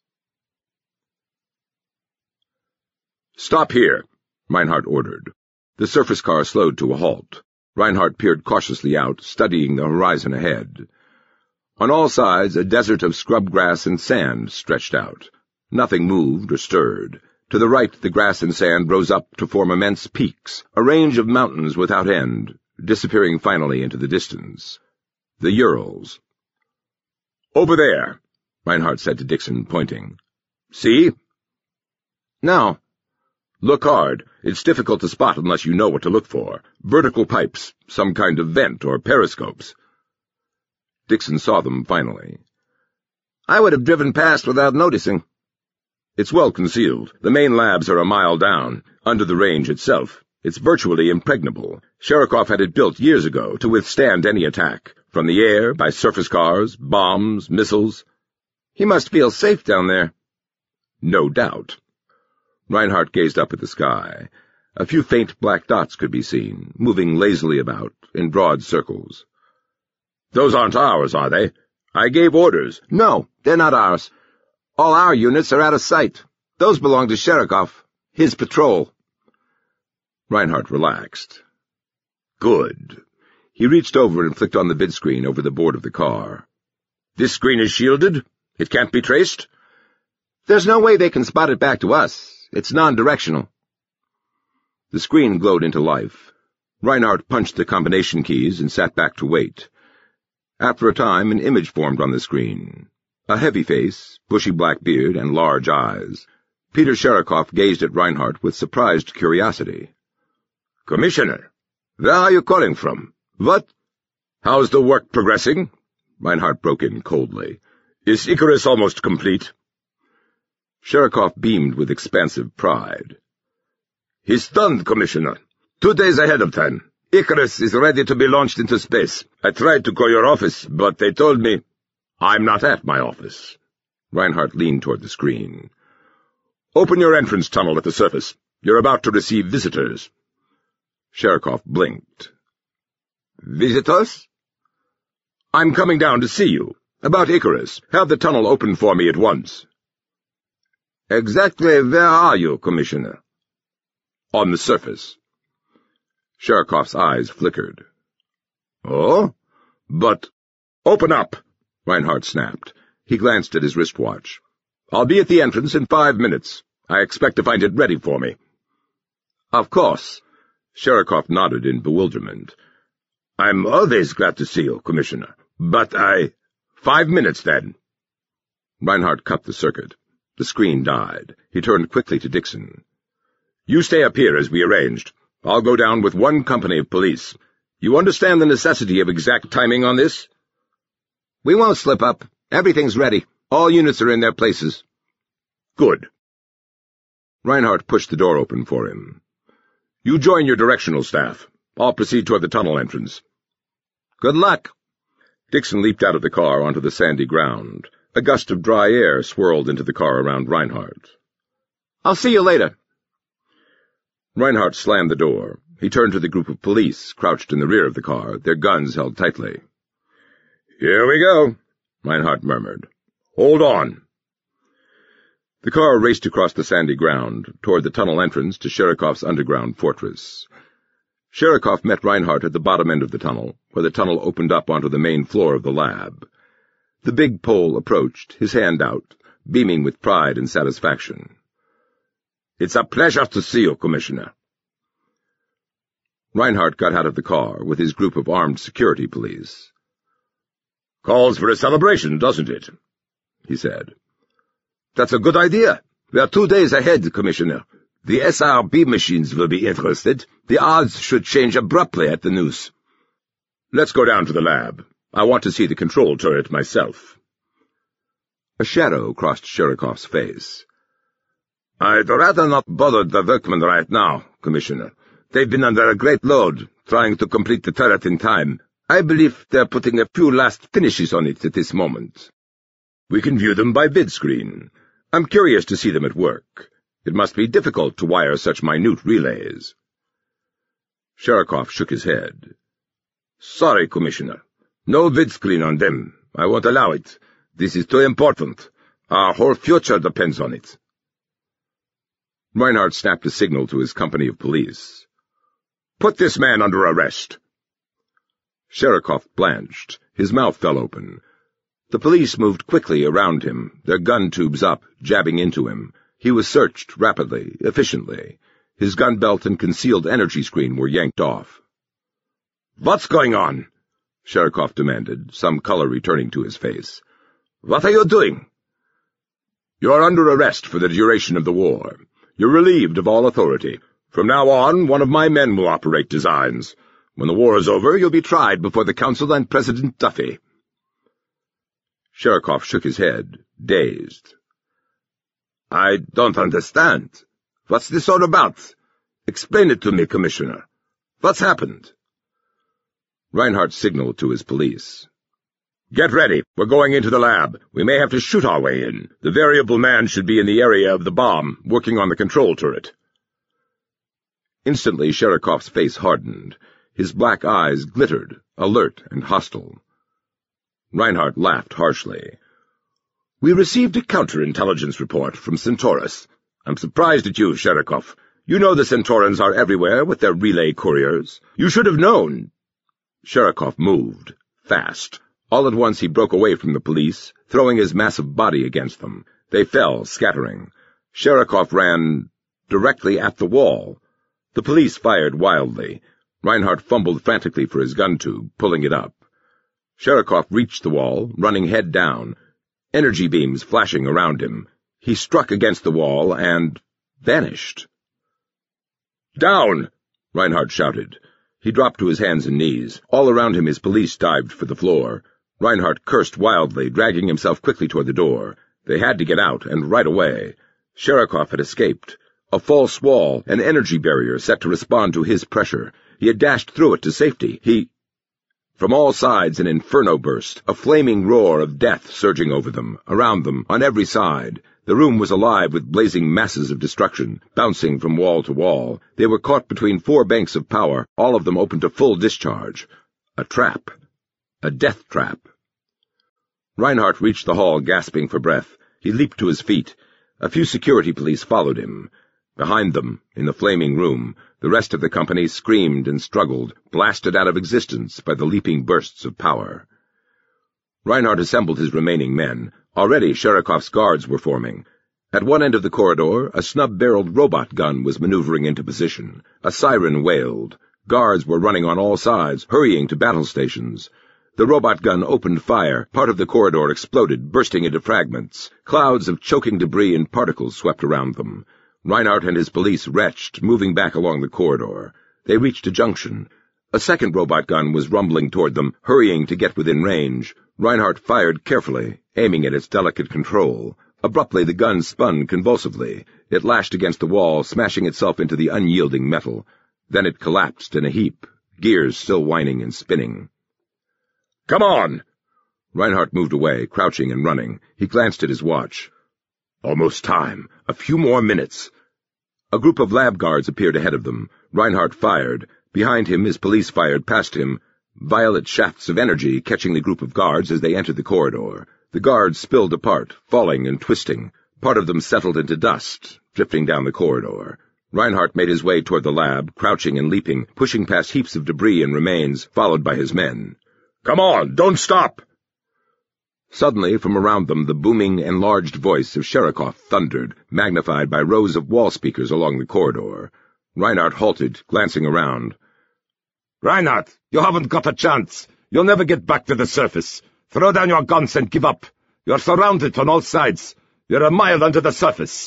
Speaker 1: Stop here, Reinhardt ordered. The surface car slowed to a halt. Reinhardt peered cautiously out, studying the horizon ahead. On all sides, a desert of scrub grass and sand stretched out. Nothing moved or stirred.
Speaker 3: To the right, the grass and sand rose up to form immense peaks, a range of mountains without end, disappearing finally into the distance. The Urals.
Speaker 2: "Over there," Reinhardt said to Dixon, pointing. "See?"
Speaker 3: "No."
Speaker 2: "Look hard. It's difficult to spot unless you know what to look for. Vertical pipes, some kind of vent or periscopes."
Speaker 3: Dixon saw them finally.
Speaker 4: "I would have driven past without noticing."
Speaker 2: "It's well concealed. The main labs are a mile down, under the range itself. It's virtually impregnable. Sherikov had it built years ago to withstand any attack, from the air, by surface cars, bombs, missiles."
Speaker 4: "He must feel safe down there."
Speaker 2: "No doubt."
Speaker 3: Reinhardt gazed up at the sky. A few faint black dots could be seen, moving lazily about, in broad circles.
Speaker 2: "Those aren't ours, are they? I gave orders."
Speaker 4: "No, they're not ours. All our units are out of sight. Those belong to Sherikov, his patrol."
Speaker 3: Reinhardt relaxed.
Speaker 2: "Good."
Speaker 3: He reached over and flicked on the vidscreen over the board of the car.
Speaker 2: "This screen is shielded? It can't be traced?"
Speaker 4: "There's no way they can spot it back to us. It's non-directional."
Speaker 3: The screen glowed into life. Reinhardt punched the combination keys and sat back to wait. After a time, an image formed on the screen. A heavy face, bushy black beard, and large eyes. Peter Sherikov gazed at Reinhardt with surprised curiosity.
Speaker 2: "Commissioner, where are you calling from? What? How's the work progressing?"
Speaker 3: Reinhardt broke in coldly.
Speaker 2: "Is Icarus almost complete?"
Speaker 3: Sherikov beamed with expansive pride.
Speaker 2: "He's done, Commissioner. 2 days ahead of time. Icarus is ready to be launched into space. I tried to call your office, but they told me I'm not at my office."
Speaker 3: Reinhardt leaned toward the screen.
Speaker 2: "Open your entrance tunnel at the surface. You're about to receive visitors."
Speaker 3: Sherikov blinked.
Speaker 2: "Visitors?" "I'm coming down to see you. About Icarus. Have the tunnel open for me at once." "Exactly where are you, Commissioner?"
Speaker 3: "On the surface." Sherikov's eyes flickered.
Speaker 2: "Oh? But—" "Open up!"
Speaker 3: Reinhardt snapped. He glanced at his wristwatch. "I'll be at the entrance in 5 minutes. I expect to find it ready for me."
Speaker 2: "Of course."
Speaker 3: Sherikov nodded in bewilderment.
Speaker 2: "I'm always glad to see you, Commissioner. But 5 minutes, then."
Speaker 3: Reinhardt cut the circuit. The screen died. He turned quickly to Dixon.
Speaker 2: "You stay up here as we arranged. I'll go down with one company of police. You understand the necessity of exact timing on this?"
Speaker 4: "We won't slip up. Everything's ready. All units are in their places."
Speaker 2: "Good."
Speaker 3: Reinhardt pushed the door open for him. "You join your directional staff. I'll proceed toward the tunnel entrance."
Speaker 4: "Good luck."
Speaker 3: Dixon leaped out of the car onto the sandy ground. A gust of dry air swirled into the car around Reinhardt.
Speaker 4: "I'll see you later."
Speaker 3: Reinhardt slammed the door. He turned to the group of police, crouched in the rear of the car, their guns held tightly.
Speaker 2: "Here we go,"
Speaker 3: Reinhardt murmured.
Speaker 2: "Hold on."
Speaker 3: The car raced across the sandy ground, toward the tunnel entrance to Sherikov's underground fortress. Sherikov met Reinhardt at the bottom end of the tunnel, where the tunnel opened up onto the main floor of the lab. The big Pole approached, his hand out, beaming with pride and satisfaction.
Speaker 2: "It's a pleasure to see you, Commissioner."
Speaker 3: Reinhardt got out of the car with his group of armed security police.
Speaker 2: "Calls for a celebration, doesn't it?"
Speaker 3: he said.
Speaker 2: "That's a good idea. We are 2 days ahead, Commissioner. The SRB machines will be interested. The odds should change abruptly at the news."
Speaker 3: "Let's go down to the lab. I want to see the control turret myself." A shadow crossed Sherikov's face.
Speaker 2: "I'd rather not bother the workmen right now, Commissioner. They've been under a great load, trying to complete the turret in time. I believe they're putting a few last finishes on it at this moment."
Speaker 3: "We can view them by vidscreen. I'm curious to see them at work. It must be difficult to wire such minute relays." Sherikov shook his head.
Speaker 2: "Sorry, Commissioner. No vidscreen on them. I won't allow it. This is too important. Our whole future depends on it."
Speaker 3: Reinhardt snapped a signal to his company of police.
Speaker 2: "Put this man under arrest."
Speaker 3: Sherikov blanched. His mouth fell open. The police moved quickly around him, their gun tubes up, jabbing into him. He was searched rapidly, efficiently. His gun belt and concealed energy screen were yanked off.
Speaker 2: "What's going on?"
Speaker 3: Sherikov demanded, some color returning to his face.
Speaker 2: "What are you doing?"
Speaker 3: "You are under arrest for the duration of the war. You're relieved of all authority. From now on, one of my men will operate designs. When the war is over, you'll be tried before the Council and President Duffy." Sherikov shook his head, dazed.
Speaker 2: "I don't understand. What's this all about? Explain it to me, Commissioner. What's happened?"
Speaker 3: Reinhardt signaled to his police. "Get ready. We're going into the lab. We may have to shoot our way in. The variable man should be in the area of the bomb, working on the control turret." Instantly, Sherikov's face hardened. His black eyes glittered, alert and hostile. Reinhardt laughed harshly. "We received a counterintelligence report from Centaurus. I'm surprised at you, Sherikov. You know the Centaurans are everywhere with their relay couriers. You should have known." Sherikov moved, fast. All at once he broke away from the police, throwing his massive body against them. They fell, scattering. Sherikov ran directly at the wall. The police fired wildly. Reinhardt fumbled frantically for his gun tube, pulling it up. Sherikov reached the wall, running head down, energy beams flashing around him. He struck against the wall and vanished. "Down!" Reinhardt shouted. He dropped to his hands and knees. All around him his police dived for the floor. Reinhardt cursed wildly, dragging himself quickly toward the door. They had to get out, and right away. Sherikov had escaped. A false wall, an energy barrier set to respond to his pressure. He had dashed through it to safety. From all sides an inferno burst, a flaming roar of death surging over them, around them, on every side. The room was alive with blazing masses of destruction, bouncing from wall to wall. They were caught between 4 banks of power, all of them open to full discharge. A trap. A death trap. Reinhardt reached the hall, gasping for breath. He leaped to his feet. A few security police followed him. Behind them, in the flaming room, the rest of the company screamed and struggled, blasted out of existence by the leaping bursts of power. Reinhardt assembled his remaining men. Already Sherikov's guards were forming. At one end of the corridor, a snub-barreled robot gun was maneuvering into position. A siren wailed. Guards were running on all sides, hurrying to battle stations. The robot gun opened fire. Part of the corridor exploded, bursting into fragments. Clouds of choking debris and particles swept around them. Reinhardt and his police retched, moving back along the corridor. They reached a junction. A second robot gun was rumbling toward them, hurrying to get within range. Reinhardt fired carefully, aiming at its delicate control. Abruptly, the gun spun convulsively. It lashed against the wall, smashing itself into the unyielding metal. Then it collapsed in a heap, gears still whining and spinning. "Come on!" Reinhardt moved away, crouching and running. He glanced at his watch. Almost time. A few more minutes. A group of lab guards appeared ahead of them. Reinhardt fired. Behind him, his police fired past him, violet shafts of energy catching the group of guards as they entered the corridor. The guards spilled apart, falling and twisting. Part of them settled into dust, drifting down the corridor. Reinhardt made his way toward the lab, crouching and leaping, pushing past heaps of debris and remains, followed by his men. "Come on! Don't stop!" Suddenly, from around them, the booming, enlarged voice of Sherikov thundered, magnified by rows of wall speakers along the corridor. Reinhardt halted, glancing around. "Reinhardt, you haven't got a chance. You'll never get back to the surface. Throw down your guns and give up. You're surrounded on all sides. You're a mile under the surface."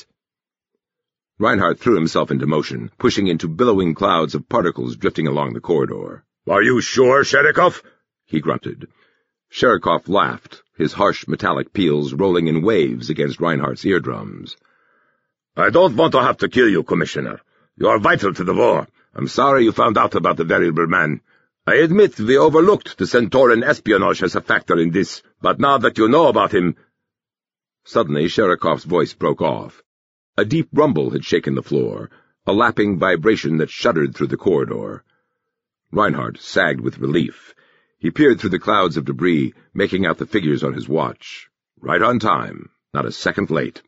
Speaker 3: Reinhardt threw himself into motion, pushing into billowing clouds of particles drifting along the corridor. "Are you sure, Sherikov?" he grunted. Sherikov laughed, his harsh metallic peals rolling in waves against Reinhardt's eardrums. "I don't want to have to kill you, Commissioner. You are vital to the war. I'm sorry you found out about the variable man. I admit we overlooked the Centauran espionage as a factor in this, but now that you know about him—" Suddenly Sherikov's voice broke off. A deep rumble had shaken the floor, a lapping vibration that shuddered through the corridor. Reinhardt sagged with relief. He peered through the clouds of debris, making out the figures on his watch. Right on time, not a second late.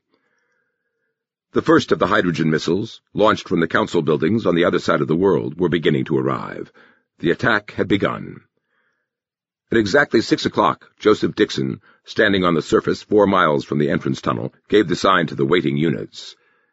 Speaker 3: The first of the hydrogen missiles, launched from the council buildings on the other side of the world, were beginning to arrive. The attack had begun. At exactly 6 o'clock, Joseph Dixon, standing on the surface 4 miles from the entrance tunnel, gave the sign to the waiting units.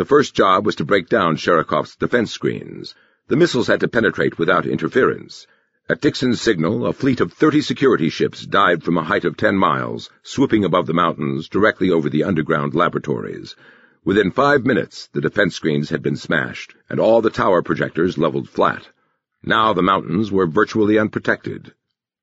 Speaker 3: The first job was to break down Sherikov's defense screens. The missiles had to penetrate without interference. At Dixon's signal, a fleet of 30 security ships dived from a height of 10 miles, swooping above the mountains directly over the underground laboratories. Within 5 minutes, the defense screens had been smashed, and all the tower projectors leveled flat. Now the mountains were virtually unprotected.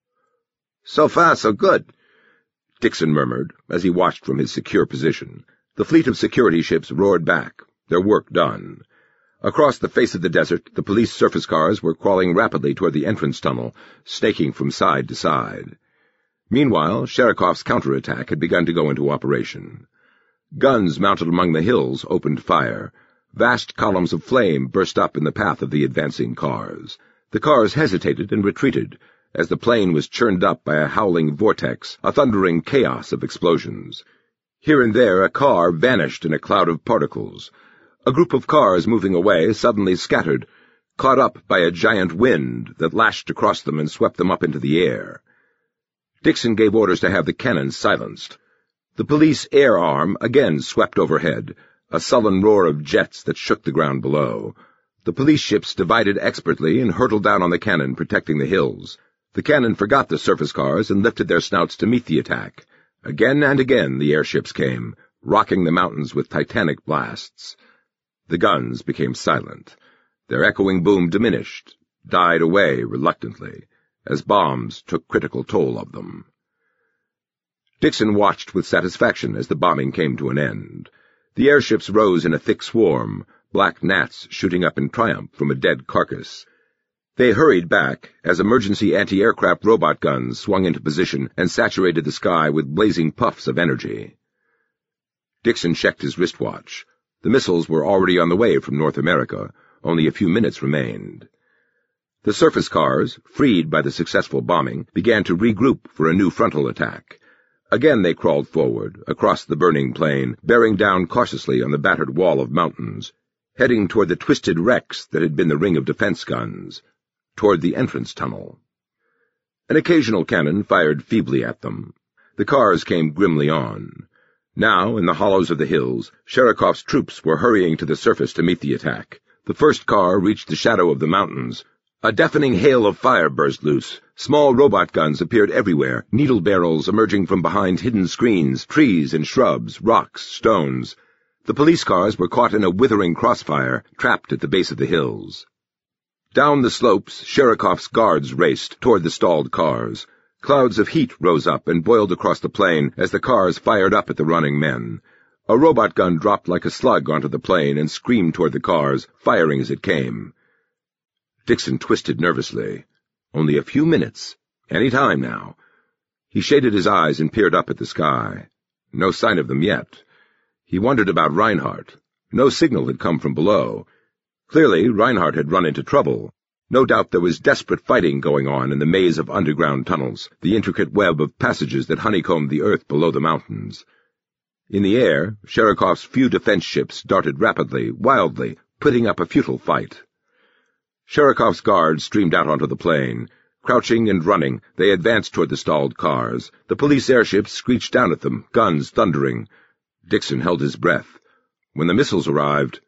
Speaker 2: "So far, so good,"
Speaker 3: Dixon murmured as he watched from his secure position. The fleet of security ships roared back, their work done. Across the face of the desert, the police surface cars were crawling rapidly toward the entrance tunnel, snaking from side to side. Meanwhile, Sherikov's counterattack had begun to go into operation. Guns mounted among the hills opened fire. Vast columns of flame burst up in the path of the advancing cars. The cars hesitated and retreated, as the plain was churned up by a howling vortex, a thundering chaos of explosions. Here and there a car vanished in a cloud of particles. A group of cars moving away suddenly scattered, caught up by a giant wind that lashed across them and swept them up into the air. Dixon gave orders to have the cannons silenced. The police air arm again swept overhead, a sullen roar of jets that shook the ground below. The police ships divided expertly and hurtled down on the cannon protecting the hills. The cannon forgot the surface cars and lifted their snouts to meet the attack. Again and again the airships came, rocking the mountains with titanic blasts. The guns became silent. Their echoing boom diminished, died away reluctantly, as bombs took critical toll of them. Dixon watched with satisfaction as the bombing came to an end. The airships rose in a thick swarm, black gnats shooting up in triumph from a dead carcass. They hurried back as emergency anti-aircraft robot guns swung into position and saturated the sky with blazing puffs of energy. Dixon checked his wristwatch. The missiles were already on the way from North America. Only a few minutes remained. The surface cars, freed by the successful bombing, began to regroup for a new frontal attack. Again they crawled forward, across the burning plain, bearing down cautiously on the battered wall of mountains, heading toward the twisted wrecks that had been the ring of defense guns, toward the entrance tunnel. An occasional cannon fired feebly at them. The cars came grimly on. Now, in the hollows of the hills, Sherikov's troops were hurrying to the surface to meet the attack. The first car reached the shadow of the mountains. A deafening hail of fire burst loose. Small robot guns appeared everywhere, needle barrels emerging from behind hidden screens, trees and shrubs, rocks, stones. The police cars were caught in a withering crossfire, trapped at the base of the hills. Down the slopes, Sherikov's guards raced toward the stalled cars. Clouds of heat rose up and boiled across the plain as the cars fired up at the running men. A robot gun dropped like a slug onto the plain and screamed toward the cars, firing as it came. Dixon twisted nervously. Only a few minutes. Any time now. He shaded his eyes and peered up at the sky. No sign of them yet. He wondered about Reinhardt. No signal had come from below. Clearly, Reinhardt had run into trouble. No doubt there was desperate fighting going on in the maze of underground tunnels, the intricate web of passages that honeycombed the earth below the mountains. In the air, Sherikov's few defense ships darted rapidly, wildly, putting up a futile fight. Sherikov's guards streamed out onto the plain. Crouching and running, they advanced toward the stalled cars. The police airships screeched down at them, guns thundering. Dixon held his breath. When the missiles arrived...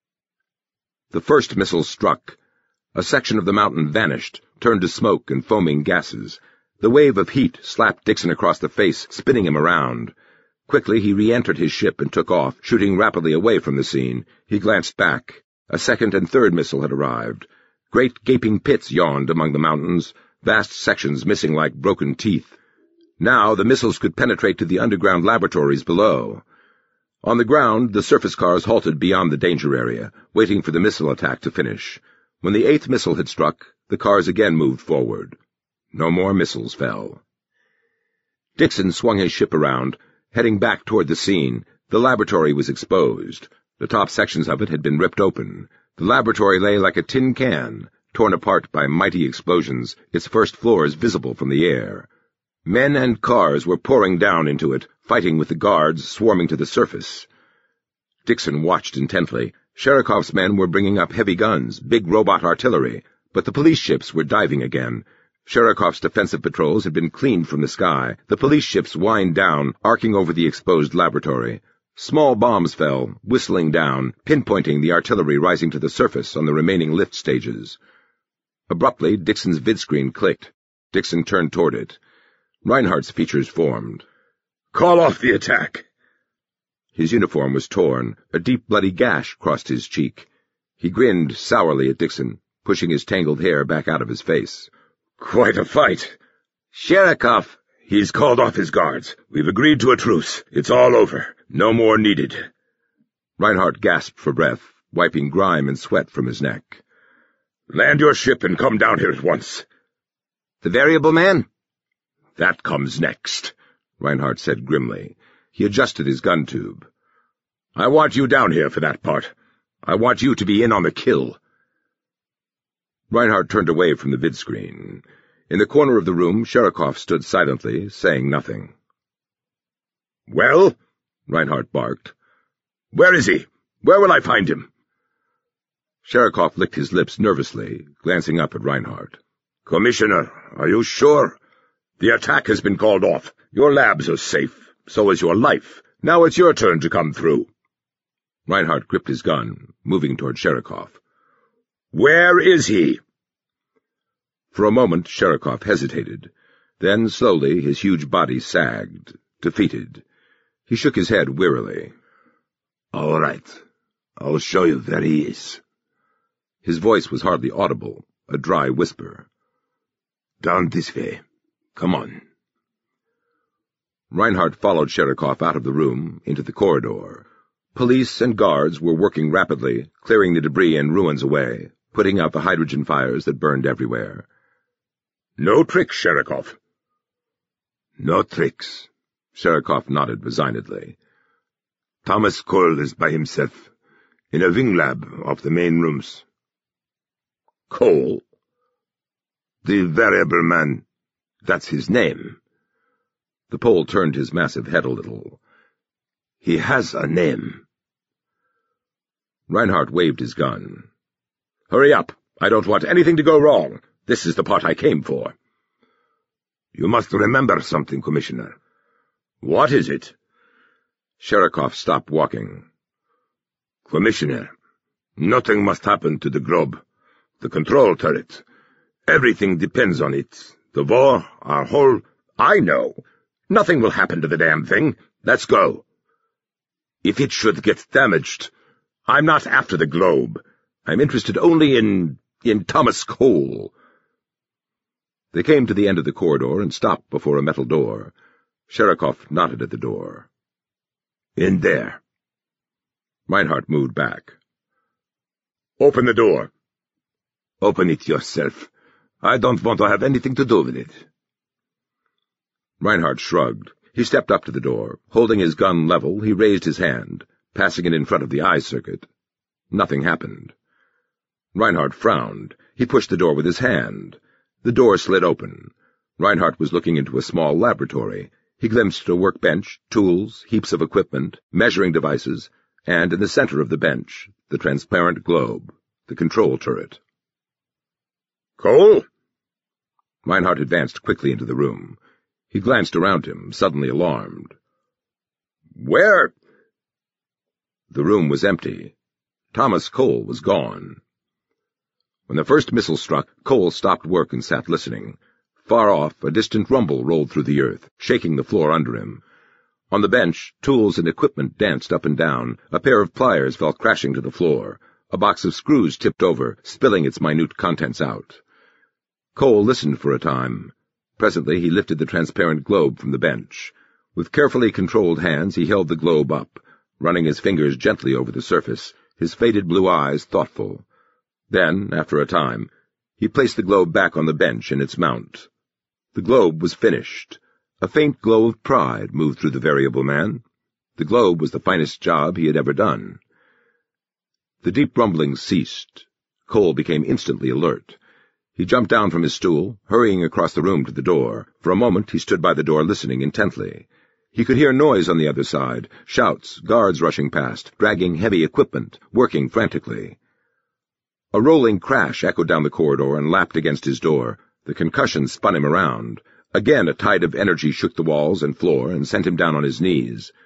Speaker 3: The first missile struck. A section of the mountain vanished, turned to smoke and foaming gases. The wave of heat slapped Dixon across the face, spinning him around. Quickly he re-entered his ship and took off, shooting rapidly away from the scene. He glanced back. A second and third missile had arrived. Great gaping pits yawned among the mountains, vast sections missing like broken teeth. Now the missiles could penetrate to the underground laboratories below. On the ground, the surface cars halted beyond the danger area, waiting for the missile attack to finish. When the 8th missile had struck, the cars again moved forward. No more missiles fell. Dixon swung his ship around, heading back toward the scene. The laboratory was exposed. The top sections of it had been ripped open. The laboratory lay like a tin can, torn apart by mighty explosions, its first floors visible from the air. Men and cars were pouring down into it, fighting with the guards swarming to the surface. Dixon watched intently. Sherikov's men were bringing up heavy guns, big robot artillery, but the police ships were diving again. Sherikov's defensive patrols had been cleaned from the sky. The police ships whined down, arcing over the exposed laboratory.
Speaker 1: Small bombs fell, whistling down, pinpointing the artillery rising to the surface on the remaining lift stages. Abruptly, Dixon's vidscreen clicked. Dixon turned toward it. Reinhardt's features formed.
Speaker 2: "Call off the attack!"
Speaker 1: His uniform was torn. A deep bloody gash crossed his cheek. He grinned sourly at Dixon, pushing his tangled hair back out of his face.
Speaker 2: "Quite a fight."
Speaker 3: "Sherakov!"
Speaker 2: "He's called off his guards. We've agreed to a truce. It's all over. No more needed."
Speaker 1: Reinhardt gasped for breath, wiping grime and sweat from his neck.
Speaker 2: "Land your ship and come down here at once."
Speaker 3: "The variable man?"
Speaker 2: "That comes next,"
Speaker 1: Reinhardt said grimly. He adjusted his gun tube.
Speaker 2: "I want you down here for that part. I want you to be in on the kill."
Speaker 1: Reinhardt turned away from the vidscreen. In the corner of the room, Sherakov stood silently, saying nothing.
Speaker 2: "Well?"
Speaker 1: Reinhardt barked.
Speaker 2: "Where is he? Where will I find him?"
Speaker 1: Sherakov licked his lips nervously, glancing up at Reinhardt.
Speaker 2: "Commissioner, are you sure? The attack has been called off. Your labs are safe. So is your life. Now it's your turn to come through."
Speaker 1: Reinhardt gripped his gun, moving toward Sherakov.
Speaker 2: "Where is he?"
Speaker 1: For a moment, Sherakov hesitated. Then, slowly, his huge body sagged, defeated. He shook his head wearily.
Speaker 3: "All right. I'll show you where he is."
Speaker 1: His voice was hardly audible, a dry whisper.
Speaker 3: "Down this way. Come on."
Speaker 1: Reinhardt followed Sherakov out of the room, into the corridor. Police and guards were working rapidly, clearing the debris and ruins away, putting out the hydrogen fires that burned everywhere.
Speaker 2: "No tricks, Sherakov."
Speaker 3: "No tricks."
Speaker 1: Sherakov nodded resignedly.
Speaker 3: "Thomas Cole is by himself, in a wing lab off the main rooms."
Speaker 2: "Cole?"
Speaker 3: "The variable man. That's his name."
Speaker 1: The Pole turned his massive head a little.
Speaker 3: "He has a name."
Speaker 1: Reinhardt waved his gun.
Speaker 2: "Hurry up. I don't want anything to go wrong. This is the part I came for."
Speaker 3: "You must remember something, Commissioner."
Speaker 2: "What is it?"
Speaker 1: Sherakov stopped walking.
Speaker 3: "Commissioner, nothing must happen to the Globe. The control turret. Everything depends on it. The war, our whole—"
Speaker 2: "I know. Nothing will happen to the damn thing. Let's go."
Speaker 3: "If it should get damaged—"
Speaker 2: "I'm not after the Globe. I'm interested only in Thomas Cole."
Speaker 1: They came to the end of the corridor and stopped before a metal door. Sherakov nodded at the door.
Speaker 3: "In there."
Speaker 1: Reinhardt moved back.
Speaker 2: "Open the door."
Speaker 3: "Open it yourself. I don't want to have anything to do with it."
Speaker 1: Reinhardt shrugged. He stepped up to the door. Holding his gun level, he raised his hand, passing it in front of the eye circuit. Nothing happened. Reinhardt frowned. He pushed the door with his hand. The door slid open. Reinhardt was looking into a small laboratory. He glimpsed a workbench, tools, heaps of equipment, measuring devices, and in the center of the bench, the transparent globe, the control turret.
Speaker 2: "Cole?"
Speaker 1: Reinhardt advanced quickly into the room. He glanced around him, suddenly alarmed.
Speaker 2: "Where?"
Speaker 1: The room was empty. Thomas Cole was gone. When the first missile struck, Cole stopped work and sat listening. Far off, a distant rumble rolled through the earth, shaking the floor under him. On the bench, tools and equipment danced up and down. A pair of pliers fell crashing to the floor. A box of screws tipped over, spilling its minute contents out. Cole listened for a time. Presently he lifted the transparent globe from the bench. With carefully controlled hands he held the globe up, running his fingers gently over the surface, his faded blue eyes thoughtful. Then, after a time, he placed the globe back on the bench in its mount. The globe was finished. A faint glow of pride moved through the variable man. The globe was the finest job he had ever done. The deep rumblings ceased. Cole became instantly alert. He jumped down from his stool, hurrying across the room to the door. For a moment he stood by the door listening intently. He could hear noise on the other side, shouts, guards rushing past, dragging heavy equipment, working frantically. A rolling crash echoed down the corridor and lapped against his door. The concussion spun him around. Again a tide of energy shook the walls and floor and sent him down on his knees.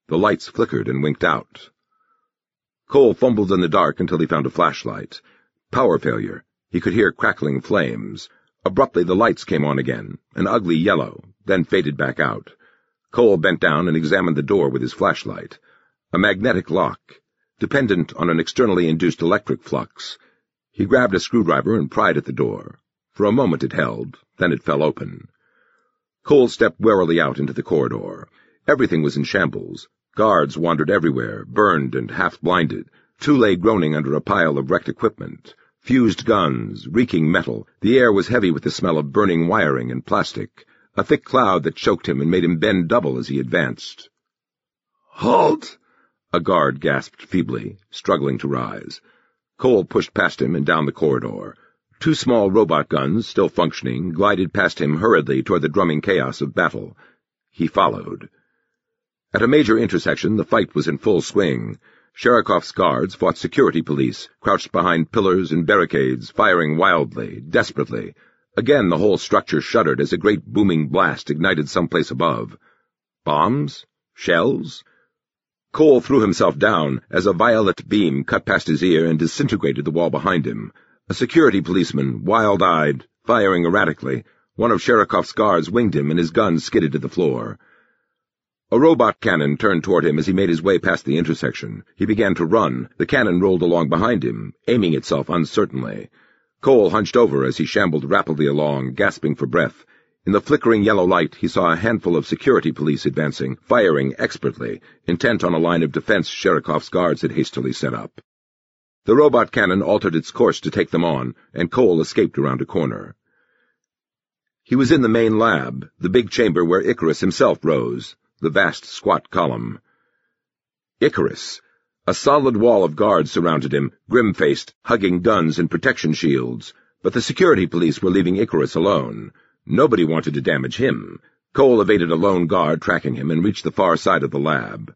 Speaker 3: The lights flickered and winked out. Cole fumbled in the dark until he found a flashlight. Power failure. He could hear crackling flames. Abruptly the lights came on again, an ugly yellow, then faded back out. Cole bent down and examined the door with his flashlight. A magnetic lock, dependent on an externally induced electric flux. He grabbed a screwdriver and pried at the door. For a moment it held, then it fell open. Cole stepped warily out into the corridor. Everything was in shambles. Guards wandered everywhere, burned and half-blinded. Two lay groaning under a pile of wrecked equipment. Fused guns, reeking metal. The air was heavy with the smell of burning wiring and plastic. A thick cloud that choked him and made him bend double as he advanced. "Halt!" a guard gasped feebly, struggling to rise. Cole pushed past him and down the corridor. Two small robot guns, still functioning, glided past him hurriedly toward the drumming chaos of battle. He followed. At a major intersection, the fight was in full swing. Sherikov's guards fought security police, crouched behind pillars and barricades, firing wildly, desperately. Again the whole structure shuddered as a great booming blast ignited someplace above. Bombs? Shells? Cole threw himself down as a violet beam cut past his ear and disintegrated the wall behind him. A security policeman, wild-eyed, firing erratically. One of Sherikov's guards winged him and his gun skidded to the floor. A robot cannon turned toward him as he made his way past the intersection. He began to run. The cannon rolled along behind him, aiming itself uncertainly. Cole hunched over as he shambled rapidly along, gasping for breath. In the flickering yellow light, he saw a handful of security police advancing, firing expertly, intent on a line of defense Sherikov's guards had hastily set up. The robot cannon altered its course to take them on, and Cole escaped around a corner. He was in the main lab, the big chamber where Icarus himself rose, the vast squat column. Icarus! A solid wall of guards surrounded him, grim-faced, hugging guns and protection shields, but the security police were leaving Icarus alone. Nobody wanted to damage him. Cole evaded a lone guard tracking him and reached the far side of the lab.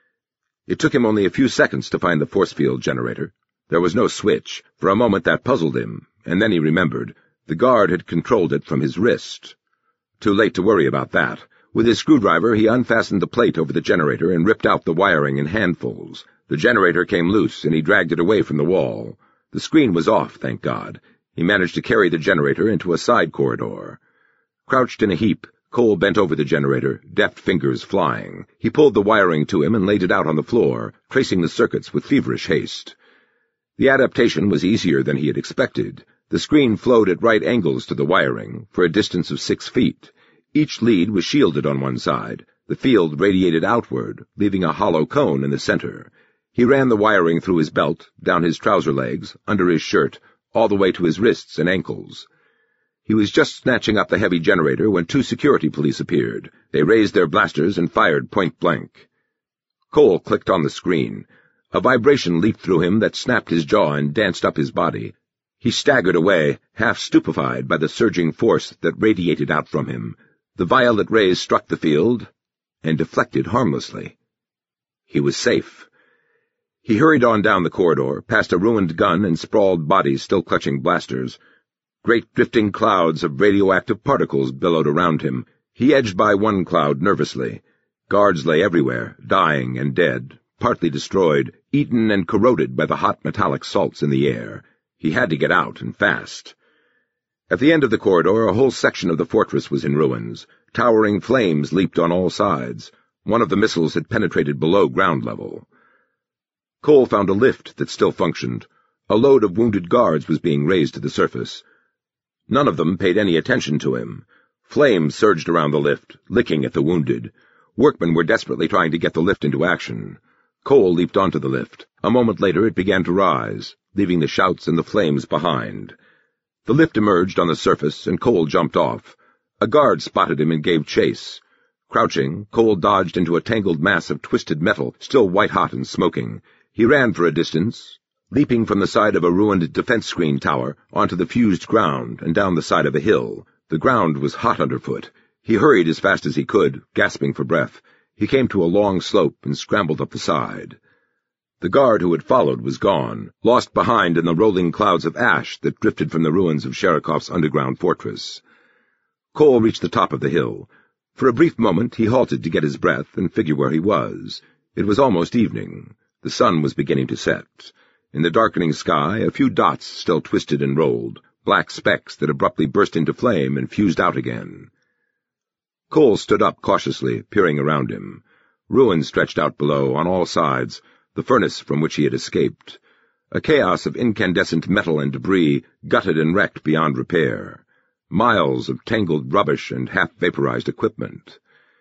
Speaker 3: It took him only a few seconds to find the force field generator. There was no switch. For a moment that puzzled him, and then he remembered. The guard had controlled it from his wrist. Too late to worry about that. With his screwdriver, he unfastened the plate over the generator and ripped out the wiring in handfuls. The generator came loose, and he dragged it away from the wall. The screen was off, thank God. He managed to carry the generator into a side corridor. Crouched in a heap, Cole bent over the generator, deft fingers flying. He pulled the wiring to him and laid it out on the floor, tracing the circuits with feverish haste. The adaptation was easier than he had expected. The screen flowed at right angles to the wiring, for a distance of 6 feet. Each lead was shielded on one side. The field radiated outward, leaving a hollow cone in the center. He ran the wiring through his belt, down his trouser legs, under his shirt, all the way to his wrists and ankles. He was just snatching up the heavy generator when 2 security police appeared. They raised their blasters and fired point-blank. Cole clicked on the screen. A vibration leaped through him that snapped his jaw and danced up his body. He staggered away, half stupefied by the surging force that radiated out from him. The violet rays struck the field and deflected harmlessly. He was safe. He hurried on down the corridor, past a ruined gun and sprawled bodies still clutching blasters. Great drifting clouds of radioactive particles billowed around him. He edged by one cloud nervously. Guards lay everywhere, dying and dead, partly destroyed, eaten and corroded by the hot metallic salts in the air. He had to get out, and fast. At the end of the corridor, a whole section of the fortress was in ruins. Towering flames leaped on all sides. One of the missiles had penetrated below ground level. Cole found a lift that still functioned. A load of wounded guards was being raised to the surface. None of them paid any attention to him. Flames surged around the lift, licking at the wounded. Workmen were desperately trying to get the lift into action. Cole leaped onto the lift. A moment later it began to rise, leaving the shouts and the flames behind. The lift emerged on the surface, and Cole jumped off. A guard spotted him and gave chase. Crouching, Cole dodged into a tangled mass of twisted metal, still white-hot and smoking. He ran for a distance, leaping from the side of a ruined defense screen tower onto the fused ground and down the side of a hill. The ground was hot underfoot. He hurried as fast as he could, gasping for breath. He came to a long slope and scrambled up the side. The guard who had followed was gone, lost behind in the rolling clouds of ash that drifted from the ruins of Sherikov's underground fortress. Cole reached the top of the hill. For a brief moment he halted to get his breath and figure where he was. It was almost evening. The sun was beginning to set. In the darkening sky, a few dots still twisted and rolled, black specks that abruptly burst into flame and fused out again. Cole stood up cautiously, peering around him. Ruins stretched out below, on all sides, the furnace from which he had escaped. A chaos of incandescent metal and debris, gutted and wrecked beyond repair. Miles of tangled rubbish and half-vaporized equipment.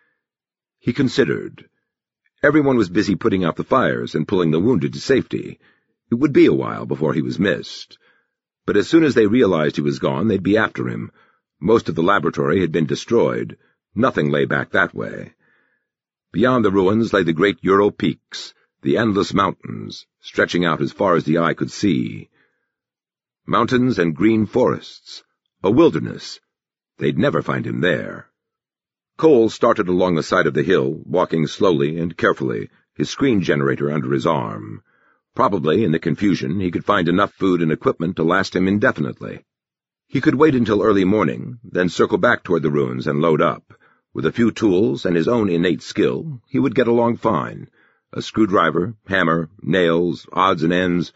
Speaker 3: He considered. Everyone was busy putting out the fires and pulling the wounded to safety. It would be a while before he was missed. But as soon as they realized he was gone, they'd be after him. Most of the laboratory had been destroyed. Nothing lay back that way. Beyond the ruins lay the great Ural peaks, the endless mountains, stretching out as far as the eye could see. Mountains and green forests. A wilderness. They'd never find him there. Cole started along the side of the hill, walking slowly and carefully, his screen generator under his arm. Probably, in the confusion, he could find enough food and equipment to last him indefinitely. He could wait until early morning, then circle back toward the ruins and load up. With a few tools and his own innate skill, he would get along fine. A screwdriver, hammer, nails, odds and ends.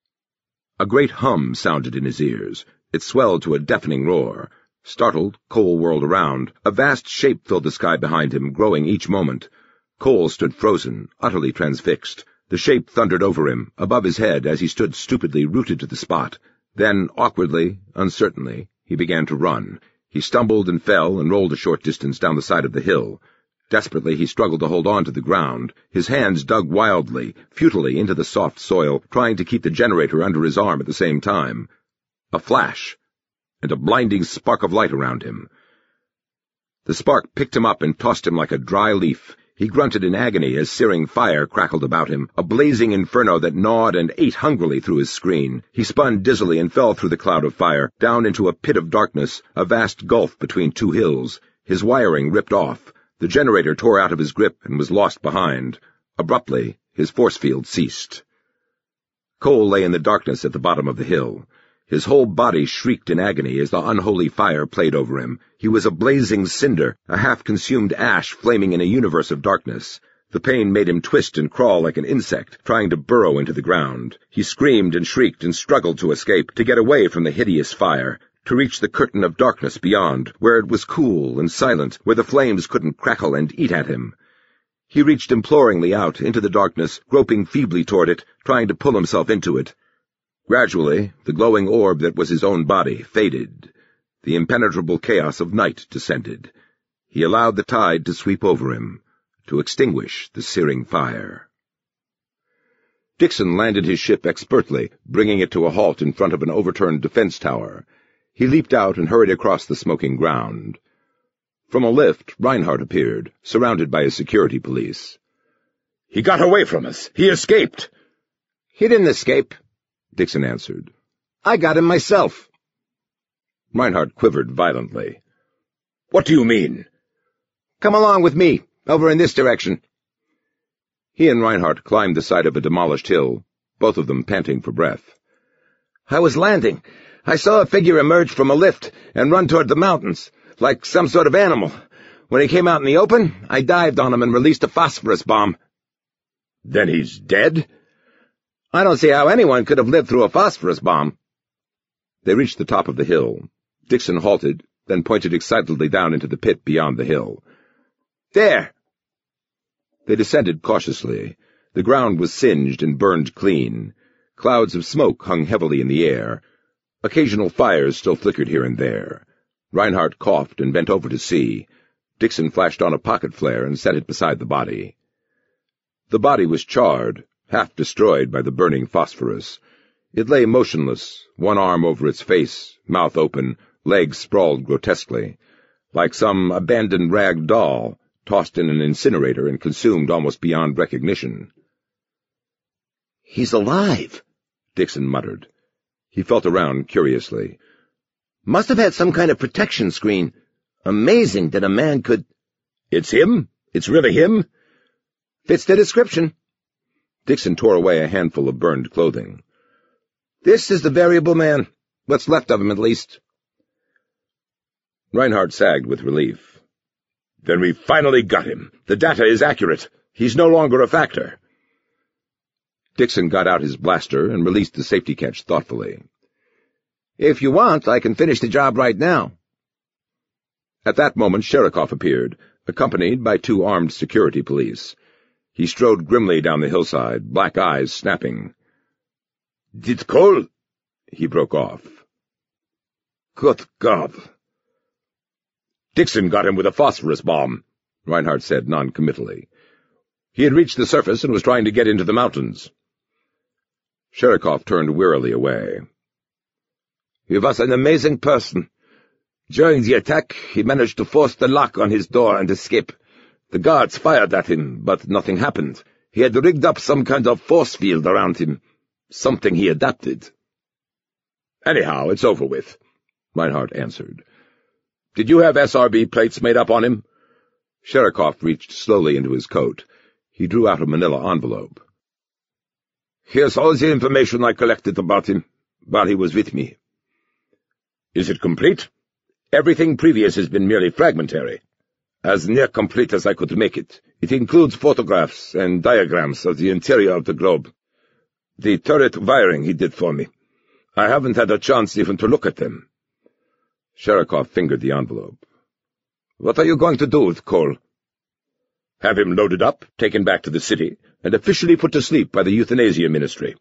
Speaker 3: A great hum sounded in his ears. It swelled to a deafening roar. Startled, Cole whirled around. A vast shape filled the sky behind him, growing each moment. Cole stood frozen, utterly transfixed. The shape thundered over him, above his head, as he stood stupidly rooted to the spot. Then, awkwardly, uncertainly, he began to run. He stumbled and fell and rolled a short distance down the side of the hill. Desperately, he struggled to hold on to the ground. His hands dug wildly, futilely into the soft soil, trying to keep the generator under his arm at the same time. A flash, and a blinding spark of light around him. The spark picked him up and tossed him like a dry leaf. He grunted in agony as searing fire crackled about him, a blazing inferno that gnawed and ate hungrily through his screen. He spun dizzily and fell through the cloud of fire, down into a pit of darkness, a vast gulf between two hills. His wiring ripped off. The generator tore out of his grip and was lost behind. Abruptly, his force field ceased. Cole lay in the darkness at the bottom of the hill. His whole body shrieked in agony as the unholy fire played over him. He was a blazing cinder, a half-consumed ash flaming in a universe of darkness. The pain made him twist and crawl like an insect, trying to burrow into the ground. He screamed and shrieked and struggled to escape, to get away from the hideous fire, to reach the curtain of darkness beyond, where it was cool and silent, where the flames couldn't crackle and eat at him. He reached imploringly out into the darkness, groping feebly toward it, trying to pull himself into it. Gradually, the glowing orb that was his own body faded. The impenetrable chaos of night descended. He allowed the tide to sweep over him, to extinguish the searing fire. Dixon landed his ship expertly, bringing it to a halt in front of an overturned defense tower. He leaped out and hurried across the smoking ground. From a lift, Reinhardt appeared, surrounded by his security police.
Speaker 2: "He got away from us. He escaped."
Speaker 4: "He didn't escape," Dixon answered. "I got him myself."
Speaker 3: Reinhardt quivered violently.
Speaker 2: "What do you mean?"
Speaker 4: "Come along with me, over in this direction."
Speaker 3: He and Reinhardt climbed the side of a demolished hill, both of them panting for breath.
Speaker 4: "I was landing. I saw a figure emerge from a lift and run toward the mountains, like some sort of animal. When he came out in the open, I dived on him and released a phosphorus bomb."
Speaker 2: "Then he's dead?"
Speaker 4: "I don't see how anyone could have lived through a phosphorus bomb."
Speaker 3: They reached the top of the hill. Dixon halted, then pointed excitedly down into the pit beyond the hill.
Speaker 4: "There!"
Speaker 3: They descended cautiously. The ground was singed and burned clean. Clouds of smoke hung heavily in the air. Occasional fires still flickered here and there. Reinhardt coughed and bent over to see. Dixon flashed on a pocket flare and set it beside the body. The body was charred, half destroyed by the burning phosphorus. It lay motionless, one arm over its face, mouth open, legs sprawled grotesquely, like some abandoned rag doll, tossed in an incinerator and consumed almost beyond recognition.
Speaker 4: "He's alive,"
Speaker 3: Dixon muttered. He felt around curiously.
Speaker 4: "Must have had some kind of protection screen. Amazing that a man could—"
Speaker 2: "It's him? It's really him?"
Speaker 4: "Fits the description."
Speaker 3: Dixon tore away a handful of burned clothing.
Speaker 4: "This is the variable man. What's left of him, at least."
Speaker 3: Reinhardt sagged with relief.
Speaker 2: "Then we finally got him. The data is accurate. He's no longer a factor.
Speaker 3: Dixon got out his blaster and released the safety catch thoughtfully.
Speaker 4: If you want, I can finish the job right now.
Speaker 3: At that moment, Sherikov appeared, accompanied by 2 armed security police. He strode grimly down the hillside, black eyes snapping.
Speaker 2: Did Cole?
Speaker 3: He broke off.
Speaker 2: Good God. Dixon got him with a phosphorus bomb,
Speaker 3: Reinhardt said noncommittally. He had reached the surface and was trying to get into the mountains. Sherikov turned wearily away.
Speaker 2: He was an amazing person. During the attack, he managed to force the lock on his door and escape. The guards fired at him, but nothing happened. He had rigged up some kind of force field around him, something he adapted.
Speaker 3: Anyhow, it's over with, Reinhardt answered. Did you have SRB plates made up on him? Sherikov reached slowly into his coat. He drew out a manila envelope.
Speaker 2: Here's all the information I collected about him while he was with me.
Speaker 3: Is it complete? Everything previous has been merely fragmentary.
Speaker 2: As near complete as I could make it. It includes photographs and diagrams of the interior of the globe. The turret wiring he did for me. I haven't had a chance even to look at them.
Speaker 3: Sherikov fingered the envelope.
Speaker 2: What are you going to do with Cole?
Speaker 3: Have him loaded up, taken back to the city, and officially put to sleep by the euthanasia ministry.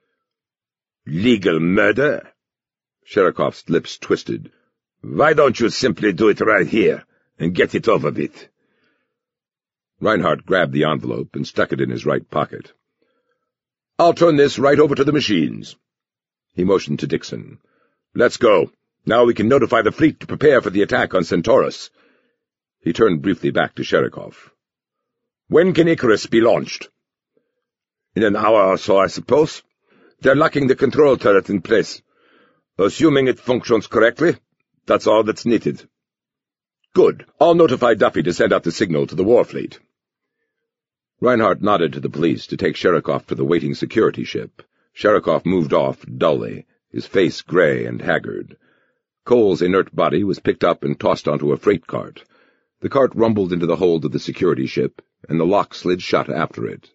Speaker 2: Legal murder?
Speaker 3: Sherikov's lips twisted.
Speaker 2: Why don't you simply do it right here and get it over with?
Speaker 3: Reinhardt grabbed the envelope and stuck it in his right pocket. I'll turn this right over to the machines. He motioned to Dixon. Let's go. Now we can notify the fleet to prepare for the attack on Centaurus. He turned briefly back to Sherikov. When can Icarus be launched?
Speaker 2: In an hour or so, I suppose. They're locking the control turret in place. Assuming it functions correctly, that's all that's needed.
Speaker 3: Good. I'll notify Duffy to send out the signal to the war fleet. Reinhardt nodded to the police to take Sherikov to the waiting security ship. Sherikov moved off dully, his face gray and haggard. Cole's inert body was picked up and tossed onto a freight cart. The cart rumbled into the hold of the security ship, and the lock slid shut after it.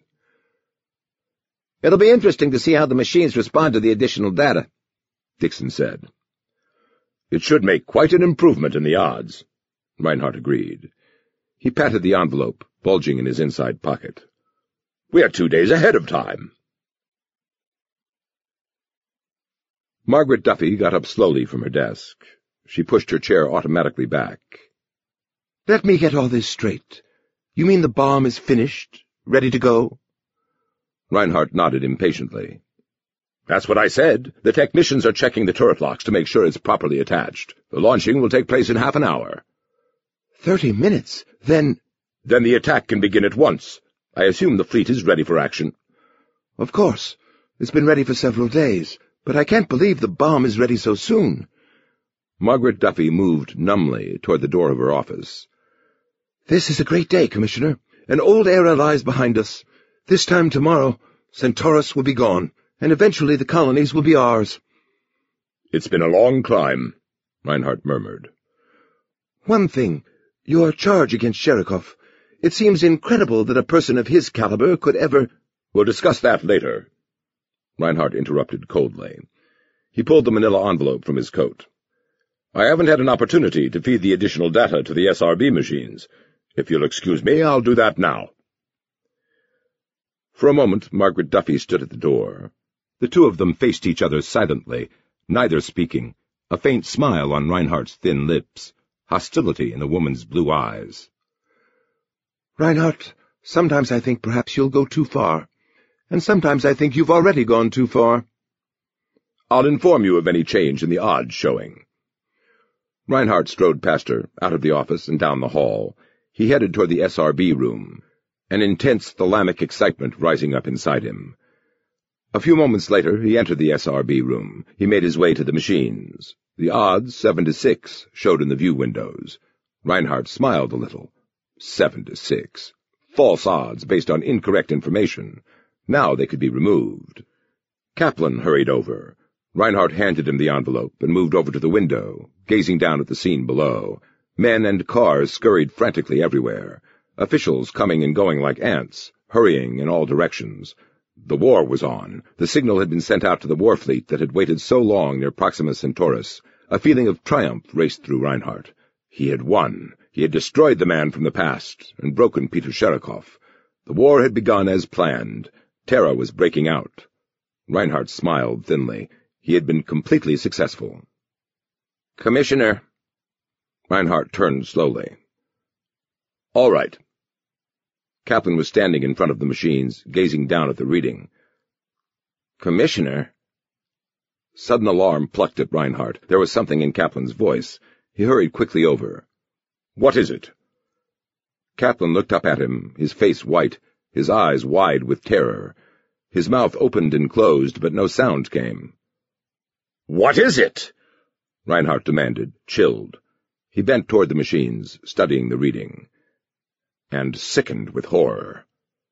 Speaker 4: It'll be interesting to see how the machines respond to the additional data,
Speaker 3: Dixon said. It should make quite an improvement in the odds, Reinhardt agreed. He patted the envelope, bulging in his inside pocket. We are 2 days ahead of time. Margaret Duffy got up slowly from her desk. She pushed her chair automatically back.
Speaker 4: Let me get all this straight. You mean the bomb is finished, ready to go?
Speaker 3: Reinhardt nodded impatiently. That's what I said. The technicians are checking the turret locks to make sure it's properly attached. The launching will take place in half an hour.
Speaker 4: 30 minutes? Then
Speaker 3: the attack can begin at once. I assume the fleet is ready for action.
Speaker 4: Of course. It's been ready for several days, but I can't believe the bomb is ready so soon.
Speaker 3: Margaret Duffy moved numbly toward the door of her office.
Speaker 4: This is a great day, Commissioner. An old era lies behind us. This time tomorrow, Centaurus will be gone, and eventually the colonies will be ours.
Speaker 3: It's been a long climb, Reinhardt murmured.
Speaker 4: One thing, your charge against Sherikov. It seems incredible that a person of his caliber could ever—
Speaker 3: We'll discuss that later, Reinhardt interrupted coldly. He pulled the manila envelope from his coat. I haven't had an opportunity to feed the additional data to the SRB machines. If you'll excuse me, I'll do that now. For a moment, Margaret Duffy stood at the door. The two of them faced each other silently, neither speaking, a faint smile on Reinhardt's thin lips, hostility in the woman's blue eyes.
Speaker 4: Reinhardt, sometimes I think perhaps you'll go too far, and sometimes I think you've already gone too far.
Speaker 3: I'll inform you of any change in the odds showing. Reinhardt strode past her, out of the office and down the hall. He headed toward the SRB room, an intense thalamic excitement rising up inside him. A few moments later, he entered the SRB room. He made his way to the machines. The odds, 7-6, showed in the view windows. Reinhardt smiled a little. 7-6. False odds based on incorrect information. Now they could be removed. Kaplan hurried over. Reinhardt handed him the envelope and moved over to the window, gazing down at the scene below. Men and cars scurried frantically everywhere. Officials coming and going like ants, hurrying in all directions. The war was on. The signal had been sent out to the war fleet that had waited so long near Proxima Centaurus. A feeling of triumph raced through Reinhardt. He had won. He had destroyed the man from the past and broken Peter Sherikov. The war had begun as planned. Terra was breaking out. Reinhardt smiled thinly. He had been completely successful. "Commissioner." Reinhardt turned slowly. "All right." Kaplan was standing in front of the machines, gazing down at the reading. "Commissioner?" Sudden alarm plucked at Reinhardt. There was something in Kaplan's voice. He hurried quickly over. "What is it?" Kaplan looked up at him, his face white, his eyes wide with terror. His mouth opened and closed, but no sound came. "What is it?" Reinhardt demanded, chilled. He bent toward the machines, studying the reading, and sickened with horror.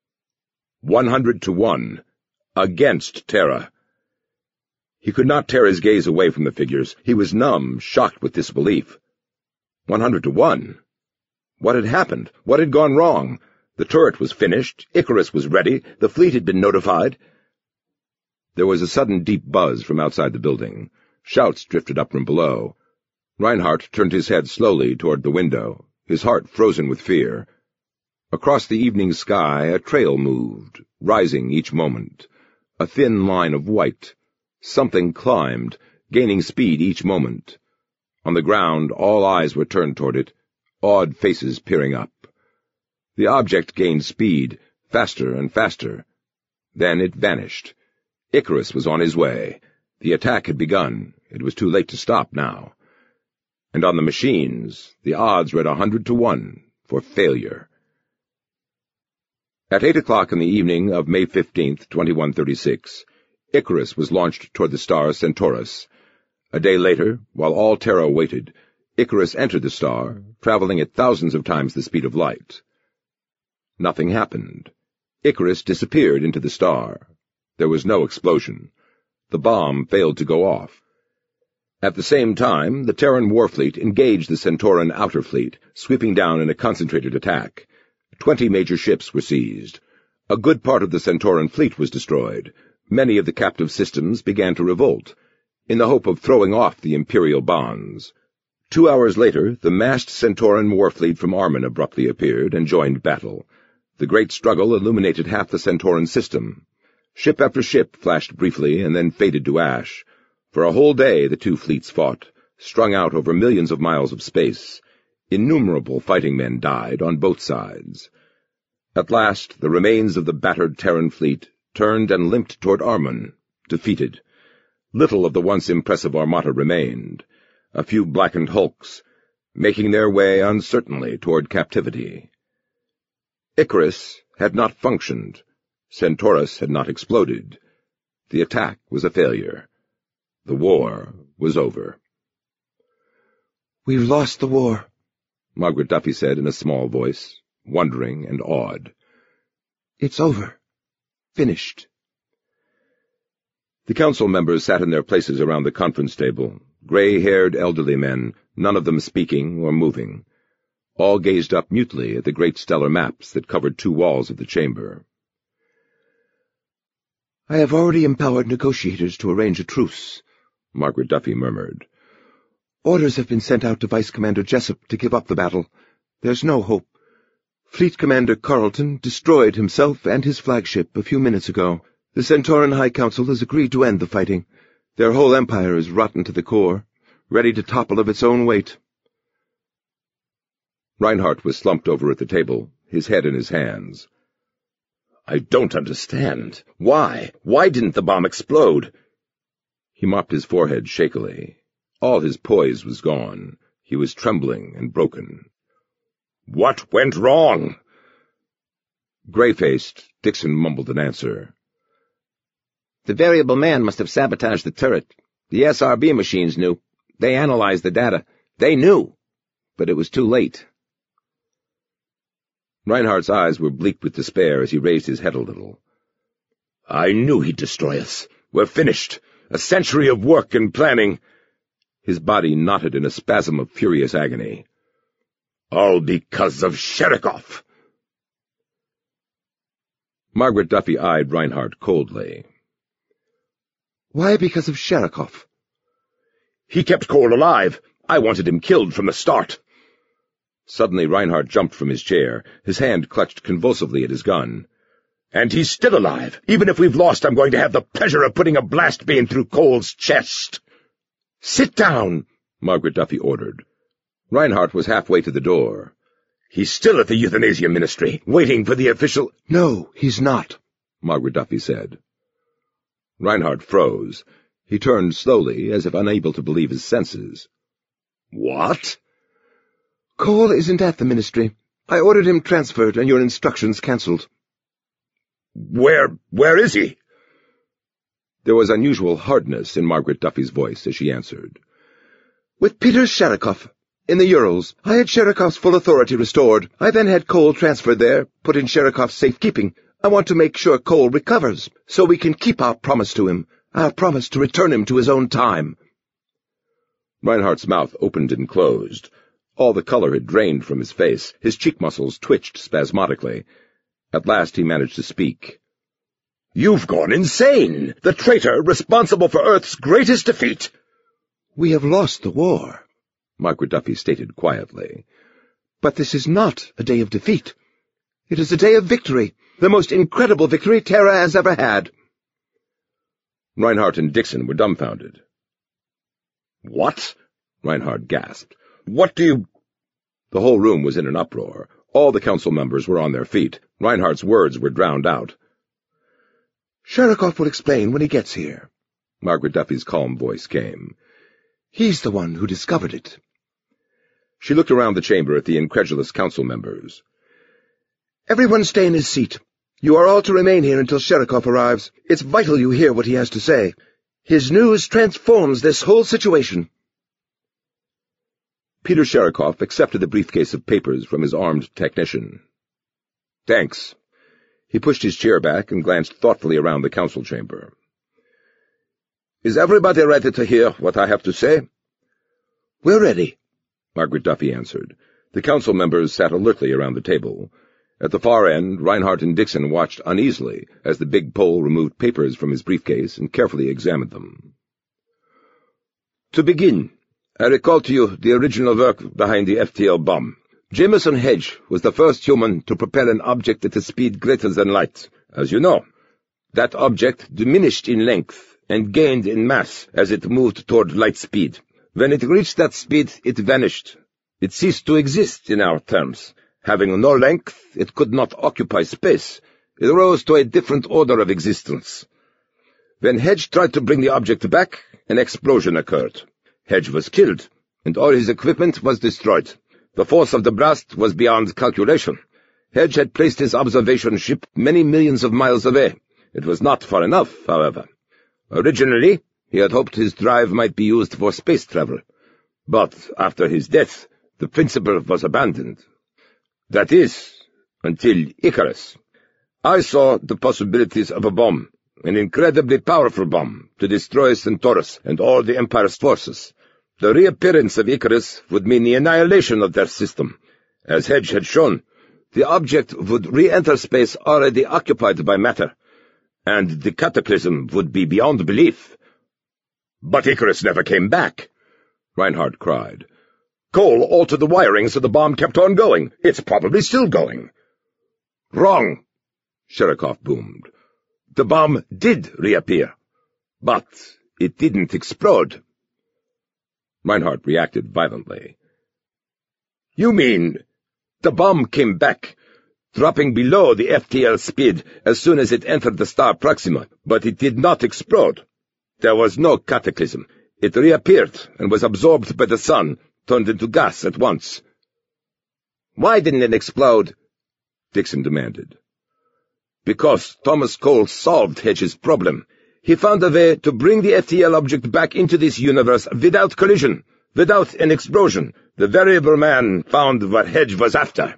Speaker 3: 100-1. Against Terra. He could not tear his gaze away from the figures. He was numb, shocked with disbelief. 100-1. What had happened? What had gone wrong? The turret was finished. Icarus was ready. The fleet had been notified. There was a sudden deep buzz from outside the building. Shouts drifted up from below. Reinhardt turned his head slowly toward the window, his heart frozen with fear. Across the evening sky a trail moved, rising each moment. A thin line of white. Something climbed, gaining speed each moment. On the ground all eyes were turned toward it, awed faces peering up. The object gained speed, faster and faster. Then it vanished. Icarus was on his way. The attack had begun. It was too late to stop now. And on the machines, the odds read 100-1 for failure. At 8 o'clock in the evening of May 15th, 2136, Icarus was launched toward the star Centaurus. A day later, while all Terra waited, Icarus entered the star, traveling at thousands of times the speed of light. Nothing happened. Icarus disappeared into the star. There was no explosion. The bomb failed to go off. At the same time, the Terran warfleet engaged the Centauran outer fleet, sweeping down in a concentrated attack. 20 major ships were seized. A good part of the Centauran fleet was destroyed. Many of the captive systems began to revolt, in the hope of throwing off the imperial bonds. 2 hours later, the massed Centauran warfleet from Armin abruptly appeared and joined battle. The great struggle illuminated half the Centauran system. Ship after ship flashed briefly and then faded to ash. For a whole day the two fleets fought, strung out over millions of miles of space. Innumerable fighting men died on both sides. At last, the remains of the battered Terran fleet turned and limped toward Armin, defeated. Little of the once impressive armada remained, a few blackened hulks, making their way uncertainly toward captivity. Icarus had not functioned. Centaurus had not exploded. The attack was a failure. The war was over.
Speaker 4: "We've lost the war,"
Speaker 3: Margaret Duffy said in a small voice, wondering and awed.
Speaker 4: "It's over. Finished."
Speaker 3: The council members sat in their places around the conference table, gray-haired elderly men, none of them speaking or moving. All gazed up mutely at the great stellar maps that covered 2 walls of the chamber.
Speaker 4: "I have already empowered negotiators to arrange a truce,"
Speaker 3: Margaret Duffy murmured.
Speaker 4: "Orders have been sent out to Vice Commander Jessup to give up the battle. There's no hope. Fleet Commander Carleton destroyed himself and his flagship a few minutes ago. The Centauran High Council has agreed to end the fighting. Their whole empire is rotten to the core, ready to topple of its own weight."
Speaker 3: Reinhardt was slumped over at the table, his head in his hands. "I don't understand. Why? Why didn't the bomb explode?" He mopped his forehead shakily. All his poise was gone. He was trembling and broken. "What went wrong?" Gray-faced, Dixon mumbled an answer.
Speaker 2: "The variable man must have sabotaged the turret. The SRB machines knew. They analyzed the data. They knew. But it was too late."
Speaker 3: Reinhardt's eyes were bleak with despair as he raised his head a little. "I knew he'd destroy us. We're finished. A century of work and planning." His body knotted in a spasm of furious agony. "All because of Sherikov." Margaret Duffy eyed Reinhardt coldly.
Speaker 4: Why because of Sherikov?
Speaker 2: He kept Cole alive. I wanted him killed from the start.
Speaker 3: Suddenly Reinhardt jumped from his chair, his hand clutched convulsively at his gun.
Speaker 2: And he's still alive. Even if we've lost, I'm going to have the pleasure of putting a blast beam through Cole's chest.
Speaker 3: Sit down, Margaret Duffy ordered. Reinhardt was halfway to the door.
Speaker 2: He's still at the euthanasia ministry, waiting for the official—
Speaker 4: No, he's not,
Speaker 3: Margaret Duffy said. Reinhardt froze. He turned slowly, as if unable to believe his senses.
Speaker 2: What?
Speaker 4: Cole isn't at the ministry. I ordered him transferred and your instructions cancelled.
Speaker 2: Where is he?
Speaker 3: There was unusual hardness in Margaret Duffy's voice as she answered.
Speaker 4: With Peter Sherikov, in the Urals. I had Sherikov's full authority restored. I then had Cole transferred there, put in Sherikov's safekeeping. I want to make sure Cole recovers, so we can keep our promise to him, our promise to return him to his own time.
Speaker 3: Reinhardt's mouth opened and closed. All the color had drained from his face. His cheek muscles twitched spasmodically. At last he managed to speak.
Speaker 2: You've gone insane! The traitor responsible for Earth's greatest defeat!
Speaker 4: We have lost the war,
Speaker 3: Margaret Duffy stated quietly.
Speaker 4: But this is not a day of defeat. It is a day of victory, the most incredible victory Terra has ever had.
Speaker 3: Reinhardt and Dixon were dumbfounded.
Speaker 2: What?
Speaker 3: Reinhardt gasped.
Speaker 2: What do you—
Speaker 3: The whole room was in an uproar. All the council members were on their feet. Reinhardt's words were drowned out.
Speaker 4: Sherikov will explain when he gets here.
Speaker 3: Margaret Duffy's calm voice came.
Speaker 4: He's the one who discovered it.
Speaker 3: She looked around the chamber at the incredulous council members.
Speaker 4: Everyone stay in his seat. You are all to remain here until Sherikov arrives. It's vital you hear what he has to say. His news transforms this whole situation.
Speaker 3: Peter Sherikov accepted the briefcase of papers from his armed technician. Thanks. He pushed his chair back and glanced thoughtfully around the council chamber.
Speaker 2: Is everybody ready to hear what I have to say?
Speaker 4: We're ready,
Speaker 3: Margaret Duffy answered. The council members sat alertly around the table. At the far end, Reinhardt and Dixon watched uneasily as the big Pole removed papers from his briefcase and carefully examined them.
Speaker 2: To begin, I recall to you the original work behind the FTL bomb. Jameson Hedge was the first human to propel an object at a speed greater than light. As you know, that object diminished in length and gained in mass as it moved toward light speed. When it reached that speed, it vanished. It ceased to exist in our terms. Having no length, it could not occupy space. It rose to a different order of existence. When Hedge tried to bring the object back, an explosion occurred. Hedge was killed, and all his equipment was destroyed. The force of the blast was beyond calculation. Hedge had placed his observation ship many millions of miles away. It was not far enough, however. Originally, he had hoped his drive might be used for space travel. But after his death, the principle was abandoned. That is, until Icarus. I saw the possibilities of a bomb, an incredibly powerful bomb, to destroy Centaurus and all the Empire's forces. The reappearance of Icarus would mean the annihilation of their system. As Hedge had shown, the object would re-enter space already occupied by matter, and the cataclysm would be beyond belief. But Icarus never came back, Reinhardt cried. Cole altered the wiring so the bomb kept on going. It's probably still going. Wrong, Sherikov boomed. The bomb did reappear, but it didn't explode.
Speaker 3: Reinhardt reacted violently.
Speaker 2: You mean the bomb came back, dropping below the FTL speed as soon as it entered the star Proxima, but it did not explode. There was no cataclysm. It reappeared and was absorbed by the sun, turned into gas at once. Why didn't it explode? Dixon demanded. Because Thomas Cole solved Hedge's problem. He found a way to bring the FTL object back into this universe without collision, without an explosion. The variable man found what Hedge was after.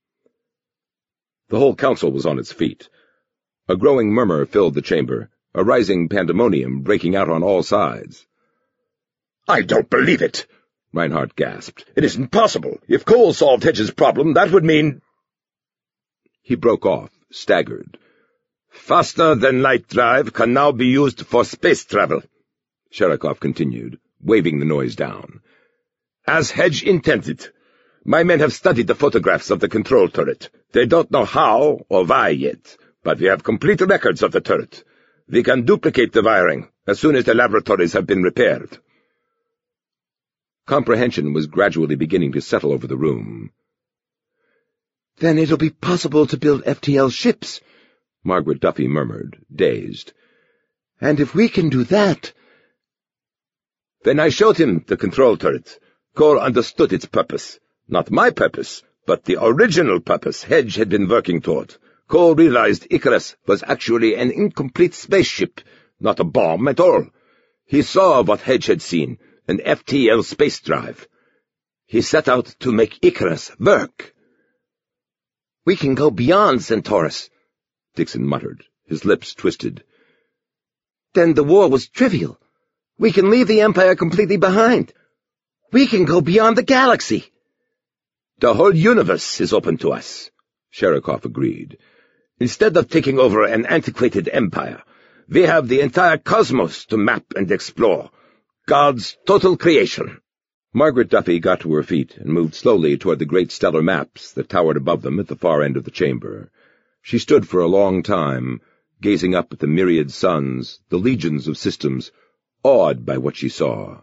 Speaker 3: The whole council was on its feet. A growing murmur filled the chamber, a rising pandemonium breaking out on all sides.
Speaker 2: I don't believe it, Reinhardt gasped. It isn't possible. If Cole solved Hedge's problem, that would mean—
Speaker 3: He broke off, staggered.
Speaker 2: Faster-than-light drive can now be used for space travel, Sherikov continued, waving the noise down. As Hedge intended. My men have studied the photographs of the control turret. They don't know how or why yet, but we have complete records of the turret. We can duplicate the wiring as soon as the laboratories have been repaired.
Speaker 3: Comprehension was gradually beginning to settle over the room.
Speaker 4: Then it'll be possible to build FTL ships,
Speaker 3: Margaret Duffy murmured, dazed.
Speaker 4: And if we can do that—
Speaker 2: When I showed him the control turret, Cole understood its purpose. Not my purpose, but the original purpose Hedge had been working toward. Cole realized Icarus was actually an incomplete spaceship, not a bomb at all. He saw what Hedge had seen, an FTL space drive. He set out to make Icarus work.
Speaker 4: We can go beyond Centaurus,
Speaker 3: Dixon muttered, his lips twisted.
Speaker 4: Then the war was trivial. We can leave the Empire completely behind. We can go beyond the galaxy.
Speaker 2: The whole universe is open to us, Sherikov agreed. Instead of taking over an antiquated empire, we have the entire cosmos to map and explore. God's total creation.
Speaker 3: Margaret Duffy got to her feet and moved slowly toward the great stellar maps that towered above them at the far end of the chamber. She stood for a long time, gazing up at the myriad suns, the legions of systems, awed by what she saw.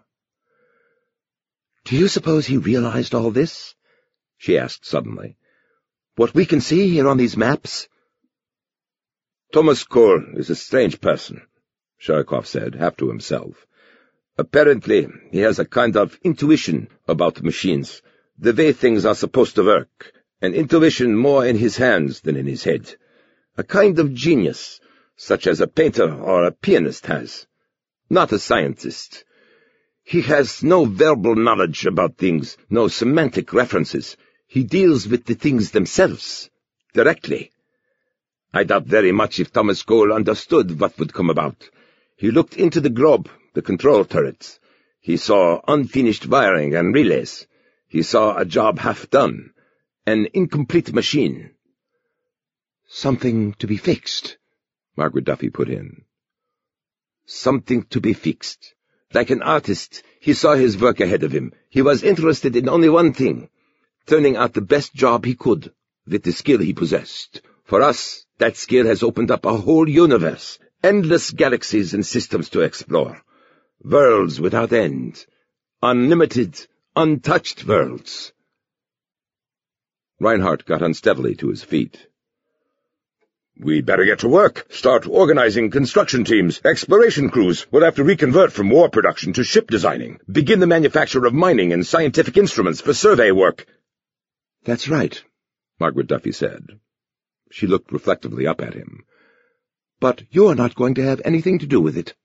Speaker 4: Do you suppose he realized all this? She asked suddenly. What we can see here on these maps?
Speaker 2: Thomas Cole is a strange person, Sherikov said, half to himself. Apparently, he has a kind of intuition about machines, the way things are supposed to work, an intuition more in his hands than in his head. A kind of genius, such as a painter or a pianist has. Not a scientist. He has no verbal knowledge about things, no semantic references. He deals with the things themselves, directly. I doubt very much if Thomas Cole understood what would come about. He looked into the globe, the control turrets. He saw unfinished wiring and relays. He saw a job half done, an incomplete machine.
Speaker 4: Something to be fixed,
Speaker 3: Margaret Duffy put in.
Speaker 2: Something to be fixed. Like an artist, he saw his work ahead of him. He was interested in only one thing, turning out the best job he could, with the skill he possessed. For us, that skill has opened up a whole universe, endless galaxies and systems to explore. Worlds without end. Unlimited, untouched worlds.
Speaker 3: Reinhardt got unsteadily to his feet.
Speaker 2: We'd better get to work. Start organizing construction teams, exploration crews. We'll have to reconvert from war production to ship designing. Begin the manufacture of mining and scientific instruments for survey work.
Speaker 4: That's right,
Speaker 3: Margaret Duffy said. She looked reflectively up at him.
Speaker 4: But you're not going to have anything to do with it.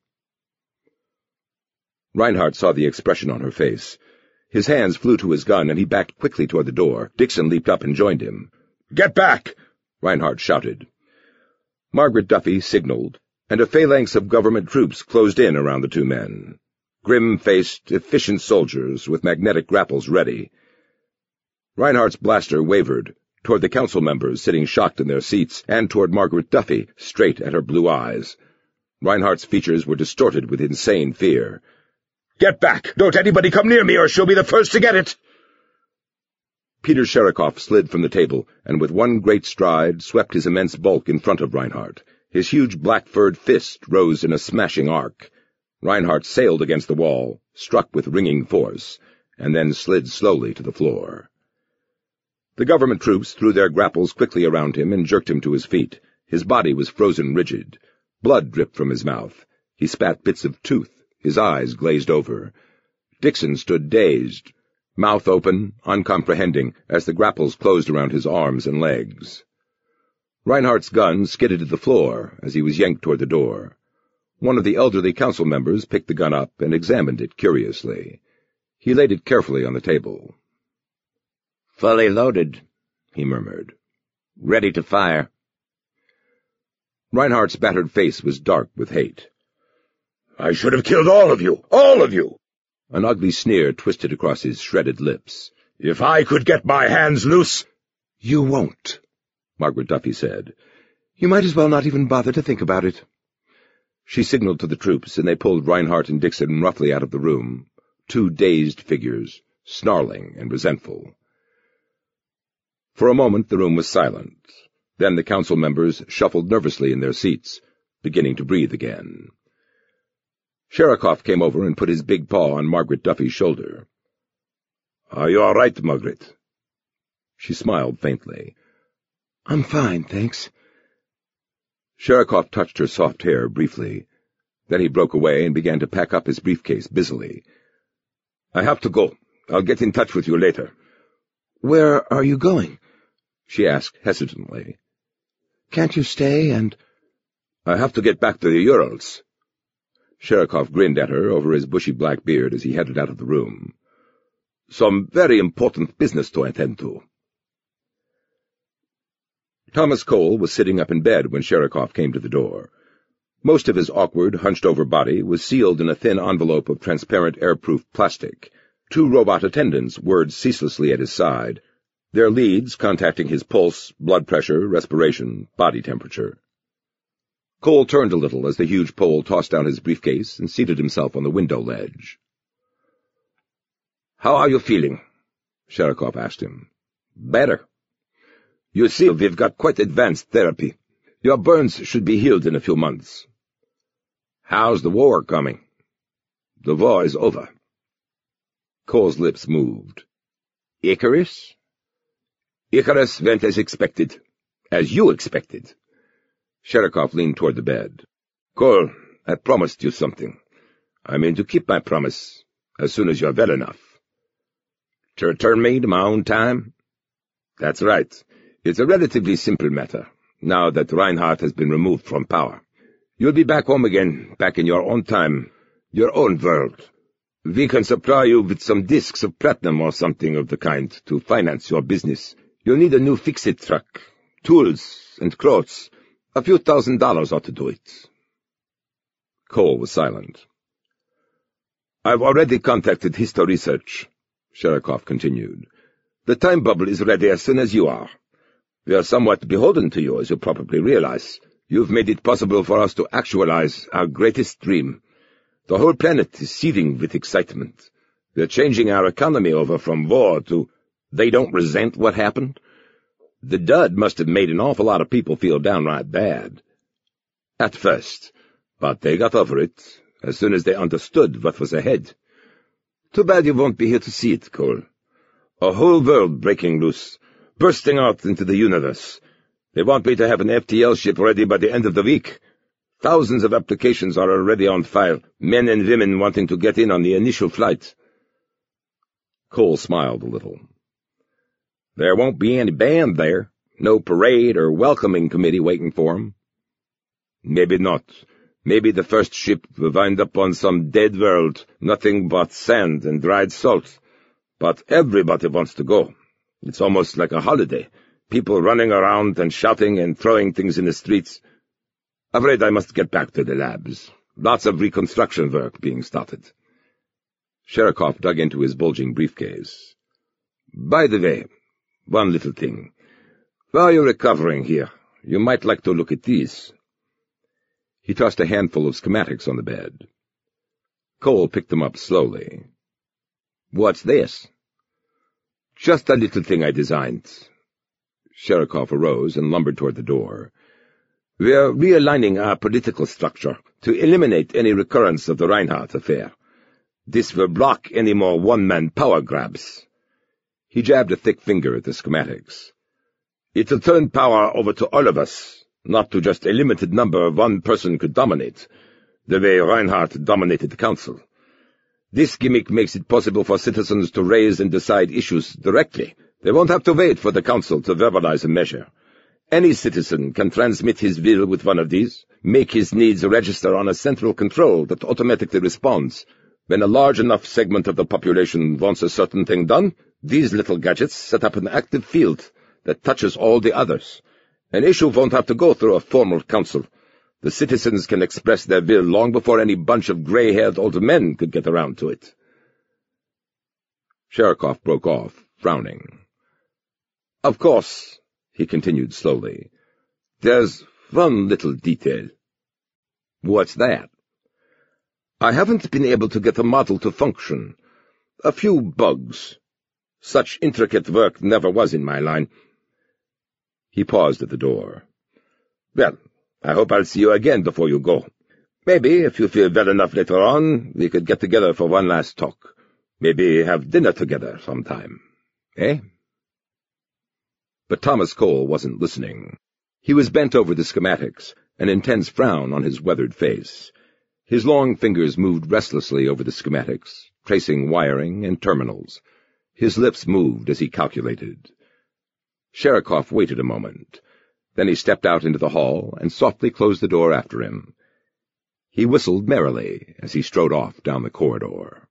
Speaker 3: Reinhardt saw the expression on her face. His hands flew to his gun, and he backed quickly toward the door. Dixon leaped up and joined him.
Speaker 2: "Get back!"
Speaker 3: Reinhardt shouted. Margaret Duffy signaled, and a phalanx of government troops closed in around the two men. Grim-faced, efficient soldiers with magnetic grapples ready. Reinhardt's blaster wavered, toward the council members sitting shocked in their seats, and toward Margaret Duffy, straight at her blue eyes. Reinhardt's features were distorted with insane fear.
Speaker 2: "Get back! Don't anybody come near me, or she'll be the first to get it!"
Speaker 3: Peter Sherikov slid from the table, and with one great stride swept his immense bulk in front of Reinhardt. His huge black-furred fist rose in a smashing arc. Reinhardt sailed against the wall, struck with ringing force, and then slid slowly to the floor. The government troops threw their grapples quickly around him and jerked him to his feet. His body was frozen rigid. Blood dripped from his mouth. He spat bits of tooth. His eyes glazed over. Dixon stood dazed, mouth open, uncomprehending, as the grapples closed around his arms and legs. Reinhardt's gun skidded to the floor as he was yanked toward the door. One of the elderly council members picked the gun up and examined it curiously. He laid it carefully on the table.
Speaker 2: "Fully loaded," he murmured. "Ready to fire."
Speaker 3: Reinhardt's battered face was dark with hate.
Speaker 2: "I should have killed all of you! All of you!"
Speaker 3: An ugly sneer twisted across his shredded lips.
Speaker 2: "If I could get my hands loose—"
Speaker 4: "You won't,"
Speaker 3: Margaret Duffy said. You might as well not even bother to think about it." She signaled to the troops, and they pulled Reinhardt and Dixon roughly out of the room, two dazed figures, snarling and resentful. For a moment the room was silent. Then the council members shuffled nervously in their seats, beginning to breathe again. Sherikov came over and put his big paw on Margaret Duffy's shoulder. "Are you all right, Margaret?" She smiled faintly. "I'm fine, thanks." Sherikov touched her soft hair briefly. Then he broke away and began to pack up his briefcase busily. "I have to go. I'll get in touch with you later." "Where are you going?" she asked hesitantly. "Can't you stay and—" "I have to get back to the Urals." Sherikov grinned at her over his bushy black beard as he headed out of the room. "Some very important business to attend to." Thomas Cole was sitting up in bed when Sherikov came to the door. Most of his awkward, hunched-over body was sealed in a thin envelope of transparent airproof plastic. Two robot attendants whirred ceaselessly at his side, their leads contacting his pulse, blood pressure, respiration, body temperature. Cole turned a little as the huge Pole tossed down his briefcase and seated himself on the window ledge. "How are you feeling?" Sherikov asked him. "Better. You see, we've got quite advanced therapy. Your burns should be healed in a few months." "How's the war coming?" "The war is over." Cole's lips moved. "Icarus?" "Icarus went as expected. As you expected." Sherikov leaned toward the bed. "Cole, I promised you something. I mean to keep my promise as soon as you're well enough." "To return me to my own time?" "That's right. It's a relatively simple matter, now that Reinhardt has been removed from power. You'll be back home again, back in your own time, your own world. We can supply you with some discs of platinum or something of the kind to finance your business. You'll need a new fix-it truck, tools, and clothes. A few $1,000s ought to do it." Cole was silent. "I've already contacted Histo Research," Sherikov continued. "The time bubble is ready as soon as you are. We are somewhat beholden to you, as you probably realize. You've made it possible for us to actualize our greatest dream. The whole planet is seething with excitement. We're changing our economy over from war to they don't resent what happened. The dud must have made an awful lot of people feel downright bad. At first, but they got over it as soon as they understood what was ahead. Too bad you won't be here to see it, Cole. A whole world breaking loose, bursting out into the universe. They want me to have an FTL ship ready by the end of the week. Thousands of applications are already on file, men and women wanting to get in on the initial flight." Cole smiled a little. "There won't be any band there, no parade or welcoming committee waiting for him." "Maybe not. Maybe the first ship will wind up on some dead world, nothing but sand and dried salt. But everybody wants to go. It's almost like a holiday. People running around and shouting and throwing things in the streets. Afraid I must get back to the labs. Lots of reconstruction work being started." Sherikov dug into his bulging briefcase. "By the way, one little thing. While you're recovering here, you might like to look at these." He tossed a handful of schematics on the bed. Cole picked them up slowly. "What's this?" "Just a little thing I designed." Sherikov arose and lumbered toward the door. "We're realigning our political structure to eliminate any recurrence of the Reinhardt affair. This will block any more one-man power grabs." He jabbed a thick finger at the schematics. "It'll turn power over to all of us, not to just a limited number one person could dominate, the way Reinhardt dominated the council. This gimmick makes it possible for citizens to raise and decide issues directly. They won't have to wait for the council to verbalize a measure. Any citizen can transmit his will with one of these, make his needs register on a central control that automatically responds. When a large enough segment of the population wants a certain thing done, these little gadgets set up an active field that touches all the others. An issue won't have to go through a formal council. The citizens can express their will long before any bunch of gray-haired old men could get around to it." Sherikov broke off, frowning. "Of course," he continued slowly, "there's
Speaker 2: One little detail.
Speaker 3: What's that?
Speaker 2: I haven't been able to get the model to function. A few bugs. Such intricate work never was in my line.
Speaker 3: He paused at the door.
Speaker 2: Well, I hope I'll see you again before you go. Maybe, if you feel well enough later on, we could get together for one last talk. Maybe have dinner together sometime.
Speaker 3: Eh? But Thomas Cole wasn't listening. He was bent over the schematics, an intense frown on his weathered face. His long fingers moved restlessly over the schematics, tracing wiring and terminals. His lips moved as he calculated. Sherikov waited a moment. Then he stepped out into the hall and softly closed the door after him. He whistled merrily as he strode off down the corridor.